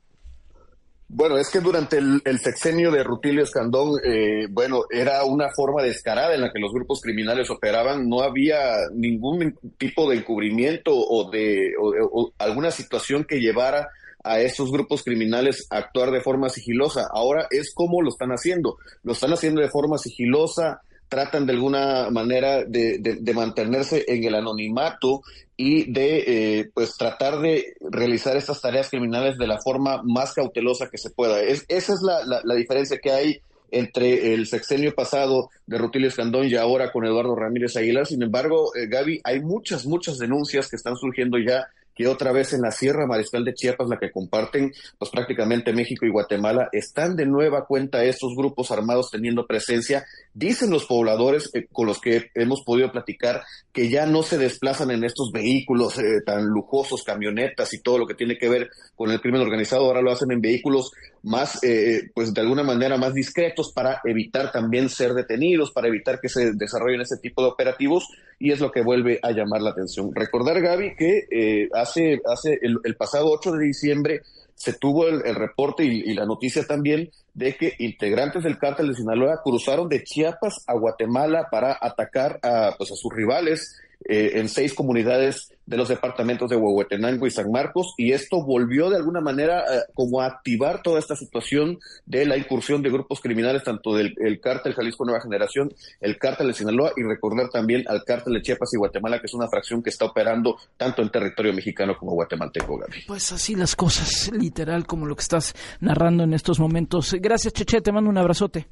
Bueno, es que durante el, el sexenio de Rutilio Escandón, eh, bueno, era una forma descarada en la que los grupos criminales operaban. No había ningún tipo de encubrimiento o de o, o alguna situación que llevara a esos grupos criminales a actuar de forma sigilosa. Ahora es como lo están haciendo. Lo están haciendo de forma sigilosa, tratan de alguna manera de, de, de mantenerse en el anonimato y de eh, pues tratar de realizar estas tareas criminales de la forma más cautelosa que se pueda. Es, esa es la, la, la diferencia que hay entre el sexenio pasado de Rutilio Escandón y ahora con Eduardo Ramírez Aguilar. Sin embargo, eh, Gaby, hay muchas, muchas denuncias que están surgiendo ya, que otra vez en la Sierra Mariscal de Chiapas, la que comparten pues prácticamente México y Guatemala, están de nueva cuenta estos grupos armados teniendo presencia. Dicen los pobladores eh, con los que hemos podido platicar que ya no se desplazan en estos vehículos eh, tan lujosos, camionetas y todo lo que tiene que ver con el crimen organizado. Ahora lo hacen en vehículos más, eh, pues de alguna manera más discretos, para evitar también ser detenidos, para evitar que se desarrollen ese tipo de operativos, y es lo que vuelve a llamar la atención. Recordar, Gaby, que eh, hace, hace el, el pasado ocho de diciembre se tuvo el, el reporte y, y la noticia también de que integrantes del cártel de Sinaloa cruzaron de Chiapas a Guatemala para atacar a, pues, a sus rivales eh, en seis comunidades de los departamentos de Huehuetenango y San Marcos, y esto volvió de alguna manera eh, como a activar toda esta situación de la incursión de grupos criminales, tanto del el cártel Jalisco Nueva Generación, el cártel de Sinaloa, y recordar también al cártel de Chiapas y Guatemala, que es una fracción que está operando tanto en territorio mexicano como guatemalteco, Gaby. Pues así las cosas, literal, como lo que estás narrando en estos momentos. Gracias, Cheche, te mando un abrazote.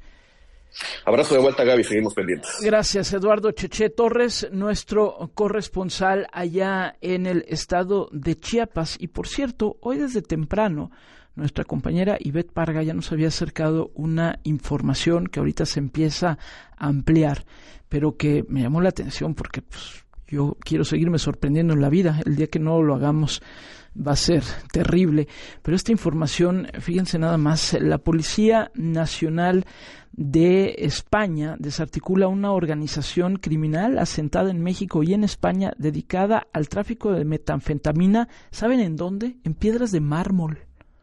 Abrazo de vuelta, Gaby, seguimos pendientes. Gracias, Eduardo Cheche Torres, nuestro corresponsal allá en el estado de Chiapas. Y por cierto, hoy desde temprano, nuestra compañera Ivette Parga ya nos había acercado una información que ahorita se empieza a ampliar, pero que me llamó la atención porque pues, yo quiero seguirme sorprendiendo en la vida. El día que no lo hagamos va a ser terrible. Pero esta información, fíjense nada más, la Policía Nacional de España desarticula una organización criminal asentada en México y en España dedicada al tráfico de metanfetamina. ¿Saben en dónde? En Piedras de Mármol.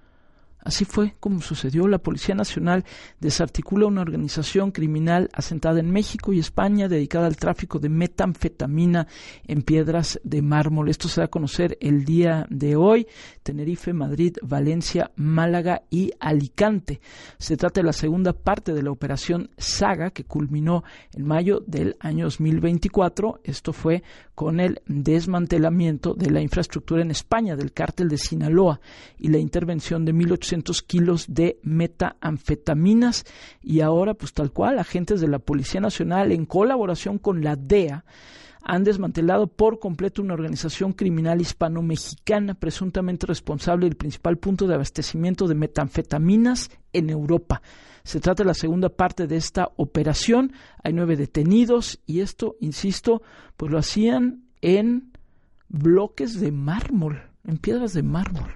Así fue como sucedió. La Policía Nacional desarticula una organización criminal asentada en México y España dedicada al tráfico de metanfetamina en Piedras de Mármol. Esto se da a conocer el día de hoy. Tenerife, Madrid, Valencia, Málaga y Alicante. Se trata de la segunda parte de la operación Saga, que culminó en mayo del año dos mil veinticuatro. Esto fue con el desmantelamiento de la infraestructura en España del cártel de Sinaloa y la intervención de mil ochocientos kilos de metanfetaminas. Y ahora, pues tal cual, agentes de la Policía Nacional en colaboración con la D E A han desmantelado por completo una organización criminal hispano-mexicana presuntamente responsable del principal punto de abastecimiento de metanfetaminas en Europa. Se trata de la segunda parte de esta operación. Hay nueve detenidos y esto, insisto, pues lo hacían en bloques de mármol, en piedras de mármol.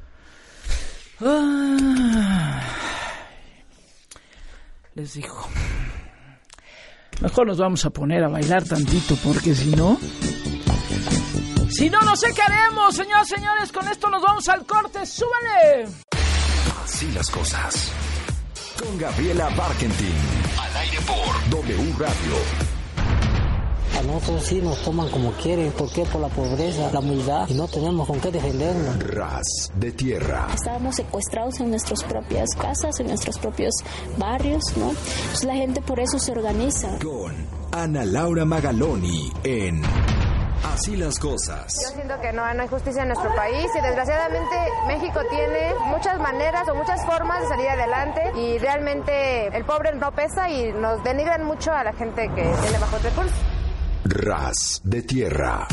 Ah, les digo, mejor nos vamos a poner a bailar tantito, porque si no, si no, no sé qué haremos, señoras y señores. Con esto nos vamos al corte. ¡Súbale! Así las cosas. Con Gabriela Barkentin. Al aire por W Radio. A nosotros sí nos toman como quieren. ¿Por qué? Por la pobreza, la humildad, y no tenemos con qué defendernos. Ras de tierra. Estábamos secuestrados en nuestras propias casas, en nuestros propios barrios, ¿no? Entonces la gente por eso se organiza. Con Ana Laura Magaloni en Así las cosas. Yo siento que no, no hay justicia en nuestro país y desgraciadamente México tiene muchas maneras o muchas formas de salir adelante y realmente el pobre no pesa y nos denigran mucho a la gente que tiene bajos recursos. Ras de tierra.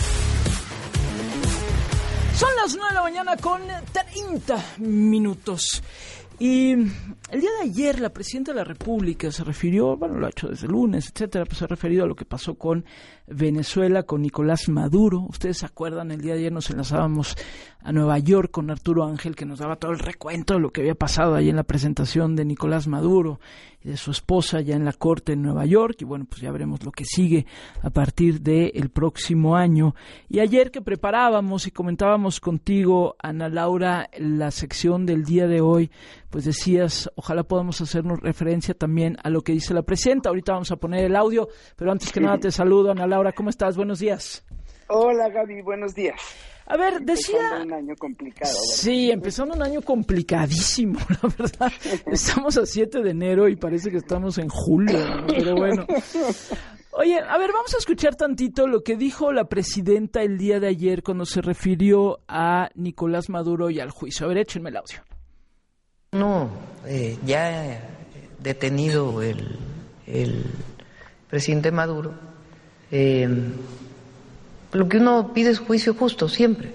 Son las nueve de la mañana con treinta minutos. Y el día de ayer la Presidenta de la República se refirió, bueno, lo ha hecho desde el lunes, etcétera, pues se ha referido a lo que pasó con Venezuela, con Nicolás Maduro. Ustedes se acuerdan, el día de ayer nos enlazábamos a Nueva York con Arturo Ángel, que nos daba todo el recuento de lo que había pasado ahí en la presentación de Nicolás Maduro y de su esposa ya en la corte en Nueva York. Y bueno, pues ya veremos lo que sigue a partir del próximo año. Y ayer que preparábamos y comentábamos contigo, Ana Laura, la sección del día de hoy, pues decías, ojalá podamos hacernos referencia también a lo que dice la Presidenta. Ahorita vamos a poner el audio, pero antes que nada te saludo, Ana Laura, ¿cómo estás? Buenos días. Hola, Gaby, buenos días. A ver, decía... Empezando un año complicado, ¿verdad? Sí, empezando un año complicadísimo, la verdad. Estamos a siete de enero y parece que estamos en julio, ¿no? Pero bueno. Oye, a ver, vamos a escuchar tantito lo que dijo la Presidenta el día de ayer cuando se refirió a Nicolás Maduro y al juicio. A ver, échenme el audio. No, eh, ya detenido el, el presidente Maduro, eh, lo que uno pide es juicio justo, siempre.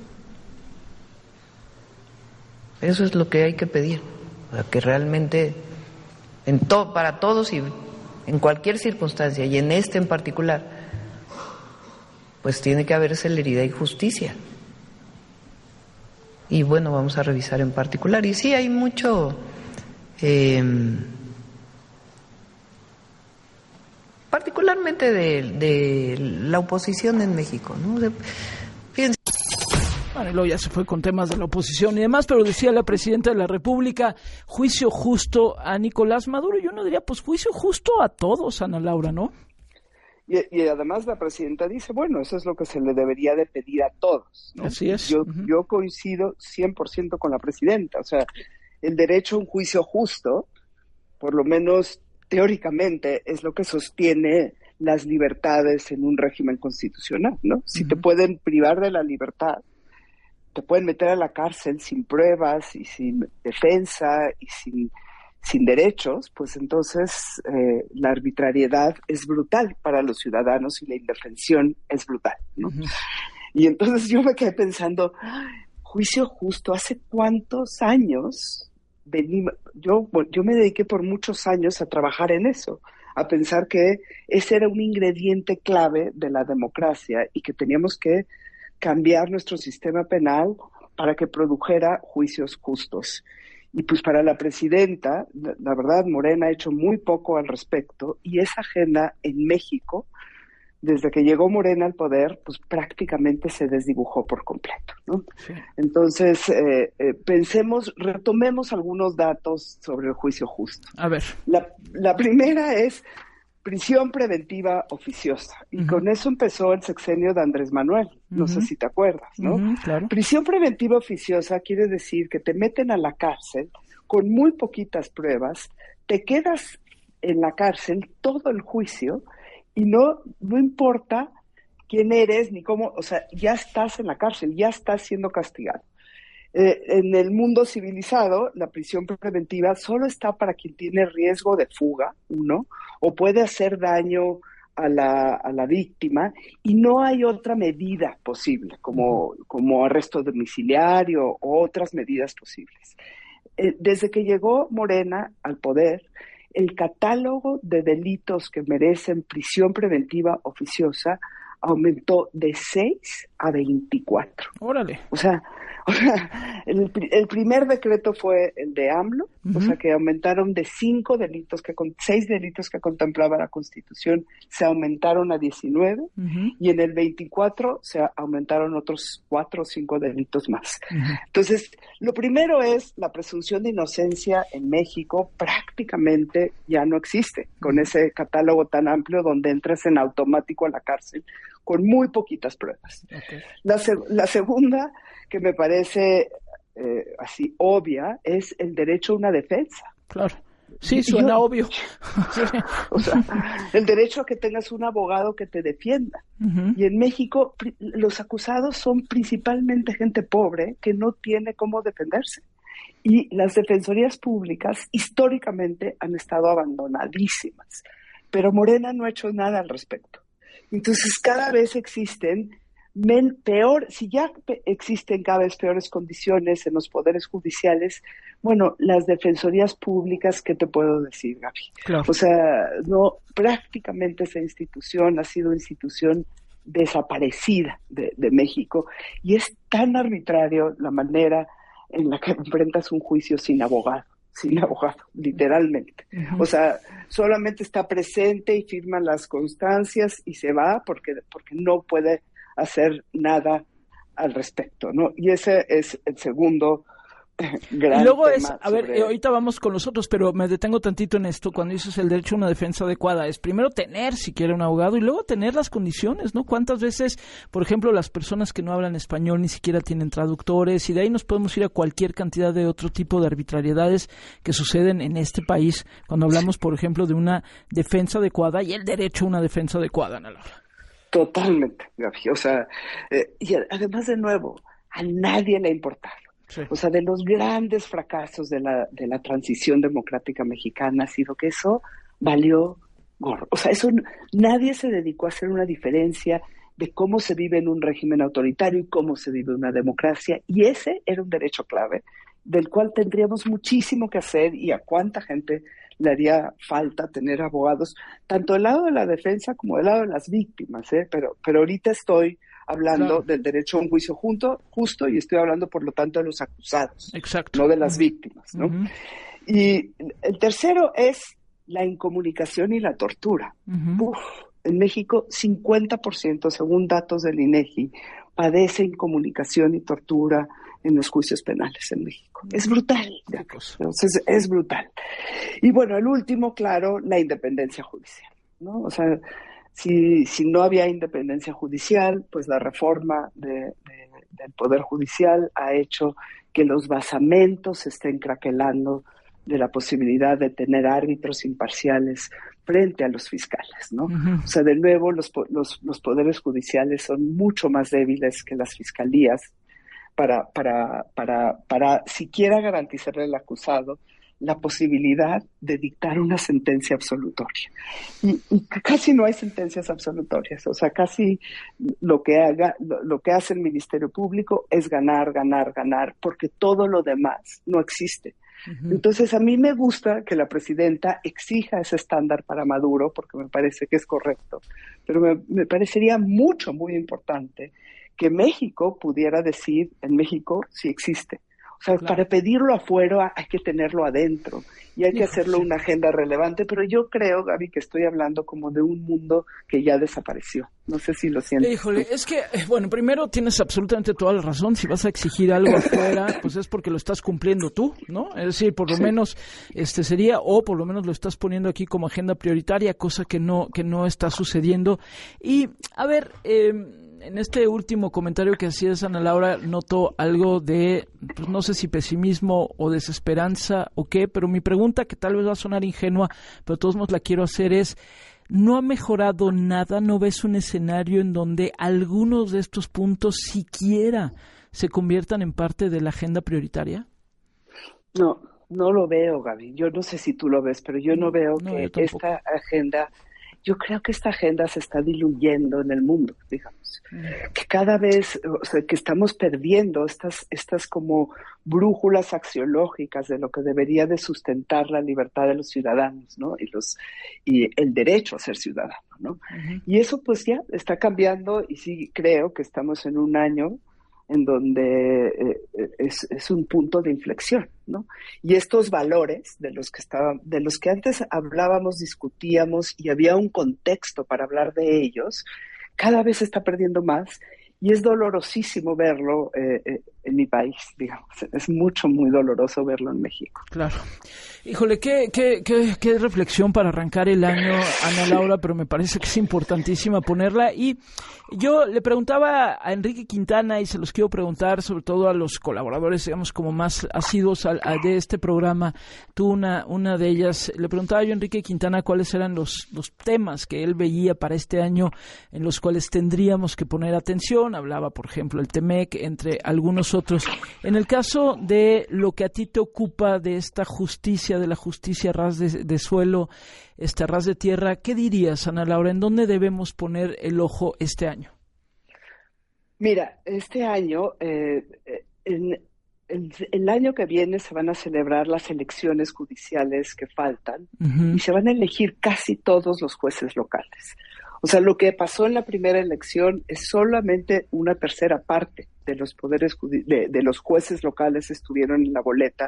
Eso es lo que hay que pedir, para que realmente en to- para todos y en cualquier circunstancia, y en este en particular, pues tiene que haber celeridad y justicia. Y bueno, vamos a revisar en particular. Y sí, hay mucho... Eh, particularmente de, de la oposición en México, ¿no? De, fíjense. Bueno, y luego ya se fue con temas de la oposición y demás, pero decía la Presidenta de la República, juicio justo a Nicolás Maduro. Yo no diría, pues juicio justo a todos, Ana Laura, ¿no? Y, y además la Presidenta dice, bueno, eso es lo que se le debería de pedir a todos, ¿no? Así es. Yo, uh-huh. yo coincido cien por ciento con la Presidenta. O sea, el derecho a un juicio justo, por lo menos teóricamente, es lo que sostiene las libertades en un régimen constitucional, ¿no? Si uh-huh. te pueden privar de la libertad, te pueden meter a la cárcel sin pruebas y sin defensa y sin, sin derechos, pues entonces eh, la arbitrariedad es brutal para los ciudadanos y la indefensión es brutal, ¿no? Uh-huh. Y entonces yo me quedé pensando, juicio justo, ¿hace cuántos años venimos? Yo, bueno, yo me dediqué por muchos años a trabajar en eso, a pensar que ese era un ingrediente clave de la democracia y que teníamos que cambiar nuestro sistema penal para que produjera juicios justos. Y pues para la Presidenta, la, la verdad, Morena ha hecho muy poco al respecto, y esa agenda en México, desde que llegó Morena al poder, pues prácticamente se desdibujó por completo, ¿no? Sí. Entonces, eh, eh, pensemos, retomemos algunos datos sobre el juicio justo. A ver. La, la primera es prisión preventiva oficiosa, y uh-huh. con eso empezó el sexenio de Andrés Manuel, no uh-huh. sé si te acuerdas, ¿no? Uh-huh, claro. Prisión preventiva oficiosa quiere decir que te meten a la cárcel con muy poquitas pruebas, te quedas en la cárcel todo el juicio y no, no importa quién eres ni cómo, o sea, ya estás en la cárcel, ya estás siendo castigado. Eh, en el mundo civilizado, la prisión preventiva solo está para quien tiene riesgo de fuga, uno, o puede hacer daño a la, a la víctima, y no hay otra medida posible, como, como arresto domiciliario o otras medidas posibles. Eh, desde que llegó Morena al poder, el catálogo de delitos que merecen prisión preventiva oficiosa aumentó de seis a veinticuatro. Órale. O sea, o sea el, el primer decreto fue el de AMLO, uh-huh. o sea que aumentaron de cinco delitos, que con seis delitos que contemplaba la Constitución, se aumentaron a diecinueve, uh-huh. y en el veinticuatro se aumentaron otros cuatro o cinco delitos más. Uh-huh. Entonces, lo primero es la presunción de inocencia en México prácticamente ya no existe, con uh-huh. ese catálogo tan amplio donde entras en automático a la cárcel con muy poquitas pruebas. Okay. La, seg- la segunda, que me parece eh, así obvia, es el derecho a una defensa. Claro. Sí, suena yo, obvio. O sea, el derecho a que tengas un abogado que te defienda. Uh-huh. Y en México los acusados son principalmente gente pobre que no tiene cómo defenderse. Y las defensorías públicas históricamente han estado abandonadísimas. Pero Morena no ha hecho nada al respecto. Entonces cada vez existen men, peor, si ya existen cada vez peores condiciones en los poderes judiciales, bueno, las defensorías públicas, ¿qué te puedo decir, Gaby? Claro. O sea, no, prácticamente esa institución ha sido institución desaparecida de, de México, y es tan arbitrario la manera en la que enfrentas un juicio sin abogado, sin abogado, literalmente. Uh-huh. O sea, solamente está presente y firma las constancias y se va porque, porque no puede hacer nada al respecto, ¿no? Y ese es el segundo gran y luego tema es, a sobre... ver, ahorita vamos con los otros, pero me detengo tantito en esto. Cuando dices el derecho a una defensa adecuada, es primero tener siquiera un abogado y luego tener las condiciones, ¿no? ¿Cuántas veces, por ejemplo, las personas que no hablan español ni siquiera tienen traductores? Y de ahí nos podemos ir a cualquier cantidad de otro tipo de arbitrariedades que suceden en este país cuando hablamos, por ejemplo, de una defensa adecuada y el derecho a una defensa adecuada, Ana Laura. Totalmente, Gaby. O sea, eh, y además, de nuevo, a nadie le ha importado. Sí. O sea, de los grandes fracasos de la, de la transición democrática mexicana ha sido que eso valió gorro. O sea, eso nadie se dedicó a hacer una diferencia de cómo se vive en un régimen autoritario y cómo se vive una democracia. Y ese era un derecho clave del cual tendríamos muchísimo que hacer, y a cuánta gente le haría falta tener abogados, tanto del lado de la defensa como del lado de las víctimas, ¿eh? Pero, pero ahorita estoy hablando claro. del derecho a un juicio junto, justo, y estoy hablando, por lo tanto, de los acusados, Exacto. no de las uh-huh. víctimas, ¿no? Uh-huh. Y el tercero es la incomunicación y la tortura. Uh-huh. Uf, en México, cincuenta por ciento, según datos del INEGI, padece incomunicación y tortura en los juicios penales en México. Es brutal. Entonces, es brutal. Y bueno, el último, claro, la independencia judicial, ¿no? O sea, si, si no había independencia judicial, pues la reforma de, de, del Poder Judicial ha hecho que los basamentos se estén craquelando de la posibilidad de tener árbitros imparciales frente a los fiscales, ¿no? Uh-huh. O sea, de nuevo, los, los, los poderes judiciales son mucho más débiles que las fiscalías para, para, para, para siquiera garantizarle al acusado la posibilidad de dictar una sentencia absolutoria. Y, y casi no hay sentencias absolutorias. O sea, casi lo que haga, lo, lo que hace el Ministerio Público es ganar, ganar, ganar, porque todo lo demás no existe. Uh-huh. Entonces, a mí me gusta que la presidenta exija ese estándar para Maduro, porque me parece que es correcto, pero me, me parecería mucho, muy importante que México pudiera decir, en México sí existe. O sea, claro. Para pedirlo afuera hay que tenerlo adentro y hay que hacerlo una agenda relevante, pero yo creo, Gaby, que estoy hablando como de un mundo que ya desapareció. No sé si lo sientes. Híjole, tú. Es que, bueno, primero tienes absolutamente toda la razón. Si vas a exigir algo afuera, pues es porque lo estás cumpliendo tú, ¿no? Es decir, por lo sí. menos este sería, o por lo menos lo estás poniendo aquí como agenda prioritaria, cosa que no, que no está sucediendo. Y, a ver, eh, en este último comentario que hacías, Ana Laura, noto algo de, pues no sé si pesimismo o desesperanza o qué, pero mi pregunta, que tal vez va a sonar ingenua, pero de todos modos la quiero hacer, es, ¿no ha mejorado nada? ¿No ves un escenario en donde algunos de estos puntos siquiera se conviertan en parte de la agenda prioritaria? No, no lo veo, Gaby. Yo no sé si tú lo ves, pero yo no veo no, que esta agenda... Yo creo que esta agenda se está diluyendo en el mundo, digamos, mm. que cada vez, o sea, que estamos perdiendo estas, estas como brújulas axiológicas de lo que debería de sustentar la libertad de los ciudadanos, ¿no? Y los, y el derecho a ser ciudadano, ¿no? Uh-huh. Y eso pues ya está cambiando, y sí creo que estamos en un año en donde eh, es, es un punto de inflexión, ¿no? Y estos valores de los que estaban, de los que antes hablábamos, discutíamos y había un contexto para hablar de ellos, cada vez se está perdiendo más, y es dolorosísimo verlo eh, eh, en mi país, digamos. Es mucho, muy doloroso verlo en México. Claro. Híjole, qué, qué, qué, qué reflexión para arrancar el año, Ana Laura, pero me parece que es importantísima ponerla. Y yo le preguntaba a Enrique Quintana, y se los quiero preguntar sobre todo a los colaboradores, digamos, como más asiduos a, a de este programa. Tú, una, una de ellas, le preguntaba yo a Enrique Quintana cuáles eran los, los temas que él veía para este año en los cuales tendríamos que poner atención. Hablaba, por ejemplo, el Temec, entre algunos otros. En el caso de lo que a ti te ocupa de esta justicia, de la justicia a ras de, de suelo, este ras de tierra, ¿qué dirías, Ana Laura? ¿En dónde debemos poner el ojo este año? Mira, este año, eh, en, en, el año que viene se van a celebrar las elecciones judiciales que faltan, uh-huh. y se van a elegir casi todos los jueces locales. O sea, lo que pasó en la primera elección es solamente una tercera parte de los poderes de, de los jueces locales estuvieron en la boleta,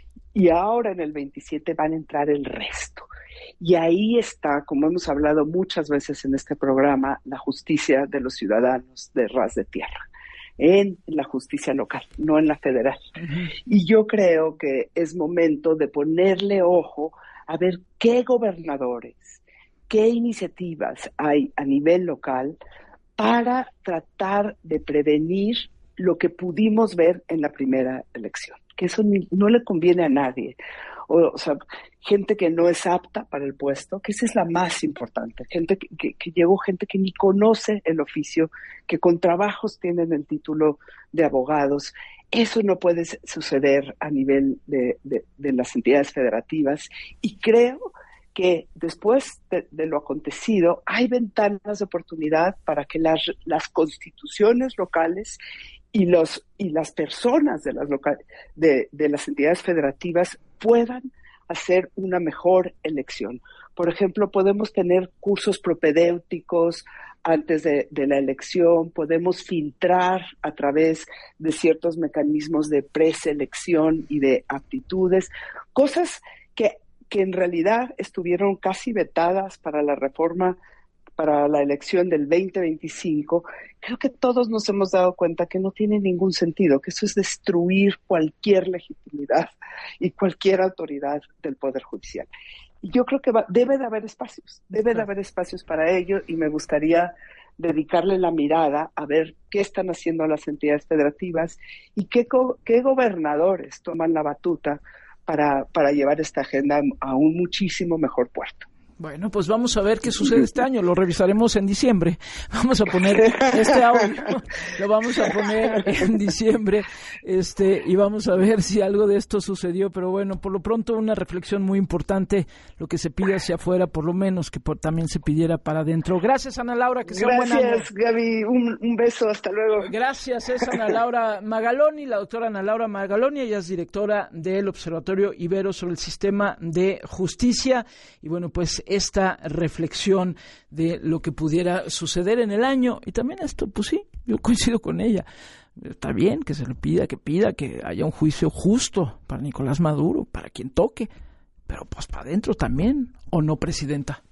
y ahora en el veintisiete van a entrar el resto. Y ahí está, como hemos hablado muchas veces en este programa, la justicia de los ciudadanos de ras de tierra, en la justicia local, no en la federal. Uh-huh. Y yo creo que es momento de ponerle ojo a ver qué gobernadores, qué iniciativas hay a nivel local para tratar de prevenir lo que pudimos ver en la primera elección, que eso ni, no le conviene a nadie. O, o sea, gente que no es apta para el puesto, que esa es la más importante, gente que, que, que llegó, gente que ni conoce el oficio, que con trabajos tienen el título de abogados. Eso no puede suceder a nivel de, de, de las entidades federativas, y creo que después de, de lo acontecido hay ventanas de oportunidad para que las, las constituciones locales y los y las personas de las local, de, de las entidades federativas puedan hacer una mejor elección. Por ejemplo, podemos tener cursos propedéuticos antes de, de la elección, podemos filtrar a través de ciertos mecanismos de preselección y de aptitudes, cosas que, que en realidad estuvieron casi vetadas para la reforma, para la elección del veinte veinticinco. Creo que todos nos hemos dado cuenta que no tiene ningún sentido, que eso es destruir cualquier legitimidad y cualquier autoridad del Poder Judicial. Y yo creo que va, debe de haber espacios, debe de haber espacios para ello, y me gustaría dedicarle la mirada a ver qué están haciendo las entidades federativas y qué, qué gobernadores toman la batuta para, para llevar esta agenda a un muchísimo mejor puerto. Bueno, pues vamos a ver qué sucede este año, lo revisaremos en diciembre. Vamos a poner este audio, lo vamos a poner en diciembre, este, y vamos a ver si algo de esto sucedió. Pero bueno, por lo pronto una reflexión muy importante, lo que se pide hacia afuera, por lo menos que por, también se pidiera para adentro. Gracias, Ana Laura, que sea un buen año. Gracias, Gaby, un, un beso, hasta luego. Gracias, es Ana Laura Magaloni, la doctora Ana Laura Magaloni, ella es directora del Observatorio Ibero sobre el Sistema de Justicia, y bueno, pues esta reflexión de lo que pudiera suceder en el año. Y también esto, pues sí, yo coincido con ella. Está bien que se le pida, que pida que haya un juicio justo para Nicolás Maduro, para quien toque, pero pues para adentro también, ¿o no, Presidenta?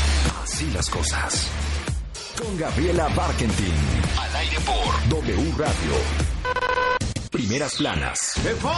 Así las cosas. Con Gabriela Barkentin. Al aire por W Radio. Primeras planas.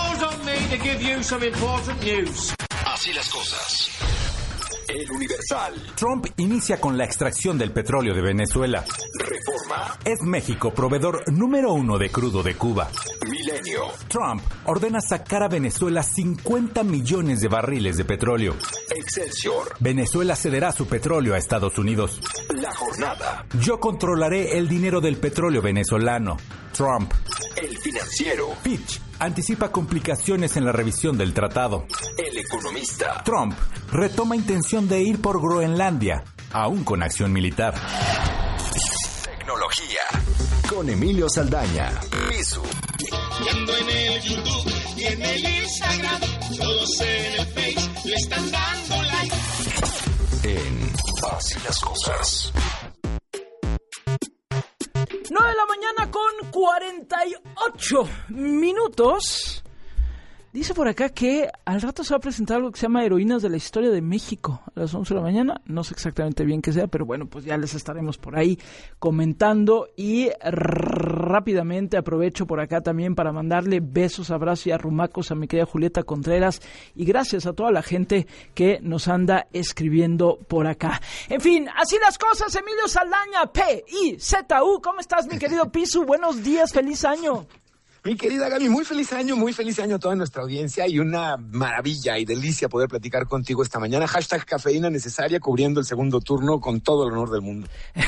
Así las cosas. El Universal. Trump inicia con la extracción del petróleo de Venezuela. Reforma. Es México proveedor número uno de crudo de Cuba. Milenio. Trump ordena sacar a Venezuela cincuenta millones de barriles de petróleo. Excelsior. Venezuela cederá su petróleo a Estados Unidos. La Jornada. Yo controlaré el dinero del petróleo venezolano. Trump. El Financiero. Fitch anticipa complicaciones en la revisión del tratado. El Economista. Trump retoma intención de ir por Groenlandia, aún con acción militar. Tecnología. Con Emilio Saldaña. Misu. Ando en el YouTube y en el Instagram, todos en el Face le están dando like. En Así las cosas. nueve de la mañana con cuarenta y ocho minutos. Dice por acá que al rato se va a presentar algo que se llama Heroínas de la Historia de México a las once de la mañana. No sé exactamente bien qué sea, pero bueno, pues ya les estaremos por ahí comentando. Y rápidamente aprovecho por acá también para mandarle besos, abrazos y arrumacos a mi querida Julieta Contreras. Y gracias a toda la gente que nos anda escribiendo por acá. En fin, así las cosas. Emilio Saldaña, P I Z U. ¿Cómo estás, mi querido Pisu? Buenos días, feliz año. Mi querida Gaby, muy feliz año, muy feliz año a toda nuestra audiencia y una maravilla y delicia poder platicar contigo esta mañana. Hashtag cafeína necesaria, cubriendo el segundo turno con todo el honor del mundo.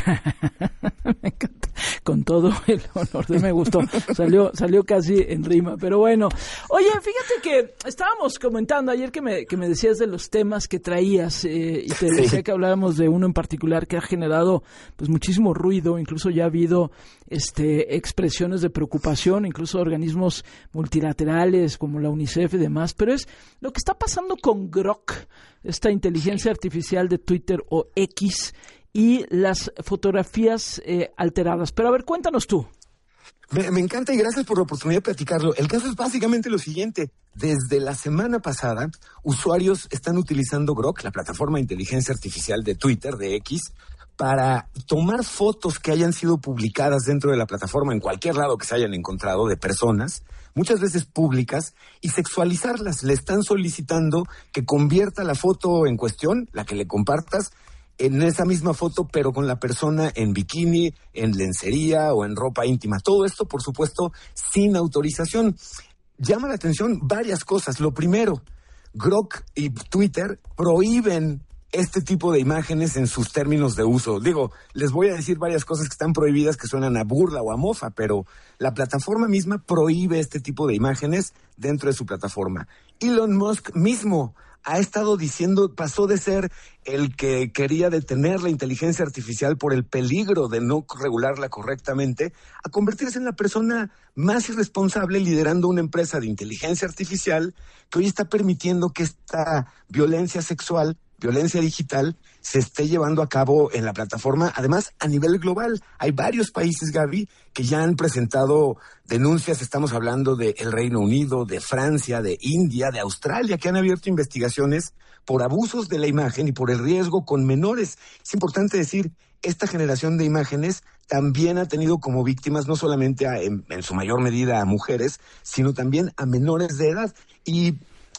Me encanta. Con todo el honor, de me gustó. Salió, salió casi en rima, pero bueno. Oye, fíjate que estábamos comentando ayer que me, que me decías de los temas que traías eh, y te decía sí. que hablábamos de uno en particular que ha generado pues muchísimo ruido, incluso ya ha habido este expresiones de preocupación, incluso organismos multilaterales como la UNICEF y demás, pero es lo que está pasando con Grok, esta inteligencia artificial de Twitter o X, y las fotografías eh, alteradas. Pero a ver, cuéntanos tú. Me, me encanta y gracias por la oportunidad de platicarlo. El caso es básicamente lo siguiente. Desde la semana pasada, usuarios están utilizando Grok, la plataforma de inteligencia artificial de Twitter, de X, para tomar fotos que hayan sido publicadas dentro de la plataforma, en cualquier lado que se hayan encontrado, de personas, muchas veces públicas, y sexualizarlas. Le están solicitando que convierta la foto en cuestión, la que le compartas, en esa misma foto, pero con la persona en bikini, en lencería o en ropa íntima. Todo esto, por supuesto, sin autorización. Llama la atención varias cosas. Lo primero, Grok y Twitter prohíben este tipo de imágenes en sus términos de uso. Digo, les voy a decir varias cosas que están prohibidas que suenan a burla o a mofa, pero la plataforma misma prohíbe este tipo de imágenes dentro de su plataforma. Elon Musk mismo ha estado diciendo, pasó de ser el que quería detener la inteligencia artificial por el peligro de no regularla correctamente, a convertirse en la persona más irresponsable liderando una empresa de inteligencia artificial que hoy está permitiendo que esta violencia sexual, violencia digital, se esté llevando a cabo en la plataforma, además a nivel global. Hay varios países, Gaby, que ya han presentado denuncias. Estamos hablando de el Reino Unido, de Francia, de India, de Australia, que han abierto investigaciones por abusos de la imagen y por el riesgo con menores. Es importante decir, esta generación de imágenes también ha tenido como víctimas no solamente a, en, en su mayor medida a mujeres, sino también a menores de edad. Y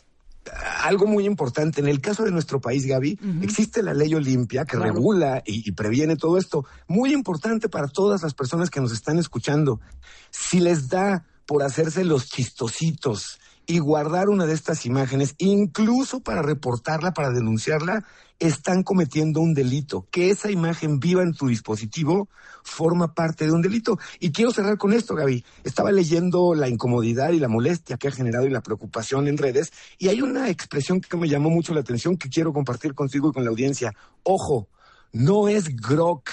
algo muy importante, en el caso de nuestro país, Gaby, uh-huh. existe la ley Olimpia que claro. regula y, y previene todo esto. Muy importante para todas las personas que nos están escuchando. Si les da por hacerse los chistositos y guardar una de estas imágenes, incluso para reportarla, para denunciarla, están cometiendo un delito. Que esa imagen viva en tu dispositivo forma parte de un delito. Y quiero cerrar con esto, Gaby. Estaba leyendo la incomodidad y la molestia que ha generado y la preocupación en redes, y hay una expresión que me llamó mucho la atención que quiero compartir contigo y con la audiencia. Ojo, no es Grok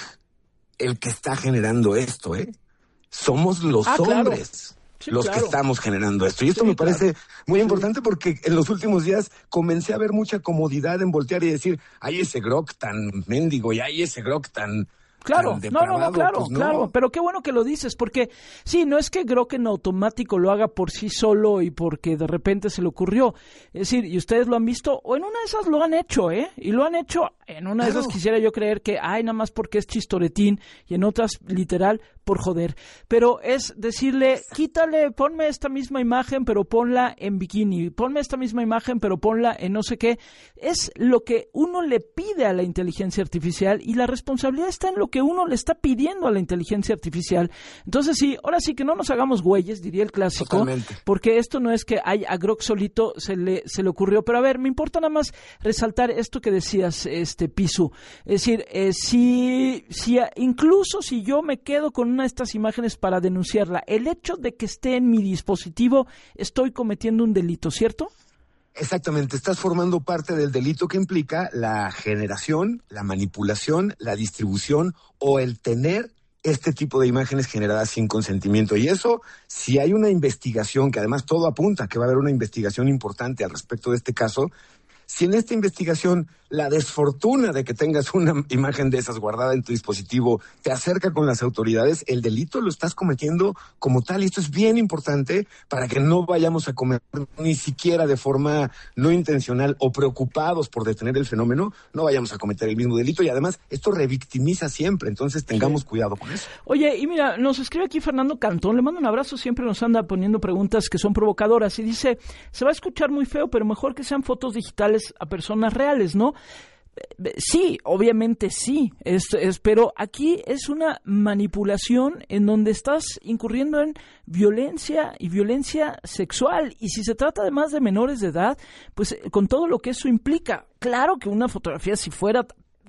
el que está generando esto, ¿eh? Somos los ah, hombres. Claro. Sí, los claro. que estamos generando esto. Y esto sí, me parece claro. muy sí. importante porque en los últimos días comencé a ver mucha comodidad en voltear y decir, ay, ese Grok tan mendigo y ay, ese Grok tan... Claro, no, no, no, claro, pues no. claro, pero qué bueno que lo dices, porque sí, no es que Grok en automático lo haga por sí solo y porque de repente se le ocurrió, es decir, y ustedes lo han visto, o en una de esas lo han hecho, ¿eh? Y lo han hecho, en una claro. de esas quisiera yo creer que, ay, nada más porque es chistoretín, y en otras, literal, por joder, pero es decirle, quítale, ponme esta misma imagen, pero ponla en bikini, ponme esta misma imagen, pero ponla en no sé qué, es lo que uno le pide a la inteligencia artificial, y la responsabilidad está en lo que uno le está pidiendo a la inteligencia artificial. Entonces sí, ahora sí que no nos hagamos güeyes, diría el clásico. Totalmente. Porque esto no es que ay, a Grok solito se le, se le ocurrió, pero a ver, me importa nada más resaltar esto que decías, este Pisu, es decir, eh, si, si incluso si yo me quedo con una de estas imágenes para denunciarla, el hecho de que esté en mi dispositivo, estoy cometiendo un delito, ¿cierto? Exactamente, estás formando parte del delito que implica la generación, la manipulación, la distribución o el tener este tipo de imágenes generadas sin consentimiento. Y eso, si hay una investigación, que además todo apunta que va a haber una investigación importante al respecto de este caso, si en esta investigación la desfortuna de que tengas una imagen de esas guardada en tu dispositivo te acerca con las autoridades, el delito lo estás cometiendo como tal, y esto es bien importante para que no vayamos a cometer ni siquiera de forma no intencional o preocupados por detener el fenómeno, no vayamos a cometer el mismo delito, y además esto revictimiza siempre, entonces tengamos sí. cuidado con eso. Oye, y mira, nos escribe aquí Fernando Cantón, le mando un abrazo, siempre nos anda poniendo preguntas que son provocadoras, y dice, se va a escuchar muy feo, pero mejor que sean fotos digitales a personas reales, ¿no? Sí, obviamente sí, es, es, pero aquí es una manipulación en donde estás incurriendo en violencia y violencia sexual, y si se trata además de menores de edad, pues con todo lo que eso implica, claro que una fotografía si fuera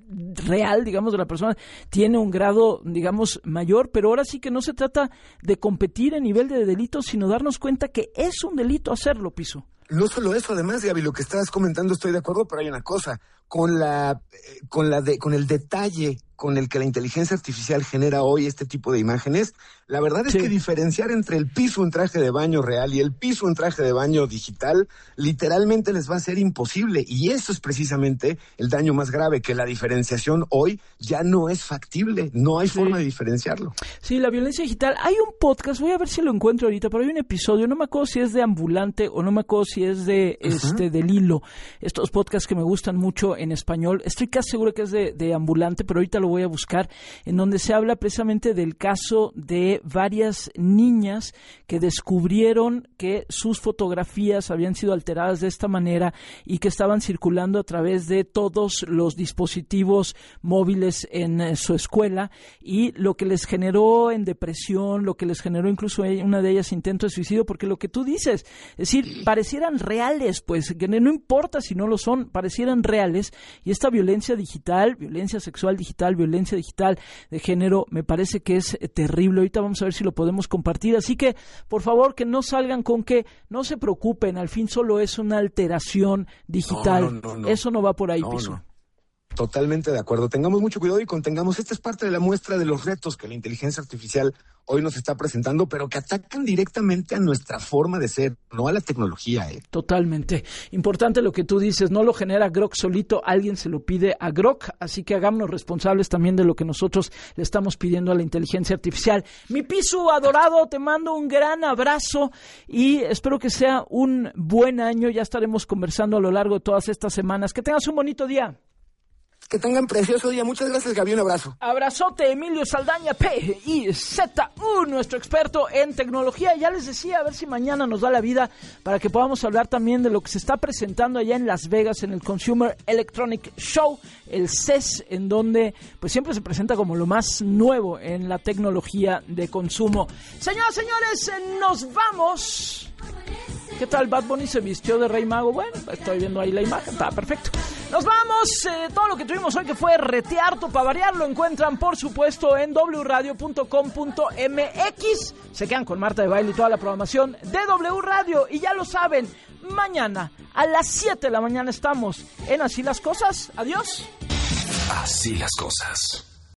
real, digamos, de la persona, tiene un grado, digamos, mayor, pero ahora sí que no se trata de competir en nivel de delito, sino darnos cuenta que es un delito hacerlo, Piso. No solo eso, además, Gaby, lo que estabas comentando estoy de acuerdo, pero hay una cosa, con la, con la de, con el detalle con el que la inteligencia artificial genera hoy este tipo de imágenes, la verdad es sí. que diferenciar entre el piso en traje de baño real y el piso en traje de baño digital, literalmente les va a ser imposible, y eso es precisamente el daño más grave, que la diferenciación hoy ya no es factible, no hay sí. forma de diferenciarlo. Sí, la violencia digital, hay un podcast, voy a ver si lo encuentro ahorita, pero hay un episodio, no me acuerdo si es de Ambulante o no me acuerdo si es de uh-huh. este del Hilo, estos podcasts que me gustan mucho en español, estoy casi seguro que es de, de Ambulante, pero ahorita lo voy a buscar, en donde se habla precisamente del caso de varias niñas que descubrieron que sus fotografías habían sido alteradas de esta manera y que estaban circulando a través de todos los dispositivos móviles en eh, su escuela, y lo que les generó en depresión, lo que les generó incluso una de ellas intento de suicidio, porque lo que tú dices, es decir, parecieran reales, pues que no importa si no lo son, parecieran reales, y esta violencia digital, violencia sexual digital, violencia digital de género, me parece que es eh, terrible. Ahorita vamos a ver si lo podemos compartir, así que por favor que no salgan con que no se preocupen, al fin solo es una alteración digital, no, no, no, no. eso no va por ahí, no, Piso. No. Totalmente de acuerdo, tengamos mucho cuidado y contengamos, esta es parte de la muestra de los retos que la inteligencia artificial hoy nos está presentando, pero que atacan directamente a nuestra forma de ser, no a la tecnología. ¿eh? Totalmente. Importante lo que tú dices, no lo genera Grok solito, alguien se lo pide a Grok, así que hagámonos responsables también de lo que nosotros le estamos pidiendo a la inteligencia artificial. Mi Piso adorado, te mando un gran abrazo y espero que sea un buen año, ya estaremos conversando a lo largo de todas estas semanas. Que tengas un bonito día. Que tengan precioso día. Muchas gracias, Gaby. Un abrazo. Abrazote, Emilio Saldaña, P I Z U, nuestro experto en tecnología. Ya les decía, a ver si mañana nos da la vida para que podamos hablar también de lo que se está presentando allá en Las Vegas, en el Consumer Electronic Show, el C E S, en donde pues siempre se presenta como lo más nuevo en la tecnología de consumo. Señoras, señores, nos vamos. ¿Qué tal? Bad Bunny se vistió de Rey Mago. Bueno, estoy viendo ahí la imagen, está perfecto. Nos vamos, eh, todo lo que tuvimos hoy que fue retearto para variar lo encuentran por supuesto en doble u radio punto com punto m x. Se quedan con Marta de Baile y toda la programación de W Radio, y ya lo saben, mañana a las siete de la mañana estamos en Así las Cosas. Adiós. Así las Cosas.